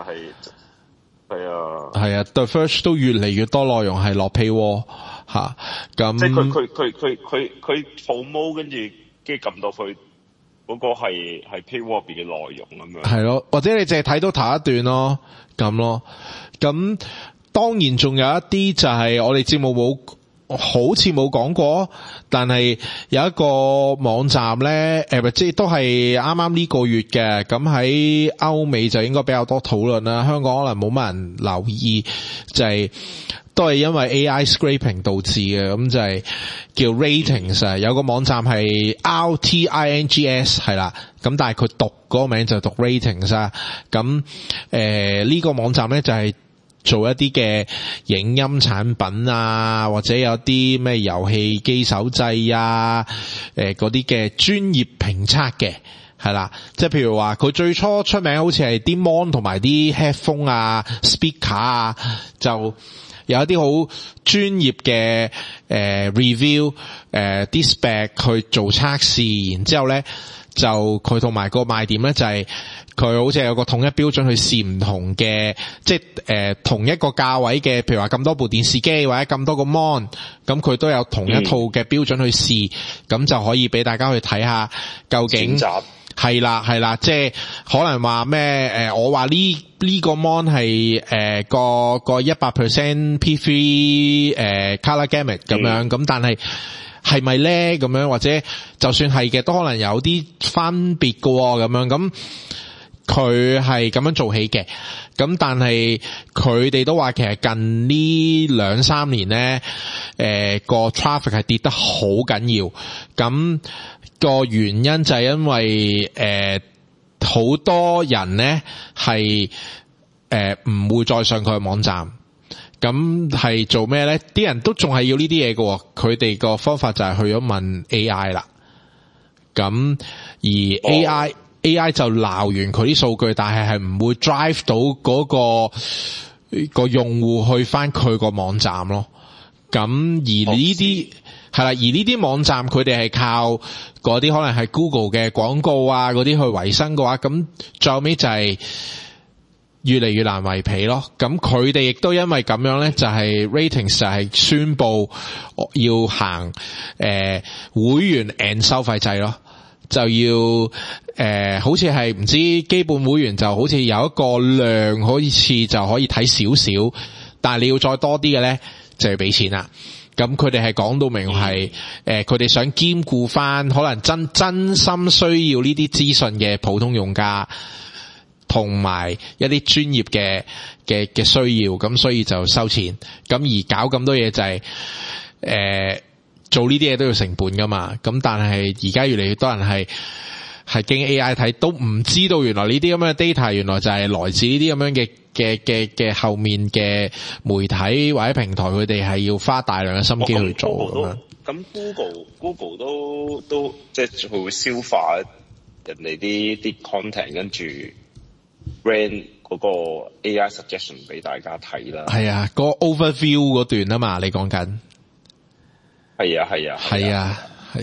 係啊 The Verge 都越嚟越多內容係落 paywall 吓，咁即係佢 promo 跟住撳到佢嗰個係 paywall 嘅內容咁樣， 係咯，或者你淨係睇到頭一段咯，咁咯，咁當然仲有一啲就係我哋節目冇好似冇講過，但係有一個網站咧，即係都係啱啱呢個月嘅，咁喺歐美就應該比較多討論啦，香港可能冇乜人留意，就係都係因為 AI scraping 導致嘅，咁就係叫 Ratings， 有個網站係 RTINGS 係啦，咁但係佢讀嗰個名就讀 Ratings 啊，咁呢個網站咧就係做一啲嘅影音產品啊，或者有啲咩遊戲機手掣啊，嗰啲嘅專業評測嘅，係啦，即係譬如話佢最初出名好似係啲 mon 同埋啲 headphone 啊、speaker 啊，就有一啲好專業嘅review 啲 spec 去做測試，然之後咧就佢同埋個賣點咧就係佢好似有個統一標準去試唔同嘅，即係同一個價位嘅，譬如話咁多部電視機或者咁多個 mon， 咁佢都有同一套嘅標準去試，咁就可以俾大家去睇下究竟係啦，即係可能話咩我話呢個 mon 係個 100% P3 color gamut 咁樣，咁但係咪咧咁樣，或者就算係嘅都可能有啲分別㗎咁樣，咁佢係咁樣做起嘅，咁但係佢哋都話其實近呢2-3年咧個 traffic 係跌得好緊要，咁個原因就係因為好多人咧係唔會再上佢嘅網站，咁係做咩咧？啲人都仲係要呢啲嘢嘅，佢哋個方法就係去咗問 AI 啦，咁而AI 就鬧完佢啲數據，但係唔會 drive 到嗰個用戶去翻佢個網站咯。咁而呢啲係啦，而呢啲網站佢哋係靠嗰啲可能係 Google 嘅廣告啊嗰啲去維生嘅話，咁最後尾就係越嚟越難維皮咯。咁佢哋亦都因為咁樣咧，就係 Ratings 就係宣布要行會員 and 收費制咯。就要好似係唔知基本會員就好似有一個量，好似就可以睇少少，但係你要再多啲嘅咧就要俾錢啦。咁佢哋係講到明係佢哋想兼顧翻可能真心需要呢啲資訊嘅普通用家，同埋一啲專業嘅需要，咁所以就收錢。咁而搞咁多嘢就係做呢啲嘢都要成本噶嘛，咁但係而家越嚟越多人係經 AI 睇，都唔知道原來呢啲咁嘅 data 原來就係來自呢啲咁樣嘅後面嘅媒體或者平台，佢哋係要花大量嘅心機去做咁樣。 咁 Google 都即係佢會消化人哋啲 content， 跟住 brand 嗰個 AI suggestion 俾大家睇啦。 係啊，個 overview 嗰段啊嘛，你講緊。 係啊。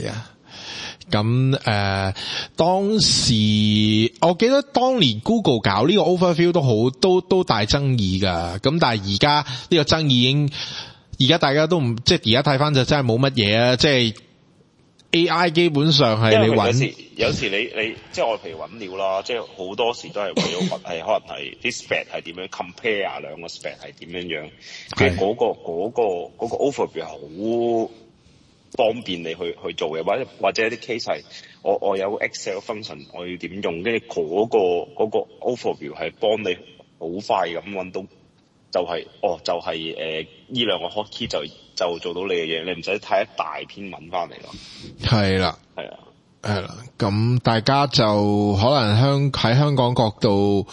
咁當時我記得當年 Google 搞呢個 overview 都大爭議噶，咁但係而家呢個爭議已經，而家大家都唔，即係而家睇翻就真係冇乜嘢啊！即係 AI 基本上係你揾， 有時你即係我譬如揾料啦，即係好多時都係為咗係可能係啲 spec 係點樣 compare 啊，兩個 spec 係點樣，嘅嗰個 overview 好方便你去做嘅，或者一啲 case 係我有 Excel function 我要點用，跟住嗰個 overview 係幫你好快咁揾到，就係呢兩個 hotkey 就做到你嘅嘢，你唔使睇一大篇文翻嚟咯。 係啦，咁大家就可能喺香港角度，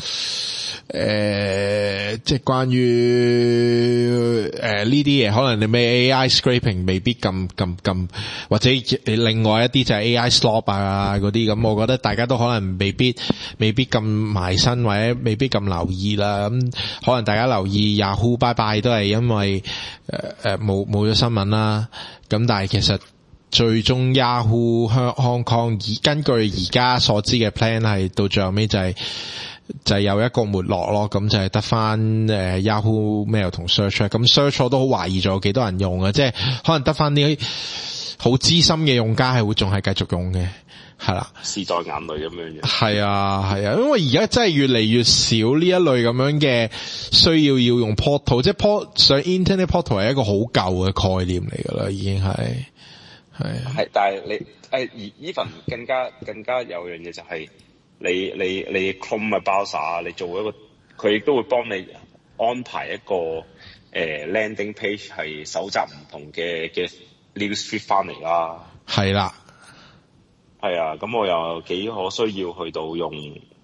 即係關於呢啲嘢，可能你咩 AI scraping 未必咁，或者另外一啲就係 AI slop 啊嗰啲咁，我覺得大家都可能未必咁埋身，或者未必咁留意啦。咁可能大家留意 Yahoo 拜拜都係因為冇咗新聞啦。咁但係其實最終 Yahoo Hong Kong 根據而家所知嘅 plan 係到最後尾就係有一個沒落咯，咁就係得翻Yahoo Mail 同 Search， 咁 Search 我都好懷疑咗有幾多人用啊，即係可能得翻啲好資深嘅用家係會仲係繼續用嘅， 係啦， 事在眼裏咁樣嘅。 係啊，因為而家真係越嚟越少呢一類咁樣嘅需要用 portal， 即係上 internet portal 係一個好舊嘅概念嚟㗎啦，已經係。 但係你而 even 更加有樣嘢就係你 Chrome 嘅 browser， 你做一個佢亦都會幫你安排一個landing page 係搜集唔同嘅 news feed 翻嚟啦。係啦。係啊，咁我又幾可需要去到用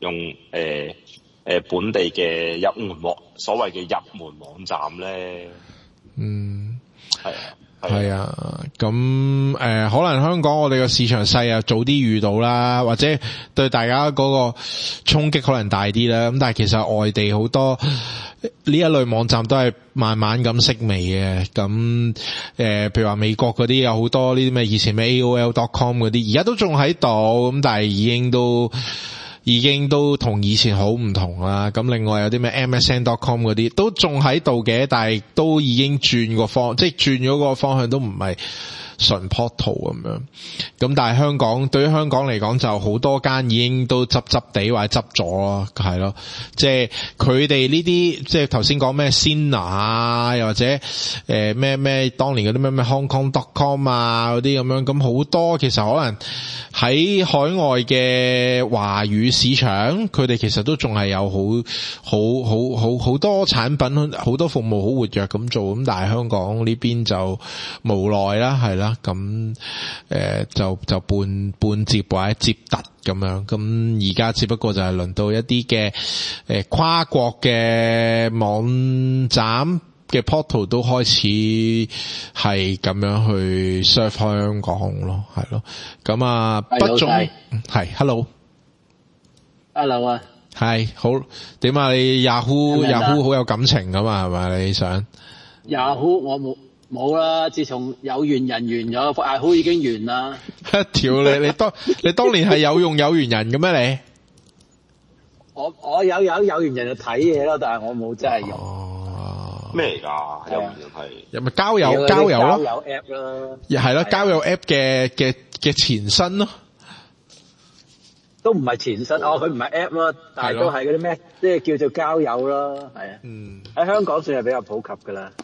本地嘅所謂嘅入門網站咧。係啊，咁可能香港我哋個市場細啊，早啲遇到啦，或者對大家嗰個衝擊可能大啲啦。咁但係其實外地好多呢一類網站都係慢慢咁式微嘅。咁譬如話美國嗰啲有好多呢啲咩以前咩 AOL.com 嗰啲，而家都仲喺度，咁但係已經都同以前好唔同啦。咁另外有啲咩 MSN.com 嗰啲都仲喺度嘅，但係都已經轉咗個方向，都唔係純 portal 咁樣。咁但係對於香港嚟講就好多間已經都執地或者執咗咯，係咯。即係佢哋呢啲即係頭先講咩 Sina 啊，又或者咩當年嗰啲咩 HongKong.com 啊嗰啲咁樣，咁好多其實可能喺海外嘅華語市場，佢哋其實都仲係有好多產品，好多服務好活躍咁做。咁但係香港呢邊就無奈啦，係啦。咁就半接或者接突咁樣。咁而家只不過就係輪到一啲嘅跨國嘅網站嘅 portal 都開始係咁樣去 serve 香港咯，係咯。咁啊，不中係 hello 啊， 係好點啊？你 Yahoo 好有感情噶嘛？係咪你想 Yahoo 我冇啦，自從有緣人完咗，Yahoo 已經完啦。 一條你當年係有用有緣人嘅咩？你我有緣人就睇嘢咯，但係我冇真係用。 咩嚟㗎？有緣人係有咪交友咯？ 交友 app 啦， 係咯，交友 app 嘅前身咯。 都唔係前身佢唔係 app 咯，但係都係嗰啲咩，即係叫做交友咯，係啊。喺香港算係比較普及㗎啦。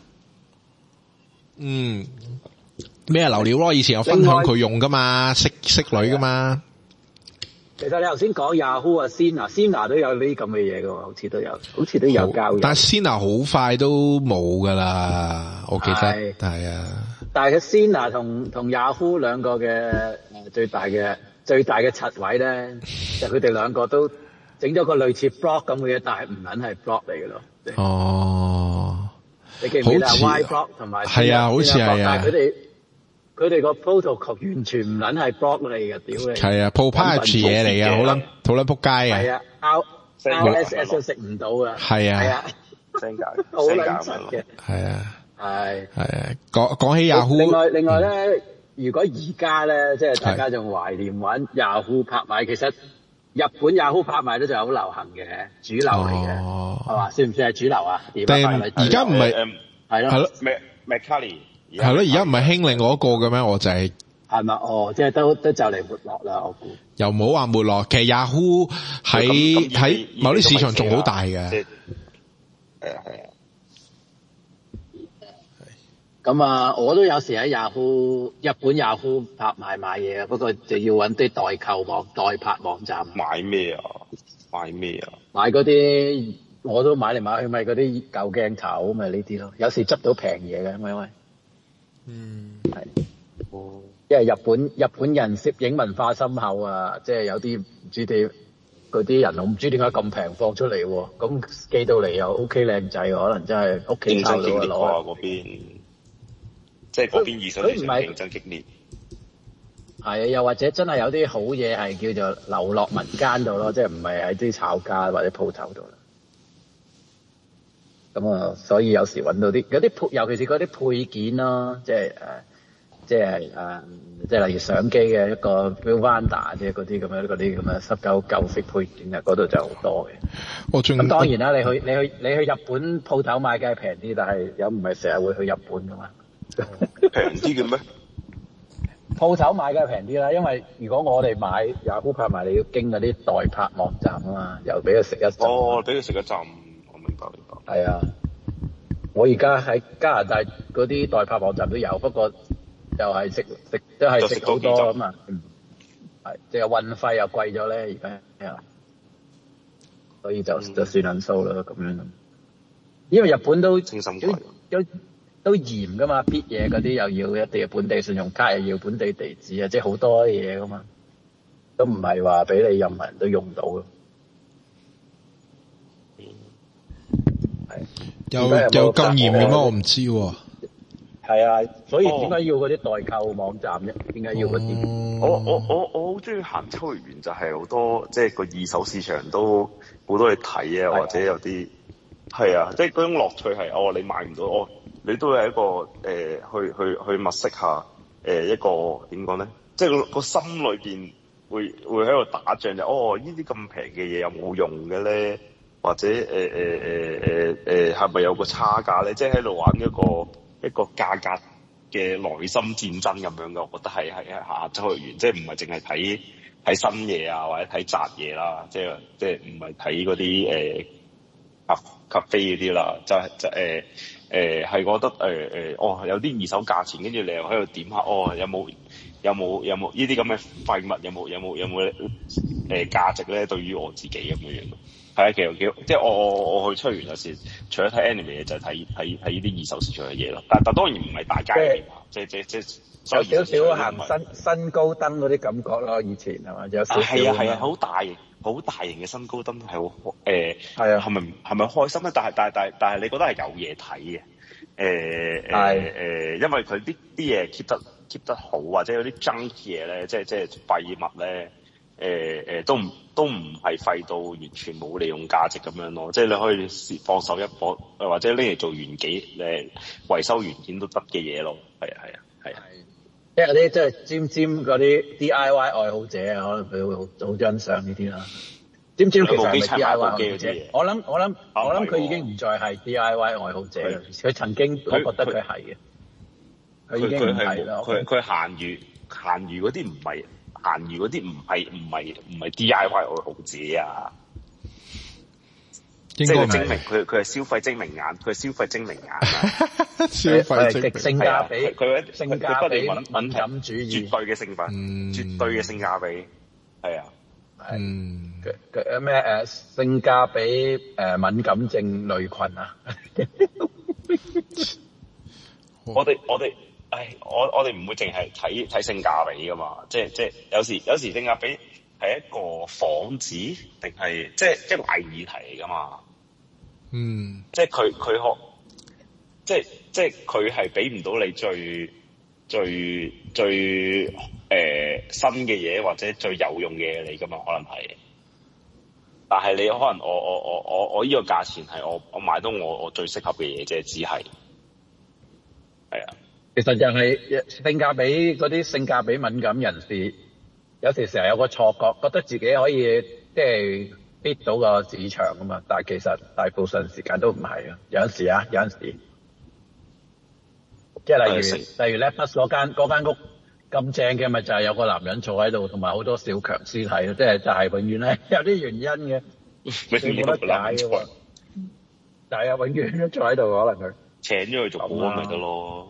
咩流料咯？以前有分享佢用噶嘛，識女噶嘛。 其實你頭先講 Yahoo 啊，Sina 都有呢啲咁嘅嘢噶，好似都有交友。 但係 Sina 好快都冇噶啦，我記得係啊。 但係佢 Sina 同 Yahoo 兩個嘅最大嘅柒位咧，就佢哋兩個都整咗個類似 blog 咁嘅嘢，但係唔撚係 blog 嚟嘅咯。 哦， 你記唔記得 Y blog 同埋係啊，好似係啊。 但係佢哋個 protocol 完全唔撚係 blog 嚟嘅，屌你！係啊 ，proprietary 嘢嚟嘅，好撚仆街嘅。 係啊 ，RSS 都食唔到㗎。係啊，聲價好撚柒嘅。係啊，係啊。 講起 Yahoo， 另外咧，如果而家咧，即係大家仲懷念玩 Yahoo 拍賣，其實日本 Yahoo 拍賣都仲係好流行嘅，主流嚟嘅，係嘛？算唔算係主流啊？ 而家唔係係咯 ，Mercari。 係咯，而家唔係興另外一個嘅咩？我就係咪？即係都就嚟沒落啦，我估。 又冇話沒落，其實 Yahoo 喺某啲市場仲好大嘅。係啊。 咁啊，我都有時喺日本 Yahoo 拍賣買嘢啊，不過就要揾啲代拍網站。 買咩啊？ 買嗰啲我都買嚟買去，咪嗰啲舊鏡頭咪呢啲咯。有時執到平嘢嘅，因為。係，因為日本人攝影文化深厚啊，即係有啲唔知啲嗰啲人，我唔知點解咁平放出嚟喎，咁寄到嚟又 OK 靚仔，可能真係屋企抄到攞嗰邊，即係嗰邊二手市場競爭激烈。 係啊，又或者真係有啲好嘢係叫做流落民間度咯，即係唔係喺啲炒家或者鋪頭度啦。咁啊，所以有時揾到啲尤其是嗰啲配件咯，即係例如相機嘅一個 viewfinder 即係嗰啲咁樣濕舊式配件啊，嗰度就好多嘅。咁當然啦，你去日本鋪頭買梗係平啲，但係又唔係成日會去日本噶嘛。 平啲嘅咩？ 鋪頭買梗係平啲啦，因為如果我哋買 Yahoo 拍賣，你要經嗰啲代拍網站啊嘛，又俾佢食一陣。 哦，俾佢食一陣，我明白。 係啊，我而家喺加拿大嗰啲代拍網站都有，不過又係食都係食好多咁啊。係，即係運費又貴咗咧，而家，所以就算撚數啦咁樣。因為日本都都嚴噶嘛，必嘢嗰啲又要一定要本地信用卡，又要本地地址啊，即係好多嘢噶嘛，都唔係話俾你任何人都用到嘅。 有咁嚴嘅咩？我唔知喎。 係啊，所以點解要嗰啲代購網站啫？點解要嗰啲？ 我好中意行秋葉原，就係好多即係個二手市場都好多嘢睇啊，或者有啲係啊，即係嗰種樂趣係你買唔到你都係一個去物色下一個點講咧？即係個心裏邊會喺度打仗就呢啲咁平嘅嘢有冇用嘅咧？或者係咪有個差價咧？即係喺度玩一個價格嘅內心戰爭咁樣嘅，我覺得係下秋葉原，即係唔係淨係睇新嘢啊，或者睇雜嘢啦，即係唔係睇嗰啲咖啡嗰啲啦，係覺得有啲二手價錢，跟住你又喺度點下有冇呢啲咁嘅廢物有冇價值咧？對於我自己咁樣樣。係啊，其實幾好，即係我去秋葉原有時，除咗睇 anime 嘢，就係睇呢啲二手市場嘅嘢咯。但當然唔係大街嘅，即有少少行新高登嗰啲感覺咯。以前係嘛，有少少。 係啊，好大型嘅新高登係好係啊，係咪開心咧？但係你覺得係有嘢睇嘅因為佢啲嘢 keep 得好，或者有啲 junk 嘢咧，即係廢物咧。都唔係廢到完全冇利用價值咁樣咯，即係你可以放手一搏，或者拎嚟做元件維修元件都得嘅嘢咯。係啊， 即係嗰啲即係尖嗰啲 DIY 愛好者啊，可能佢會好欣賞呢啲啦。尖其實係咪 DIY 愛好者？我諗佢已經唔再係 DIY 愛好者啦。佢曾經我覺得佢係嘅，佢已經唔係啦。 佢閒餘嗰啲唔係。閒餘嗰啲唔係 DIY 愛好者啊，即係精明，佢係消費精明眼，佢係消費精明眼啊， 消費精明， 性價比， 佢性價比敏感主義，絕對嘅性絕對嘅性價比，係啊， 佢咩性價比敏感症類群啊， 我哋唔會淨係睇性價比噶嘛，即係有時性價比係一個幌子定係即係偽議題嚟噶嘛，即係佢即係佢係俾唔到你最新嘅嘢或者最有用嘅嘢你噶嘛，可能係，但係你可能我呢個價錢係我買到我最適合嘅嘢啫，只係啊。 其實就係性價比嗰啲性價比敏感人士，有時成日有個錯覺，覺得自己可以即係 beat 到個市場啊嘛，但係其實大部分時間都唔係啊。有陣時，即係例如 Lepus 嗰間屋咁正嘅，咪就係有個男人坐喺度，同埋好多小強屍體咯，即係就係永遠咧有啲原因嘅，你冇得解嘅喎。但係永遠都坐喺度，可能佢請咗佢做保安咪得咯。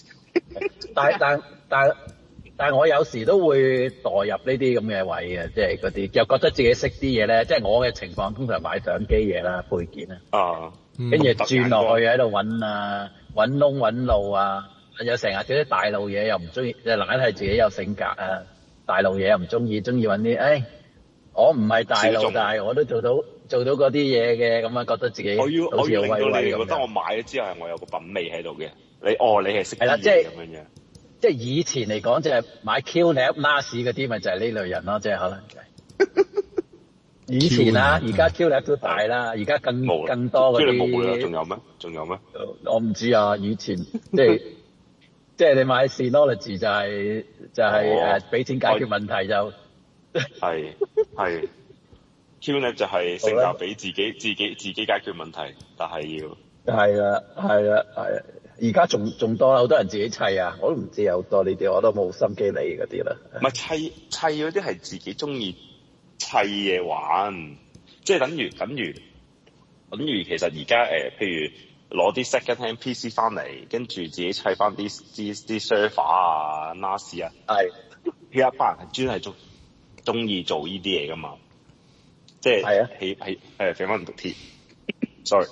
但係我有時都會代入呢啲咁嘅位嘅，即係嗰啲又覺得自己識啲嘢咧，即係我嘅情況通常買相機嘢啦、配件啊，跟住轉落去喺度揾窿揾路啊，有成日嗰啲大路嘢又唔中意，即係懶係自己有性格啊，大路嘢又唔中意揾啲，我唔係大路，但係我都做到嗰啲嘢嘅，咁啊覺得自己好似好威威咁樣。 你覺得我買咗之後係我有個品味喺度嘅。你係識啲嘢咁樣， 即係以前嚟講，即係買 QNAP、NAS 嗰啲，咪就係呢類人咯，即係可能。以前啦，而家 QNAP 都大啦，而家更多嗰啲。 冇啦，仲有咩？ 我唔知啊，以前即係你買 Synology 就係俾錢解決問題就係 QNAP 就係性價比自己解決問題，但係要。 係啦。 而家仲多啦，好多人自己砌啊，我都唔知有好多呢啲，我都冇心機理嗰啲啦。 唔係砌嗰啲係自己中意砌嘢玩，即係等於其實而家譬如攞啲 second hand PC 翻嚟，跟住自己砌翻啲 server 啊、NAS 啊， 係有一班人係專係中意做呢啲嘢噶嘛，即係係啊， 係俾翻人讀鐵，sorry。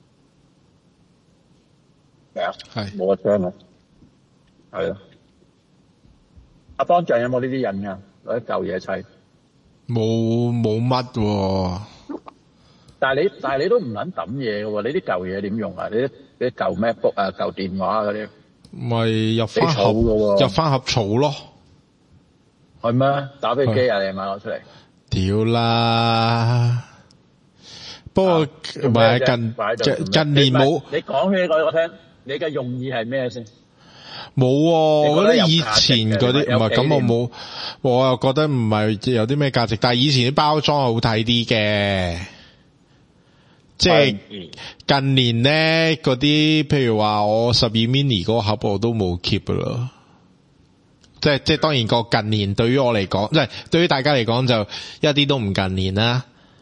係冇得聽啊，係啊。阿邦長有冇呢啲人㗎？攞啲舊嘢砌？冇乜喎。 但係你都唔撚抌嘢嘅喎，你啲舊嘢點用啊？你啲舊 MacBook 啊、舊電話嗰啲， 咪入翻盒草咯。 係咩？打飛機啊？你買攞出嚟？ 屌啦！不過唔係近年冇。 你講起我聽。你嘅用意係咩先？ 冇喎，我覺得以前嗰啲唔係咁，我冇，我又覺得唔係有啲咩價值。但係以前啲包裝好睇啲嘅，即係近年咧嗰啲，譬如話我12 mini 嗰個盒我都冇 keep 噶啦。即係當然個近年對於我嚟講，即係對於大家嚟講就一啲都唔近年啦。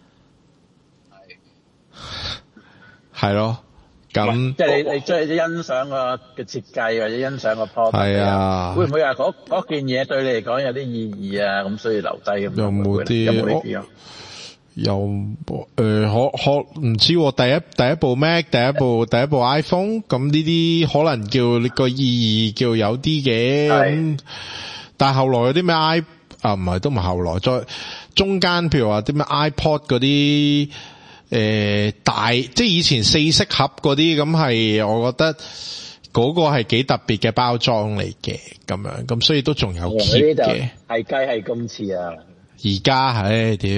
係咯。咁即係你中意欣賞個嘅設計或者欣賞個 product 係啊， 會唔會話嗰件嘢對你嚟講有啲意義啊？咁所以留低咁？有冇呢啲啊？ 又唔知喎，第一部 Mac， 第一部 iPhone， 咁呢啲可能叫你個意義叫有啲嘅。咁但係後來有啲咩唔係都唔係後來，再中間譬如話啲咩 iPod 嗰啲。大即係以前4色盒嗰啲咁係，我覺得嗰個係幾特別嘅包裝嚟嘅，咁樣咁所以都仲有 keep 嘅。 係雞係公廁啊！ 而家屌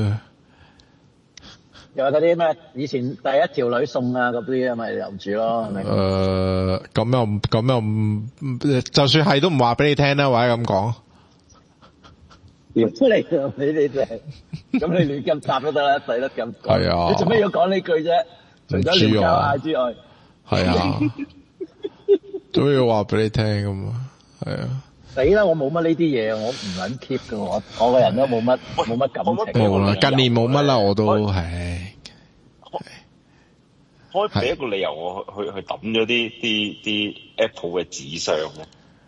又係嗰啲咩？以前第一條女送啊嗰啲咪留住咯，係咪？ 咁又唔，就算係都唔話俾你聽啦，或者咁講。 出嚟你哋就係咁，你亂咁答都得啦，使得咁講。係啊，你做咩要講呢句啫？除咗亂搞嗌之外， 係啊，做咩要話俾你聽咁啊？係啊。 死啦！我冇乜呢啲嘢，我唔撚 keep 㗎，我個人都冇乜感情。 冇啦，近年冇乜啦，我都係。 可以俾一個理由我去抌咗啲 Apple 嘅紙箱咧。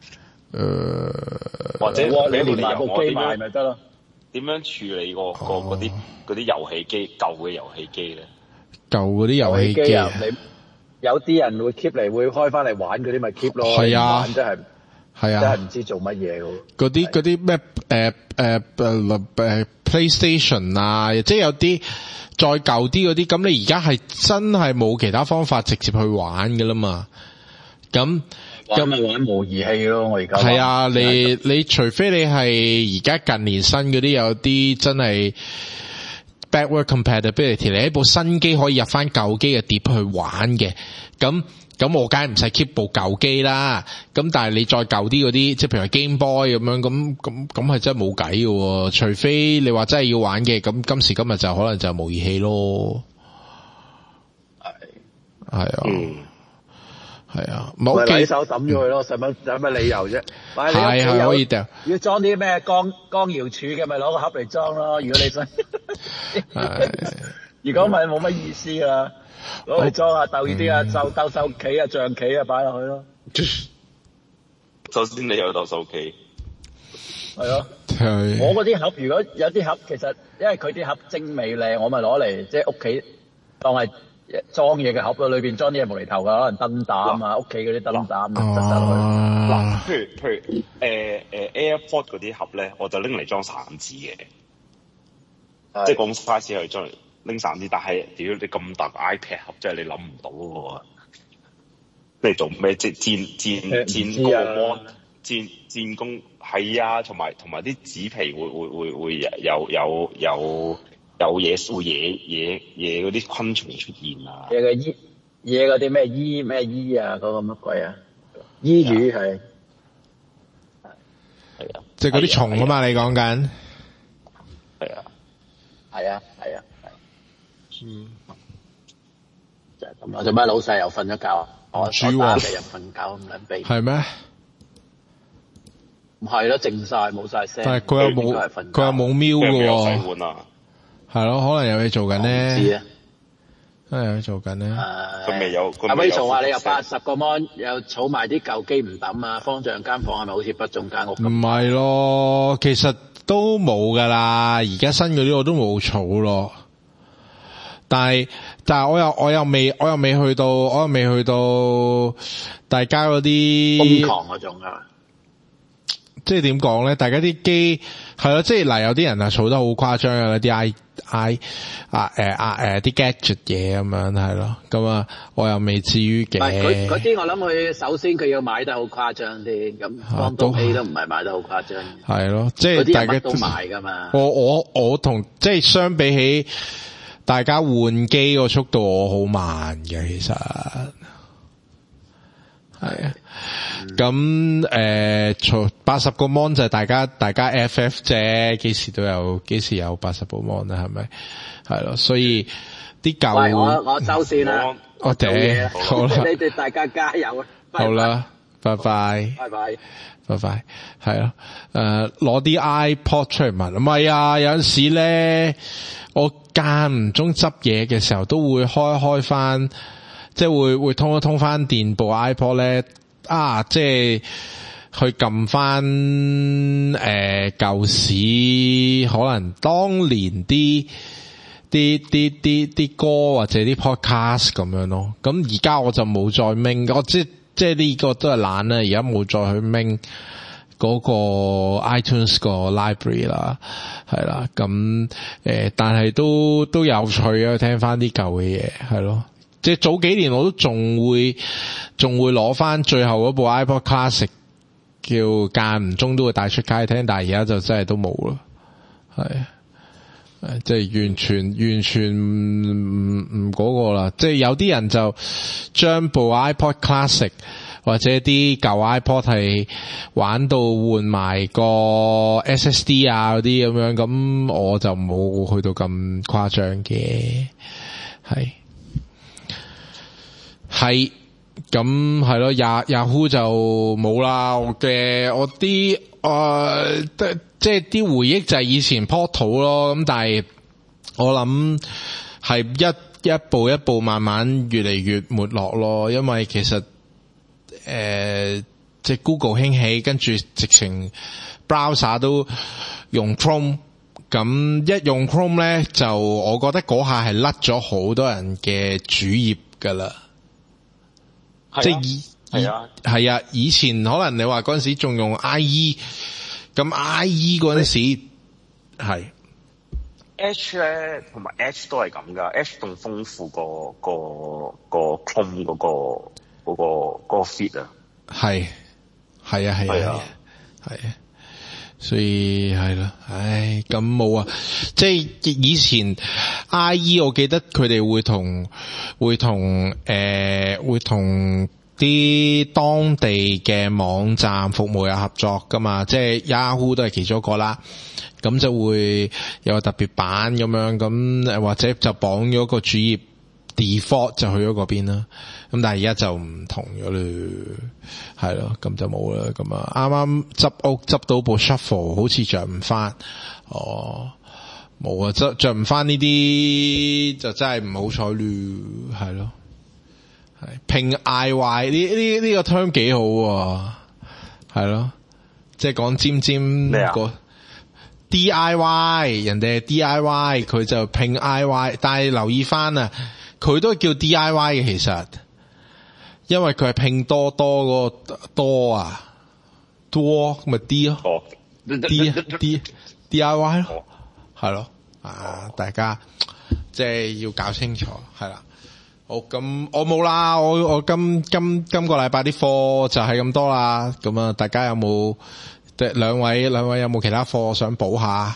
或者你連埋部機賣咪得咯？點樣處理嗰啲遊戲機舊嘅遊戲機咧？ 舊嗰啲遊戲機啊， 你有啲人會 keep 嚟，會開翻嚟玩嗰啲咪 keep 咯。 係啊， 玩真係唔知做乜嘢嗰啲咩PlayStation 啊，即係有啲再舊啲嗰啲，咁你而家係真係冇其他方法直接去玩㗎啦嘛？咁咪玩模擬器咯，我而家係啊，你除非你係而家近年新嗰啲有啲真係 backward compatibility， 你喺部新機可以入翻舊機嘅碟去玩嘅，咁我梗係唔使 keep 部舊機啦。咁但係你再舊啲嗰啲，即係譬如話 Game Boy 咁樣，咁係真係冇計嘅。除非你話真係要玩嘅，咁今時今日就可能就模擬器咯。係啊。係啊，冇幾手抌咗佢咯，使乜理由啫？ 係可以掉。 要裝啲咩光瑤柱嘅，咪攞個盒嚟裝咯。如果你想，如果唔係冇乜意思啊，攞嚟裝下鬥呢啲啊，鬥手棋啊、象棋啊，擺落去咯。 首先你有鬥手棋， 係咯。我嗰啲盒，如果有啲盒，其實因為佢啲盒精美靚，我咪攞嚟即係屋企當係裝嘢嘅盒咯，裏邊裝啲嘢無厘頭噶，可能燈膽啊，屋企嗰啲燈膽就執落去。 嗱，譬如AirPod 嗰啲盒咧，我就拎嚟裝散紙嘅，即係講 size 係裝嚟拎散紙。但係屌你咁大個 iPad 盒，真係你諗唔到嘅喎。你做咩？即係戰功個 mon，戰功係啊，同埋啲紙皮會有嘢嗰啲昆蟲出現啊！ 嘢嗰啲咩衣啊，嗰個乜鬼啊？衣魚係啊， 即係嗰啲蟲啊嘛！你講緊係啊，就係咁啊！做咩老細又瞓咗覺啊？ 我打第日瞓覺咁撚悲。 係咩？ 唔係咯，靜晒冇晒聲。 但係佢又冇瞄嘅喎。係咯，可能有嘢做緊咧。 唔知啊。 有嘢做緊咧。 佢未有。 阿威嘈話你有80個 mon，又儲埋啲舊機唔抌啊！方丈間房係咪好似不中間屋咁？ 唔係咯，其實都冇噶啦。而家新嗰啲我都冇儲咯。但係我又未去到大家嗰啲瘋狂嗰種啊！ 即係點講咧？大家啲機係咯，即係嗱，有啲人啊儲得好誇張啊，啲啲 gadget 嘢咁樣係咯，咁啊我又未至於嘅。 嗰啲我諗佢首先佢要買得好誇張啲，咁方東 A 都唔係買得好誇張。 係咯，即係大家都買噶嘛。 我同即係相比起大家換機個速度，我好慢嘅其實。係啊。咁80個 mon 就係大家 FF 啫，幾時有80個 mon 啊？係咪？係咯，所以啲舊喂，我收線啦， 我哋好啦， 你哋大家加油啊！ 好啦，拜拜，係咯，攞啲 iPod 出嚟問，唔係啊，有陣時咧，我間唔中執嘢嘅時候都會開翻，即係會通一通翻電部 iPod 咧。即係去撳翻舊時可能當年啲歌或者啲 podcast 咁樣咯。咁而家我就冇再明，我即係呢個都係懶啦。而家冇再去明嗰個 iTunes 個 library 啦，係啦。咁但係都有趣啊，聽翻啲舊嘅嘢，係咯。即係早幾年我都仲會攞翻最後嗰部 iPod Classic， 叫間唔中都會帶出街聽，但係而家就真係都冇啦，係即係完全唔嗰個啦。即係有啲人就將部 iPod Classic 或者啲舊 iPod 係玩到換埋個 SSD 啊嗰啲咁樣，咁我就冇去到咁誇張嘅，係咁係咯，Yahoo 就冇啦。我啲即係啲回憶就係以前 Portal 咯。咁但係我諗係一步一步慢慢越嚟越沒落咯。因為其實即係 Google 興起，跟住直情 browser 都用 Chrome。咁一用 Chrome 咧，就我覺得嗰下係甩咗好多人嘅主頁噶啦。即係以前可能你話嗰陣時仲用 IE， 咁 IE 嗰陣時係 Edge 咧，同埋 Edge 都係咁噶。Edge 仲豐富過個 Chrome 嗰個 feed 啊。係啊，所以係咯，咁冇啊。即係以前 IE 我記得佢哋會同啲當地嘅網站服務有合作噶嘛，即係 Yahoo 都係其中一個啦。咁就會有個特別版咁樣，咁或者就綁咗個主頁 default 就去咗嗰邊啦。咁但係而家就唔同咗嘞，係咯，咁就冇啦。咁啊，啱啱執屋執到部 Shuffle， 好似着唔翻，冇啊，着唔翻呢啲就真係唔好彩嘞，係咯，係拼 IY 呢個 term 幾好，係咯，即係講尖個 DIY， 人哋係 DIY， 佢就拼 IY， 但係留意翻啊，佢都叫 DIY 嘅其實。因為佢係拼多嗰個多啊，多咪 D 咯，DIY 咯，係咯，大家即係要搞清楚，係啦。好，咁我冇啦，我今個禮拜啲課就係咁多啦。咁啊，大家有冇兩位有冇其他課想補下？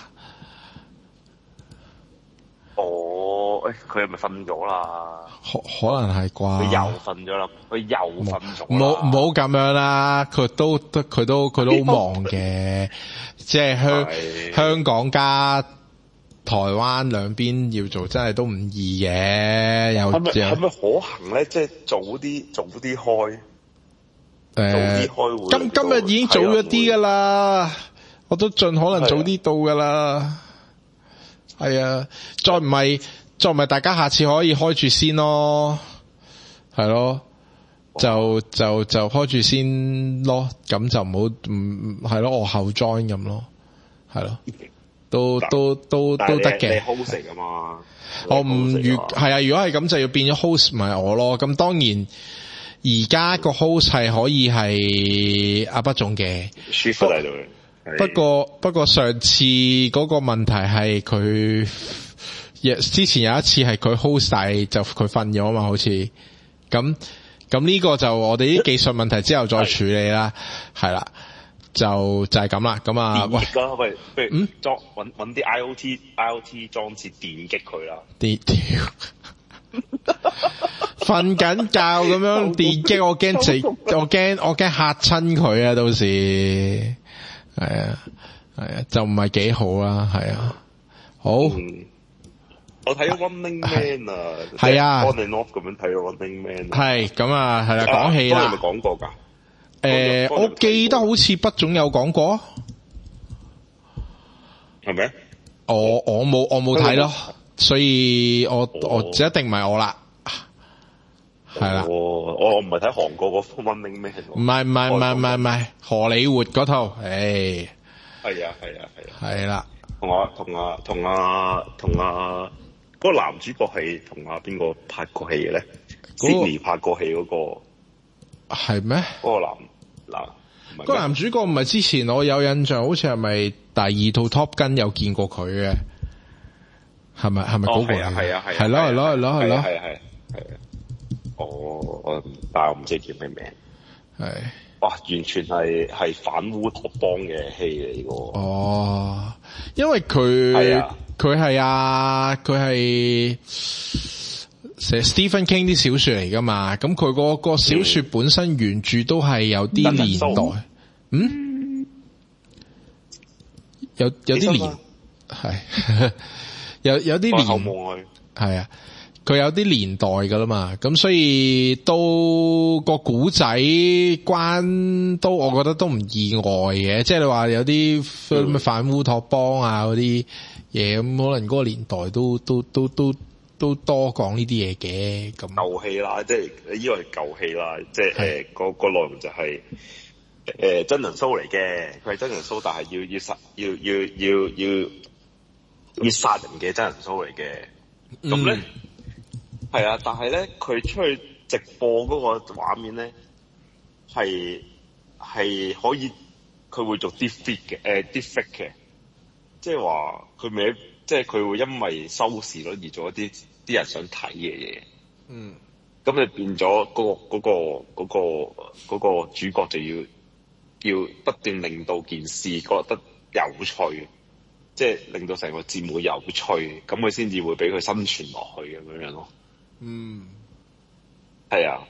佢係咪瞓咗啦？ 可能係啩？ 佢又瞓咗啦！佢又瞓咗。唔好咁樣啦！佢都好忙嘅，即係香港加台灣兩邊要做真係都唔易嘅，又係咪可行咧？即係早啲開。 今日已經早咗啲噶啦，我都盡可能早啲到噶啦。係啊，再唔係大家下次可以開住先咯，係咯，就開住先咯，咁就唔好係咯，我後 join 咁咯，係咯，都得嘅。 你 host 㗎嘛？ 我唔係啊，如果係咁就要變咗 host 唔係我咯，咁當然。而家個 host 係可以係阿北總嘅， 舒服喺度嘅。 不過上次嗰個問題係佢，之前有一次係佢 host 晒就佢瞓咗嘛，好似咁呢個就我哋啲技術問題之後再處理啦，係啦，就係咁啦，咁啊， 喂，不如搵啲 IoT 裝置電擊佢啦， 瞓緊覺咁樣電擊，我驚嚇親佢啊！到時係啊，就唔係幾好啦，係啊，好。 我睇咗 Running Man 啊， 係啊 ，on and off 咁樣睇咗 Running Man。 係咁啊，係啦，講戲啦。 係咪講過㗎？ 我記得好似北總有講過， 係咪？ 我冇睇咯，所以我就一定唔係我啦。係啦， 我唔係睇韓國嗰個 Running Man， 唔係荷里活嗰套， 係啊， 係啦， 同嗰個男主角係同邊個拍過戲嘅咧？Sydney 拍過戲嗰個係咩？ 嗰個男主角唔係之前我有印象，好似係咪第二套 Top Gun 有見過佢嘅？係咪嗰個？係咯。 但係我唔知叫咩名。 係。 哇！完全係反烏托邦嘅戲嚟喎。 哦，因為佢係寫 Stephen King 啲小說嚟噶嘛，咁佢嗰個小說本身原著都係有啲年代，有啲年係有啲年係啊。佢有啲年代噶啦嘛，咁所以都個古仔關都我覺得都唔意外嘅，即係你話有啲咩反烏托邦啊嗰啲嘢，咁可能嗰個年代都多講呢啲嘢嘅。咁舊戲啦，即係你以為舊戲啦，即係個內容就係真人 show 嚟嘅，佢係真人 show，但係要殺人嘅真人 show 嚟嘅，咁咧。係啊，但係咧，佢出去直播嗰個畫面咧，係可以，佢會做 deepfake 嘅，即係話佢即係佢會因為收視率而做一啲人想睇嘅嘢。咁你變咗嗰個主角就要不斷令到件事覺得有趣，即係令到成個節目有趣，咁佢先至會俾佢生存落去咁樣咯。係啊，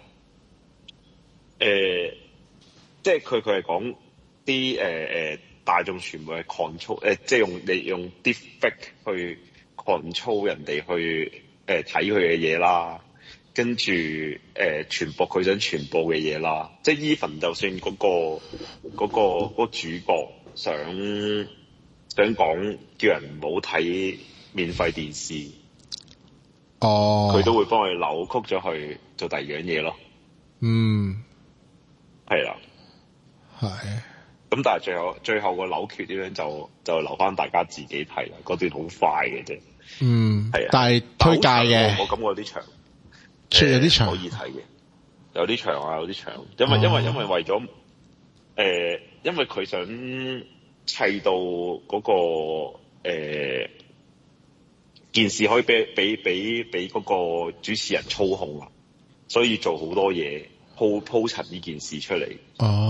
即係佢係講啲大眾傳媒係 control， 即係用 deepfake 去 control 人哋去睇佢嘅嘢啦，跟住傳播佢想傳播嘅嘢啦，即係 even 就算嗰個主角想講叫人唔好睇免費電視。佢都會幫佢扭曲咗去做第二樣嘢咯。係啦，係。咁但係最後個扭缺點樣就留翻大家自己睇啦。嗰段好快嘅啫。係啊。但係推介嘅。我感覺有啲長。有啲長。可以睇嘅。有啲長啊，有啲長。因為為咗因為佢想砌到嗰個件事可以俾嗰個主持人操控啊，所以做好多嘢鋪陳呢件事出嚟。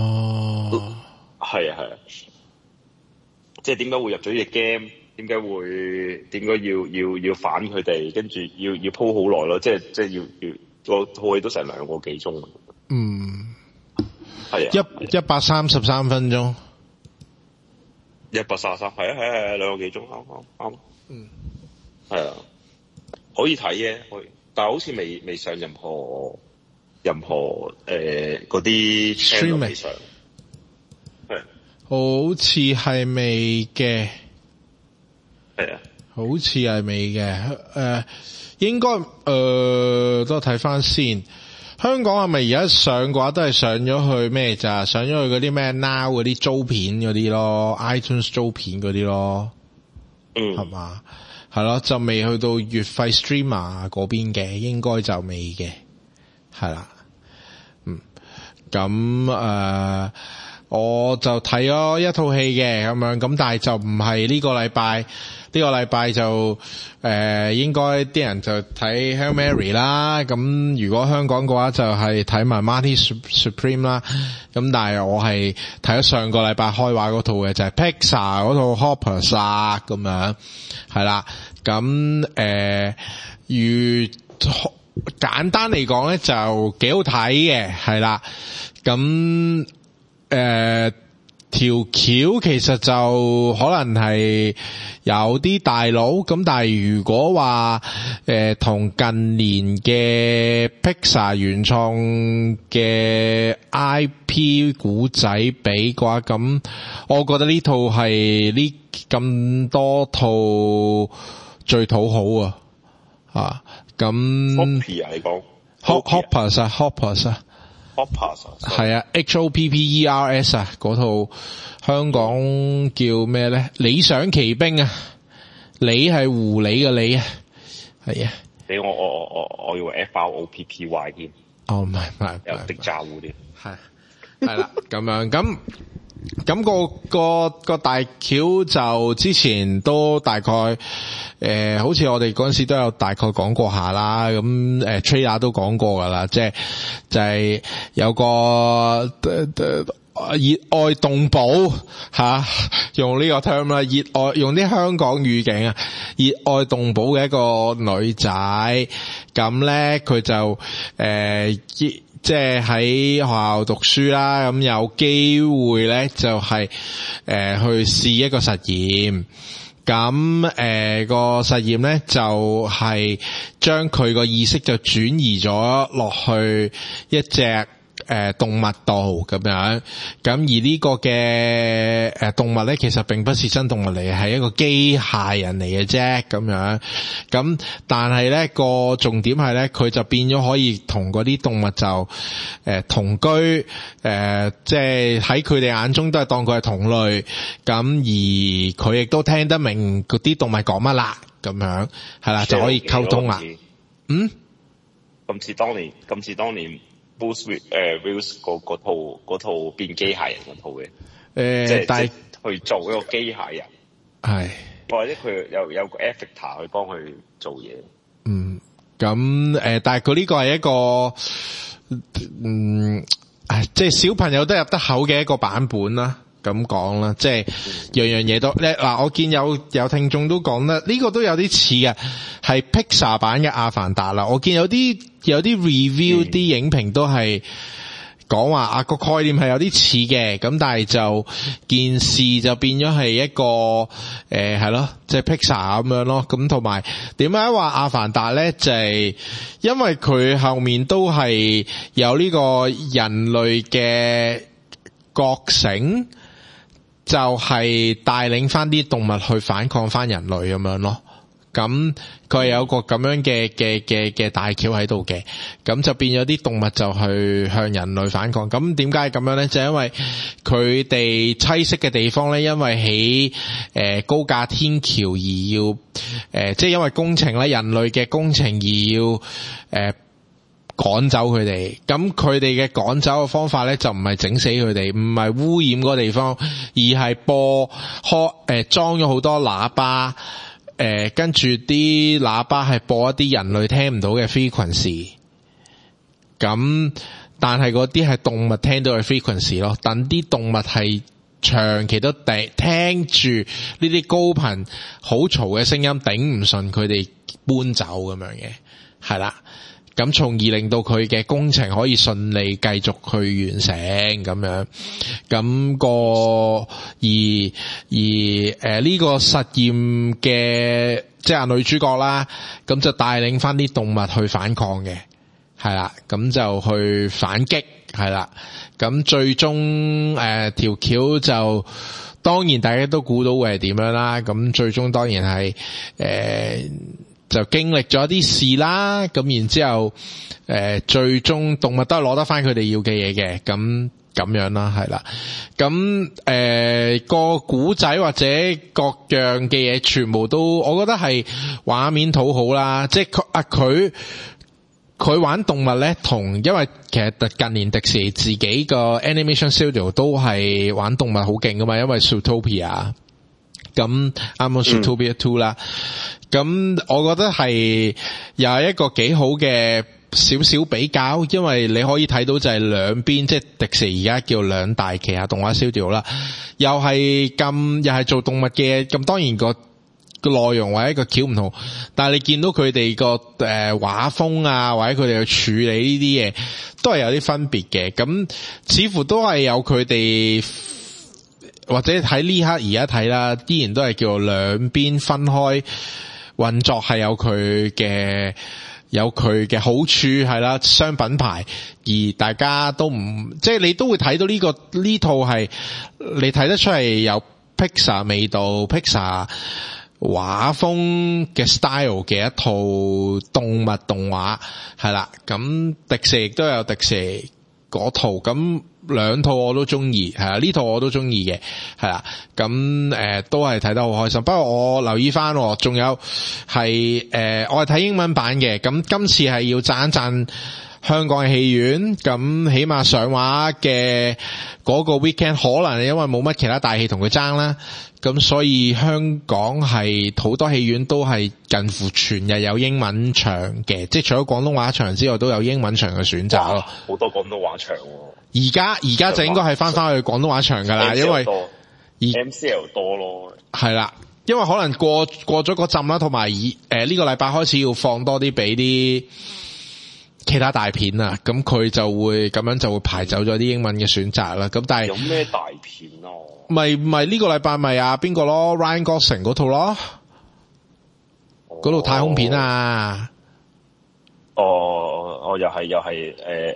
係啊，即係點解會入咗呢隻 game？點解要反佢哋？跟住要鋪好耐咯，即係要個套戲都成2個幾鐘。係啊，133分鐘。133係啊，2個幾鐘啱。 係啊，可以睇嘅，但係好似未上任何嗰啲 streaming 上，係， 好似係未嘅， 係啊， 好似係未嘅，應該都睇翻先。香港係咪而家上嘅話都係上咗去咩咋？上咗去嗰啲咩 Now 嗰啲租片嗰啲咯 ，iTunes 租片嗰啲咯，係嘛？係咯，就未去到月費 streamer 嗰邊嘅，應該就未嘅，係啦。咁我就睇咗一套戲嘅咁樣，咁但係就唔係呢個禮拜。呢個禮拜就應該啲人就睇 Hail Mary 啦，咁如果香港嘅話就係睇埋 Marty Supreme 啦，咁但係我係睇咗上個禮拜開畫嗰套嘅，就係 Pixar 嗰套 Hoppers 咁樣，係啦，咁簡單嚟講咧就幾好睇嘅，係啦，咁條橋其實就可能係有啲大佬咁，但係如果話同近年嘅 Pixar 原創嘅 IP 古仔比嘅話，咁我覺得呢套係呢咁多套最討好啊咁。 Hoppy 啊，你講 Hoppers 啊 Hoppers 係啊 Hoppers 啊，嗰套香港叫咩咧？理想奇兵啊，你係狐狸嘅你啊，係啊。 你我以為 FROPPY 添。 哦，唔係有的炸糊啲。 係啦，咁樣咁個大橋就之前都大概好似我哋嗰陣時都有大概講過下啦，咁trailer 都講過噶啦，即係就係有個熱愛動保吓，用呢個 term 啦，熱愛用啲香港語境啊，熱愛動保嘅一個女仔，咁咧佢就即係喺學校讀書啦，咁有機會咧就係去試一個實驗，咁個實驗咧就係將佢個意識就轉移咗落去一隻動物度咁樣，咁而呢個嘅動物咧，其實並不是真動物嚟嘅，係一個機械人嚟嘅啫咁樣。咁但係咧個重點係咧，佢就變咗可以同嗰啲動物就同居，即係喺佢哋眼中都係當佢係同類。咁而佢亦都聽得明嗰啲動物講乜啦，咁樣係啦，就可以溝通啦。 咁似當年。Bruce Willis 嗰套變機械人嗰套嘅，但係去做一個機械人，係或者佢有個 avatar 去幫佢做嘢。 咁但係佢呢個係一個即係小朋友都入得口嘅一個版本啦。咁講啦，即係樣樣嘢都嗱，我見有聽眾都講得呢個都有啲似嘅，係 Pixar 版嘅阿凡達啦。我見有啲 review 啲影評都係講話個概念係有啲似嘅，咁但係就件事就變咗係一個係咯，即係 Pixar 咁樣咯。咁同埋點解話阿凡達咧，就係因為佢後面都係有呢個人類嘅覺醒。就係帶領翻啲動物去反抗翻人類咁樣咯，咁佢係有個咁樣嘅大橋喺度嘅，咁就變咗啲動物就去向人類反抗。咁點解咁樣咧？就因為佢哋棲息嘅地方咧，因為起高架天橋而要即係因為工程咧，人類嘅工程而要趕走佢哋，咁佢哋嘅趕走嘅方法咧就唔係整死佢哋，唔係污染嗰個地方，而係裝咗好多喇叭，跟住啲喇叭係播一啲人類聽唔到嘅 frequency， 咁但係嗰啲係動物聽到嘅 frequency 咯，等啲動物係長期都聽住呢啲高頻好嘈嘅聲音，頂唔順佢哋搬走咁樣嘅，係啦。咁從而令到佢嘅工程可以順利繼續去完成咁樣，咁而呢個實驗嘅即係女主角啦，咁就帶領翻啲動物去反抗嘅，係啦，咁就去反擊，係啦，咁最終條橋就當然大家都估到會係點樣啦，咁最終當然係就經歷咗啲事啦，咁然之後最終動物都係攞得翻佢哋要嘅嘢嘅，咁樣啦，係啦，咁個古仔或者各樣嘅嘢全部都我覺得係畫面討好啦，即係佢玩動物咧，因為其實近年迪士尼自己個 animation studio 都係玩動物好勁噶嘛，因為 Zootopia 咁啱啱 Zootopia 2啦，咁我覺得係又係一個幾好嘅少少比較，因為你可以睇到就係兩邊，即係迪士尼而家叫兩大旗下動畫 studio 啦，又係做動物嘅，咁當然個內容或者個橋唔同，但係你見到佢哋個畫風啊，或者佢哋去處理呢啲嘢，都係有啲分別嘅。咁似乎都係有佢哋，或者喺呢刻而家睇啦，依然都係叫做兩邊分開運作，係有佢嘅好處係啦，雙品牌，而大家都唔即係你都會睇到呢套係你睇得出係有 Pixar 味道 Pixar 畫風嘅 style 嘅一套動物動畫係啦，咁迪士尼亦都有迪士尼嗰套，咁兩套我都中意，係啊，呢套我都中意嘅，係啦，咁都係睇得好開心。不過我留意翻，仲有係我係睇英文版嘅，咁今次係要讚一讚香港嘅戲院，咁起碼上畫嘅嗰個 weekend 可能係因為冇乜其他大戲同佢爭啦，咁所以香港係好多戲院都係近乎全日有英文場嘅，即係除咗廣東話場之外都有英文場嘅選擇咯。 好多廣東話場喎。 而家就應該係翻去廣東話場㗎啦，因為 MCL 多咯。係啦，因為可能過咗嗰陣啦，同埋呢個禮拜開始要放多啲俾啲其他大片啊，咁佢就會咁樣就會排走咗啲英文嘅選擇啦。咁但係有咩大片啊？ 咪呢個禮拜咪邊個咯 Ryan Gosling 嗰套咯，嗰套太空片啊。 又係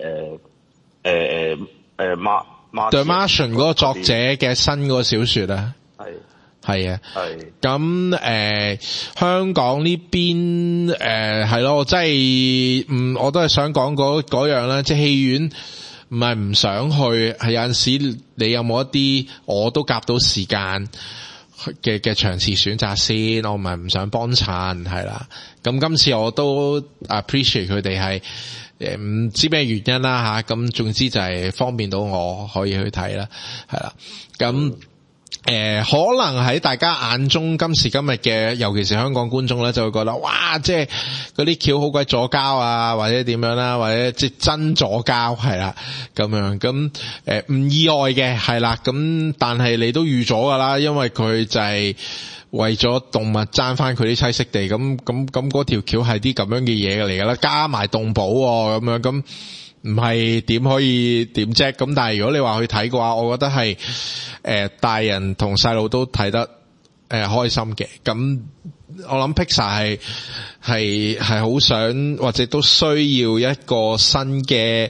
The Martian 嗰個作者嘅新嗰個小說啊。係啊，咁香港呢邊係咯，即係我都係想講嗰樣啦，即係戲院唔係唔想去，係有陣時你有冇一啲我都夾到時間嘅場次選擇先，我唔係唔想幫襯，係啦。咁今次我都 appreciate 佢哋係唔知咩原因啦吓，咁總之就係方便到我可以去睇啦，係啦，咁。可能喺大家眼中今時今日嘅，尤其是香港觀眾咧，就會覺得哇，即係嗰啲橋好鬼左膠啊，或者點樣啦，或者即係真左膠係啦，咁樣咁唔意外嘅係啦，咁但係你都預咗噶啦，因為佢就係為咗動物爭翻佢啲棲息地，咁嗰條橋係啲咁樣嘅嘢嚟噶啦，加埋動保咁樣咁。唔係點可以點啫？咁但係如果你話去睇嘅話，我覺得係大人同細路都睇得開心嘅。咁我諗 Pixar 係好想或者都需要一個新嘅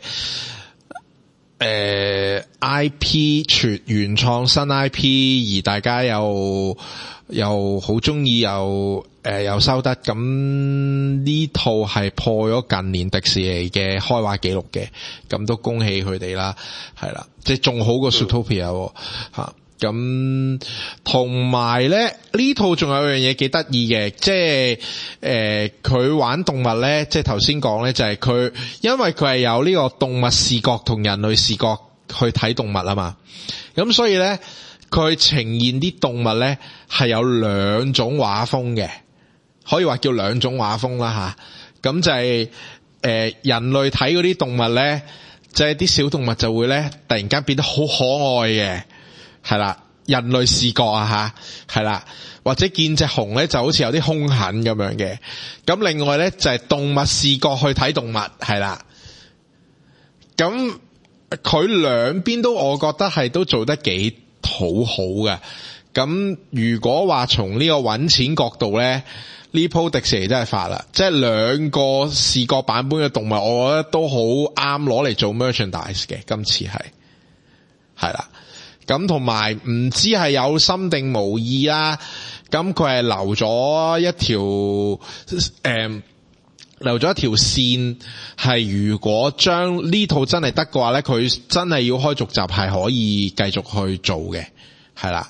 IP 全原創新 IP， 而大家又好中意又收得，咁呢套係破咗近年迪士尼嘅開畫紀錄嘅，咁都恭喜佢哋啦，係啦，即係仲好過 Zootopia 吓，咁同埋咧呢套仲有樣嘢幾得意嘅，即係佢玩動物咧，即係頭先講咧就係佢，因為佢係有呢個動物視覺同人類視覺去睇動物啊嘛，咁所以咧佢呈現啲動物咧係有兩種畫風嘅。可以話叫兩種畫風啦吓，咁就係人類睇嗰啲動物咧，即係啲小動物就會咧突然間變得好可愛嘅，係啦，人類視覺啊吓，係啦，或者見隻熊咧就好似有啲兇狠咁樣嘅，咁另外咧就係動物視覺去睇動物，係啦，咁佢兩邊都我覺得係都做得幾討好嘅，咁如果話從呢個搵錢角度咧。 呢鋪迪士尼真係發啦，即係兩個視覺版本嘅動物，我覺得都好啱攞嚟做 merchandise 嘅。今次係啦，咁同埋唔知係有心定無意啦。咁佢係留咗一條線，係如果將呢套真係得嘅話咧，佢真係要開續集係可以繼續去做嘅，係啦。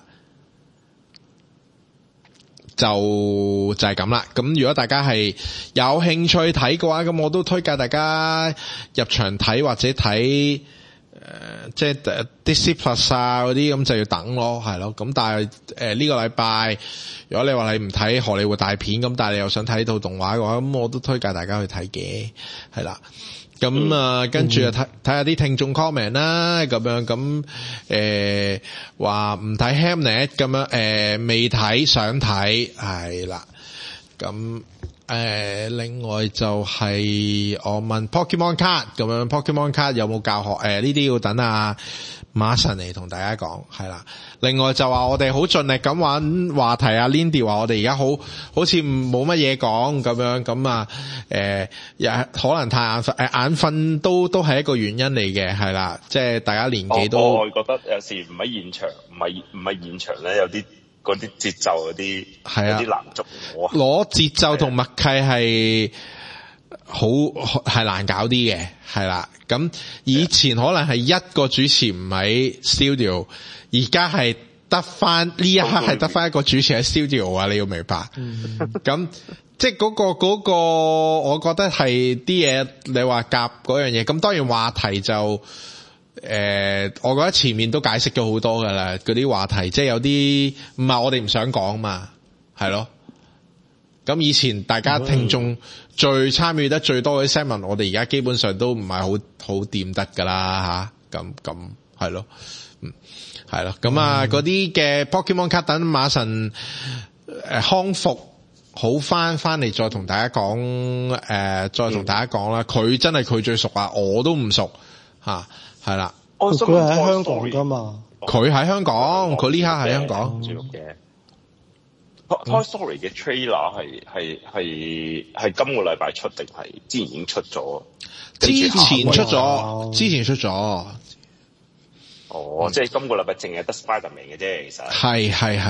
就係咁啦。咁如果大家係有興趣睇嘅話，咁我都推介大家入場睇或者睇即係 Disney Plus 啊嗰啲，咁就要等咯，係咯。咁但係呢個禮拜，如果你話你唔睇荷里活大片，咁但係你又想睇套動畫嘅話，咁我都推介大家去睇嘅，係啦。咁跟住睇下啲聽眾 comment 啦，咁樣咁話唔睇 Hamnet 咁樣，未睇想睇，係啦。咁另外就係我問 Pokemon Card 咁樣 Pokemon Card 有冇教學？呢啲要等啊馬神嚟同大家講，係啦。另外就話我哋好盡力咁玩話題啊 Lindy 話我哋而家好似冇乜嘢講咁樣，咁啊可能太眼瞓，眼瞓都係一個原因嚟嘅，係啦，即係大家年紀都我覺得有時唔喺現場，唔係現場咧，有啲嗰啲節奏嗰啲係啊，有啲難捉摸， 攞節奏同默契係係難搞啲嘅，係啦。咁以前可能係一個主持唔喺 studio， 而家係得翻呢一刻係得翻一個主持喺 studio 啊！你要明白。咁即係嗰個，我覺得係啲嘢你話夾嗰樣嘢。咁當然話題就我覺得前面都解釋咗好多噶啦。嗰啲話題即係有啲唔係我哋唔想講嘛，係咯。咁以前大家聽眾最參與得最多嘅 segment， 我哋而家基本上都唔係好掂得噶啦吓，咁係咯，係咯，咁啊嗰啲嘅 Pokemon 卡等馬神康復好翻嚟再同大家講，再同大家講啦。佢真係佢最熟啊，我都唔熟吓，係啦。 佢喺香港噶嘛？ 佢喺香港，佢呢刻喺香港。 Toy Story 嘅 trailer 係今個禮拜出定係之前已經出咗？ 之前出咗。 哦，即係今個禮拜淨係得 Spider-Man 嘅啫，其實。係。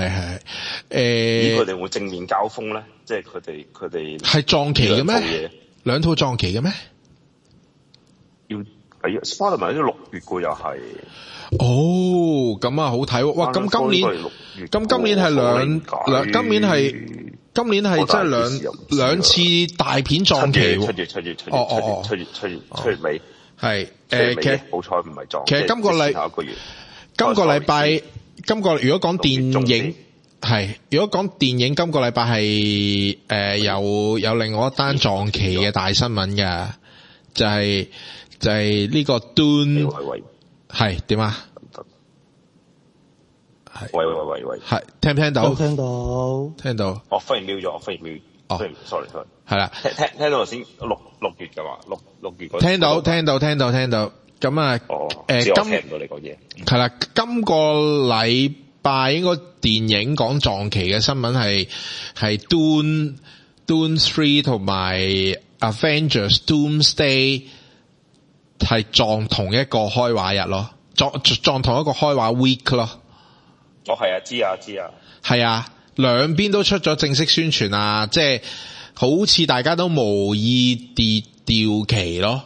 佢哋會正面交鋒咧？即係佢哋係撞期嘅咩？兩套撞期嘅咩？ 要係 Spider-Man 都6月嘅又係。 哦，咁啊好睇喎！哇，咁今年係今年係真係兩次大片撞期喎。 七月尾係其實好彩唔係撞。 其實今個禮拜如果講電影係，如果講電影今個禮拜係有另外一單撞期嘅大新聞嘅，就係呢個 Dune。係點啊？係喂， 係聽唔聽到？ 聽到。 我忽然瞄咗，sorry。 係啦， 聽到頭先6月嘅話，6月嗰聽到。咁啊， 聽唔到你講嘢。 係啦，今個禮拜應該電影講撞期嘅新聞係 Dune 3同埋 Avengers Doomsday。係撞同一個開畫日咯，撞同一個開畫 week 咯。 係啊，知啊。 係啊，兩邊都出咗正式宣傳啊，即係好似大家都無意調期咯。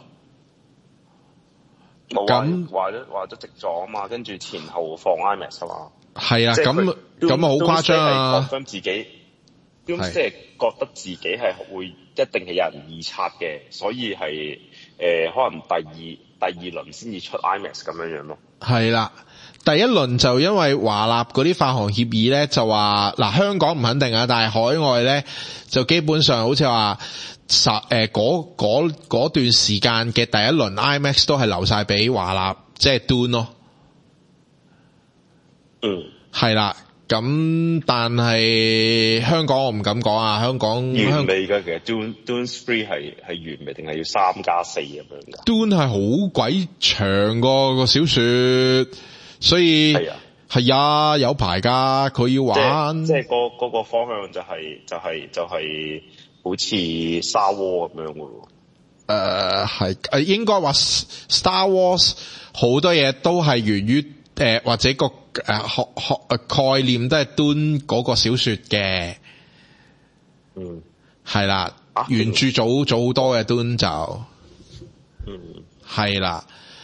咁話咗直撞啊嘛，跟住前後放 IMAX 啊嘛。 係啊，咁好誇張啊！ 自己即係覺得自己係會一定係有人預測嘅，所以係。可能第二輪先至出 IMAX 咁樣咯。係啦，第一輪就因為華納嗰啲發行協議咧，就話嗱香港唔肯定啊，但係海外咧就基本上好似話嗰段時間嘅第一輪 IMAX 都係留晒俾華納，即係 Dune 咯。係啦。咁但係香港我唔敢講啊，香港完美嘅，其實 Dune 3係完美定係要3+4咁樣嘅？ Dune 係好鬼長個小說，所以係啊，有排㗎，佢要玩。 即係嗰個方向就係好似 Star Wars 咁樣嘅喎。 係應該話 Star Wars 好多嘢都係源於或者個概念都係Dune嗰個小說嘅。 嗯， 係啦，原著早好多嘅Dune就。係啦。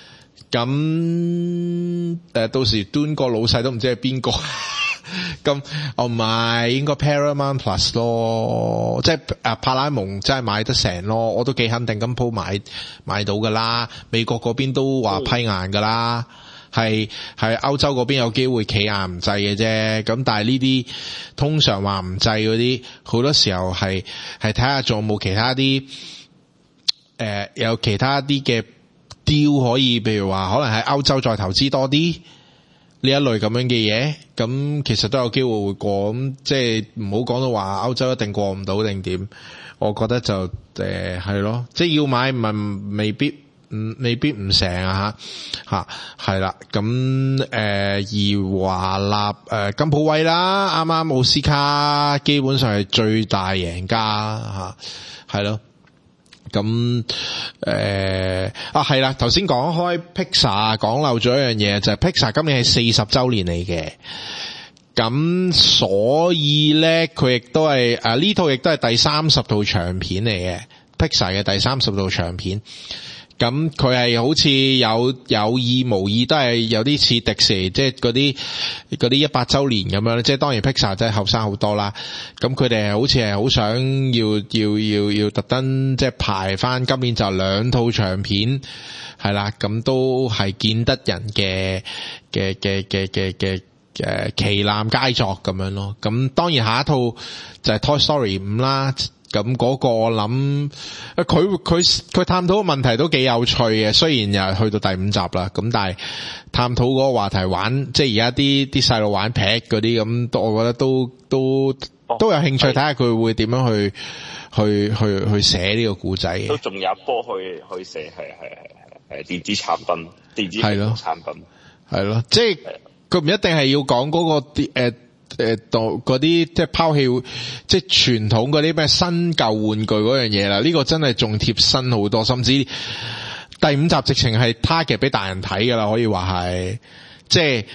咁到時Dune個老細都唔知係邊個，咁唔係應該 Paramount Plus 咯，即係派拉蒙真係買得成咯，我都幾肯定今鋪買到噶啦，美國嗰邊都話批硬噶啦，係歐洲嗰邊有機會企硬唔制嘅啫，咁但係呢啲通常話唔制嗰啲，好多時候係睇下仲有冇其他啲有其他啲嘅。可以，譬如話可能喺歐洲再投資多啲呢一類咁樣嘅嘢，咁其實都有機會會過，咁即係唔好講到話歐洲一定過唔到定點，我覺得就係咯，即係要買唔係未必唔成啊吓係啦，咁而華納金普威啦，啱啱奧斯卡基本上係最大贏家吓，係咯。咁係啦，頭先講開 Pixar 講漏咗一樣嘢，就係 Pixar 今年係40週年嚟嘅，咁所以咧佢亦都係呢套亦都係第30套長片嚟嘅 Pixar 嘅第30套長片，咁佢係好似有意無意都係有啲似迪士尼，即係嗰啲100週年咁樣，即係當然 Pixar 真係後生好多啦。咁佢哋好似係好想要特登即係排翻今年就2套長片，係啦，咁都係見得人嘅旗艦佳作咁樣咯。咁當然下一套就係 Toy Story 5啦。咁嗰個我諗，佢探討嘅問題都幾有趣嘅，雖然又係去到第5集啦，咁但係探討嗰個話題玩，即係而家啲細路玩劈嗰啲咁，我覺得都有興趣睇下佢會點樣去寫呢個故仔。 都仲有一波去寫，係電子產品，電子產品係咯，即係佢唔一定係要講嗰個嗰啲即係拋棄即係傳統嗰啲咩新舊玩具嗰樣嘢啦，呢個真係仲貼身好多，甚至第5集直情係 target 俾大人睇噶啦，可以話係即係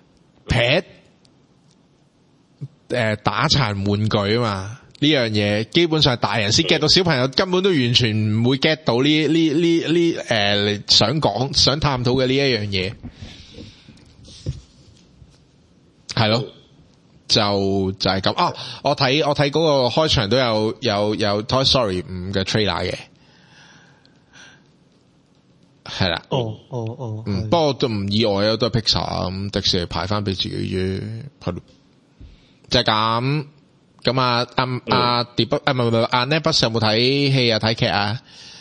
劈打殘玩具啊嘛，呢樣嘢基本上係大人先 get 到，小朋友根本都完全唔會 get 到呢想探討嘅呢一樣嘢，係咯。就係咁啊！我睇嗰個開場都有 Toy Story 5嘅 trailer 嘅，係啦。不過都唔意外啊，都係 Pixar 咁，迪士尼排翻俾自己啫，係咯，就係咁。咁阿 Nebus 有冇睇戲啊？睇劇啊？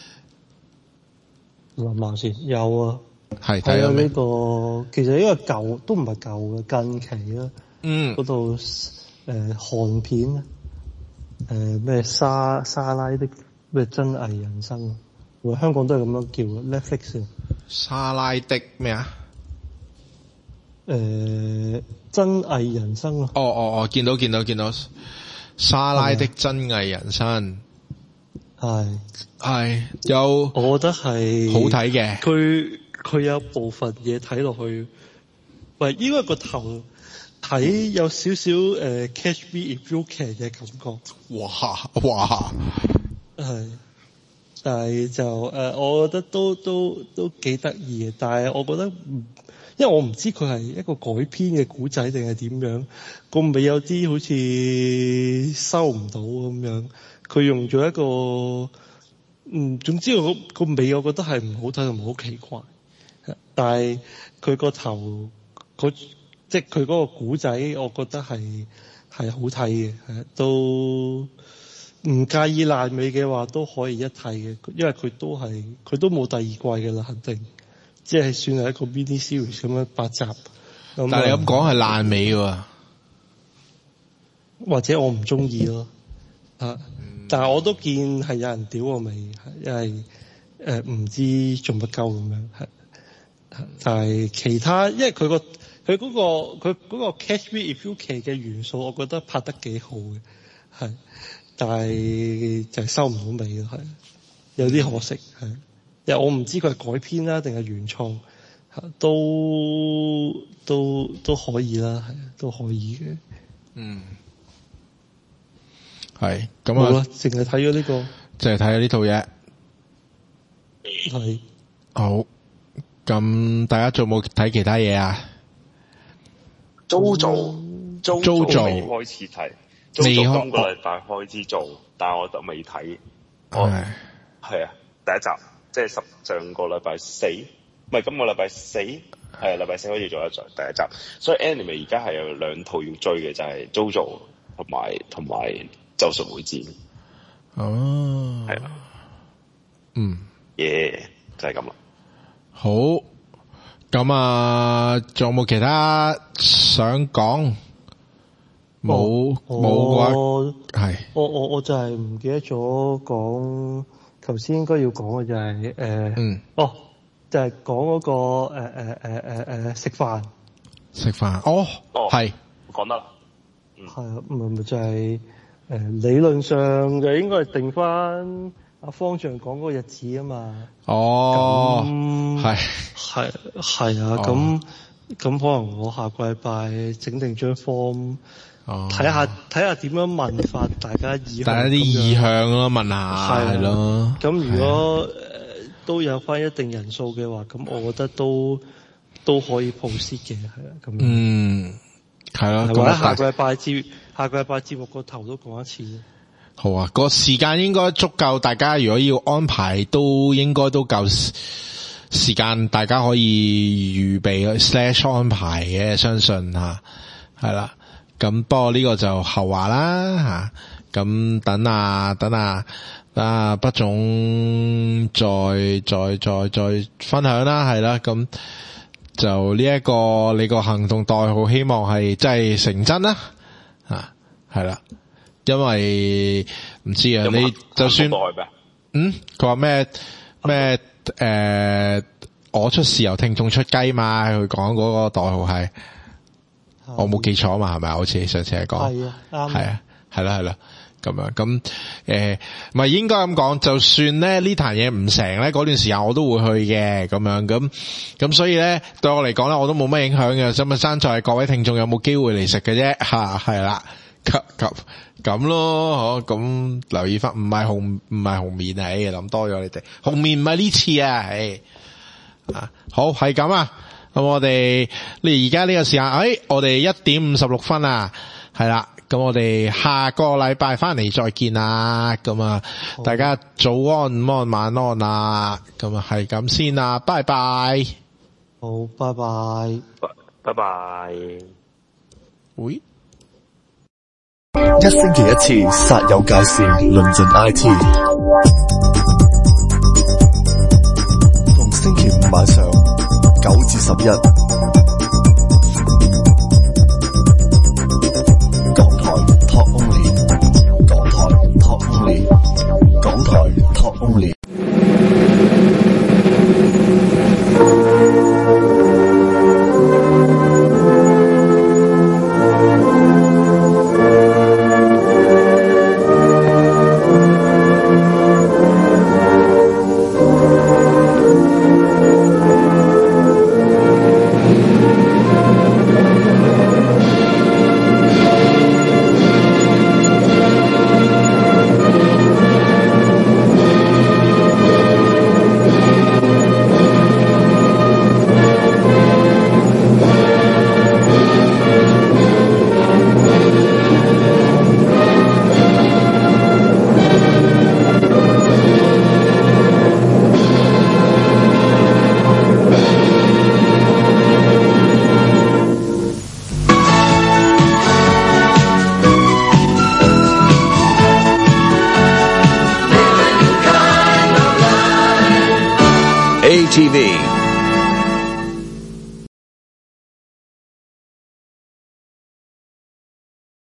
諗下先，有啊， 係睇咗呢個，其實呢個舊都唔係舊嘅，近期啦。嗰度韓片咩莎拉的咩真偽人生，香港都係咁樣叫嘅 Netflix。 莎拉的咩啊？ 真偽人生啊！ 哦，見到莎拉的真偽人生，係有， 我覺得係好睇嘅。 佢有部分嘢睇落去，喂，應該個頭。睇有少少Catch Me If You Can 嘅感覺， 哇， 係，但係就我覺得都幾得意嘅，但係我覺得，因為我唔知佢係一個改編嘅古仔定係點樣，個尾有啲好似收唔到咁樣，佢用咗一個，總之個尾我覺得係唔好睇同埋好奇怪，但係佢個頭即係佢嗰個古仔，我覺得係好睇嘅，都唔介意爛尾嘅話都可以一睇嘅，因為佢都冇第二季嘅啦，肯定，即係算係一個 mini series 咁樣8集。但係你咁講係爛尾喎， 或者我唔中意咯，但係我都見係有人屌個尾，因為唔知做乜鳩咁樣，但係其他因為佢個佢嗰個 Catch Me If You Can 嘅元素，我覺得拍得幾好嘅，係，但係就係收唔到尾咯，係，有啲可惜，係，因為我唔知佢係改編啦定係原創，都可以啦，係，都可以嘅， 係，咁啊， 好啦，淨係睇咗呢個， 淨係睇咗呢套嘢， 係， 好，咁大家仲有冇睇其他嘢啊 ？JoJo 未開始睇，JoJo 今個禮拜開始做，但係我就未睇。係啊，第一集即係上個禮拜四，唔係今個禮拜四，係禮拜四開始做第一集。所以 anime 而家係有兩套要追嘅，就係 JoJo 同埋咒術迴戰。哦，係啊，就係咁啦。 好。咁啊，仲有冇其他想講？冇嘅話，係我就係唔記得咗講，頭先應該要講嘅就係就係講嗰個食飯， 係講得啦， 係啊，咪就係理論上就應該係定翻阿方丈講嗰個日子啊嘛。係啊，咁可能我下個禮拜整定張 form，睇下點樣問法，大家啲意向咯，問下係咯。 咁如果都有翻一定人數嘅話，咁我覺得都可以 proceed 嘅，係啊，咁係咯。 或者下個禮拜節目個頭都講一次。 好啊，個時間應該足夠，大家如果要安排都應該都夠時間，大家可以預備/安排嘅，相信吓係啦。咁不過呢個就後話啦吓。咁等畢總再分享啦，係啦。咁就呢一個你個行動代號，希望係真係成真啦係啦。因為唔知啊，你就算佢話咩我出豉油聽眾出雞嘛，佢講嗰個代號係我冇記錯嘛，係咪？好似上次係講係啊，啱係啊，係啦咁樣咁唔係應該咁講，就算咧呢壇嘢唔成咧，嗰段時間我都會去嘅咁樣咁所以咧對我嚟講咧，我都冇乜影響嘅。咁啊，爭在各位聽眾有冇機會嚟食嘅啫吓，係啦。咁咯，咁留意翻，唔係紅面啊，諗多咗你哋，紅面唔係呢次啊，好係咁啊，咁我哋你而家呢個時間，我哋1:56啊，係啦，咁我哋下個禮拜翻嚟再見啦，咁啊，大家早安、午安、晚安啊，咁啊係咁先啦，拜拜， 好，拜拜， 拜拜， 喂。 一星期一次煞有介事，論盡 IT。逢星期五晚上9至11，港台 Talk Only， 港台 Talk Only， 港台 Talk Only。 ATV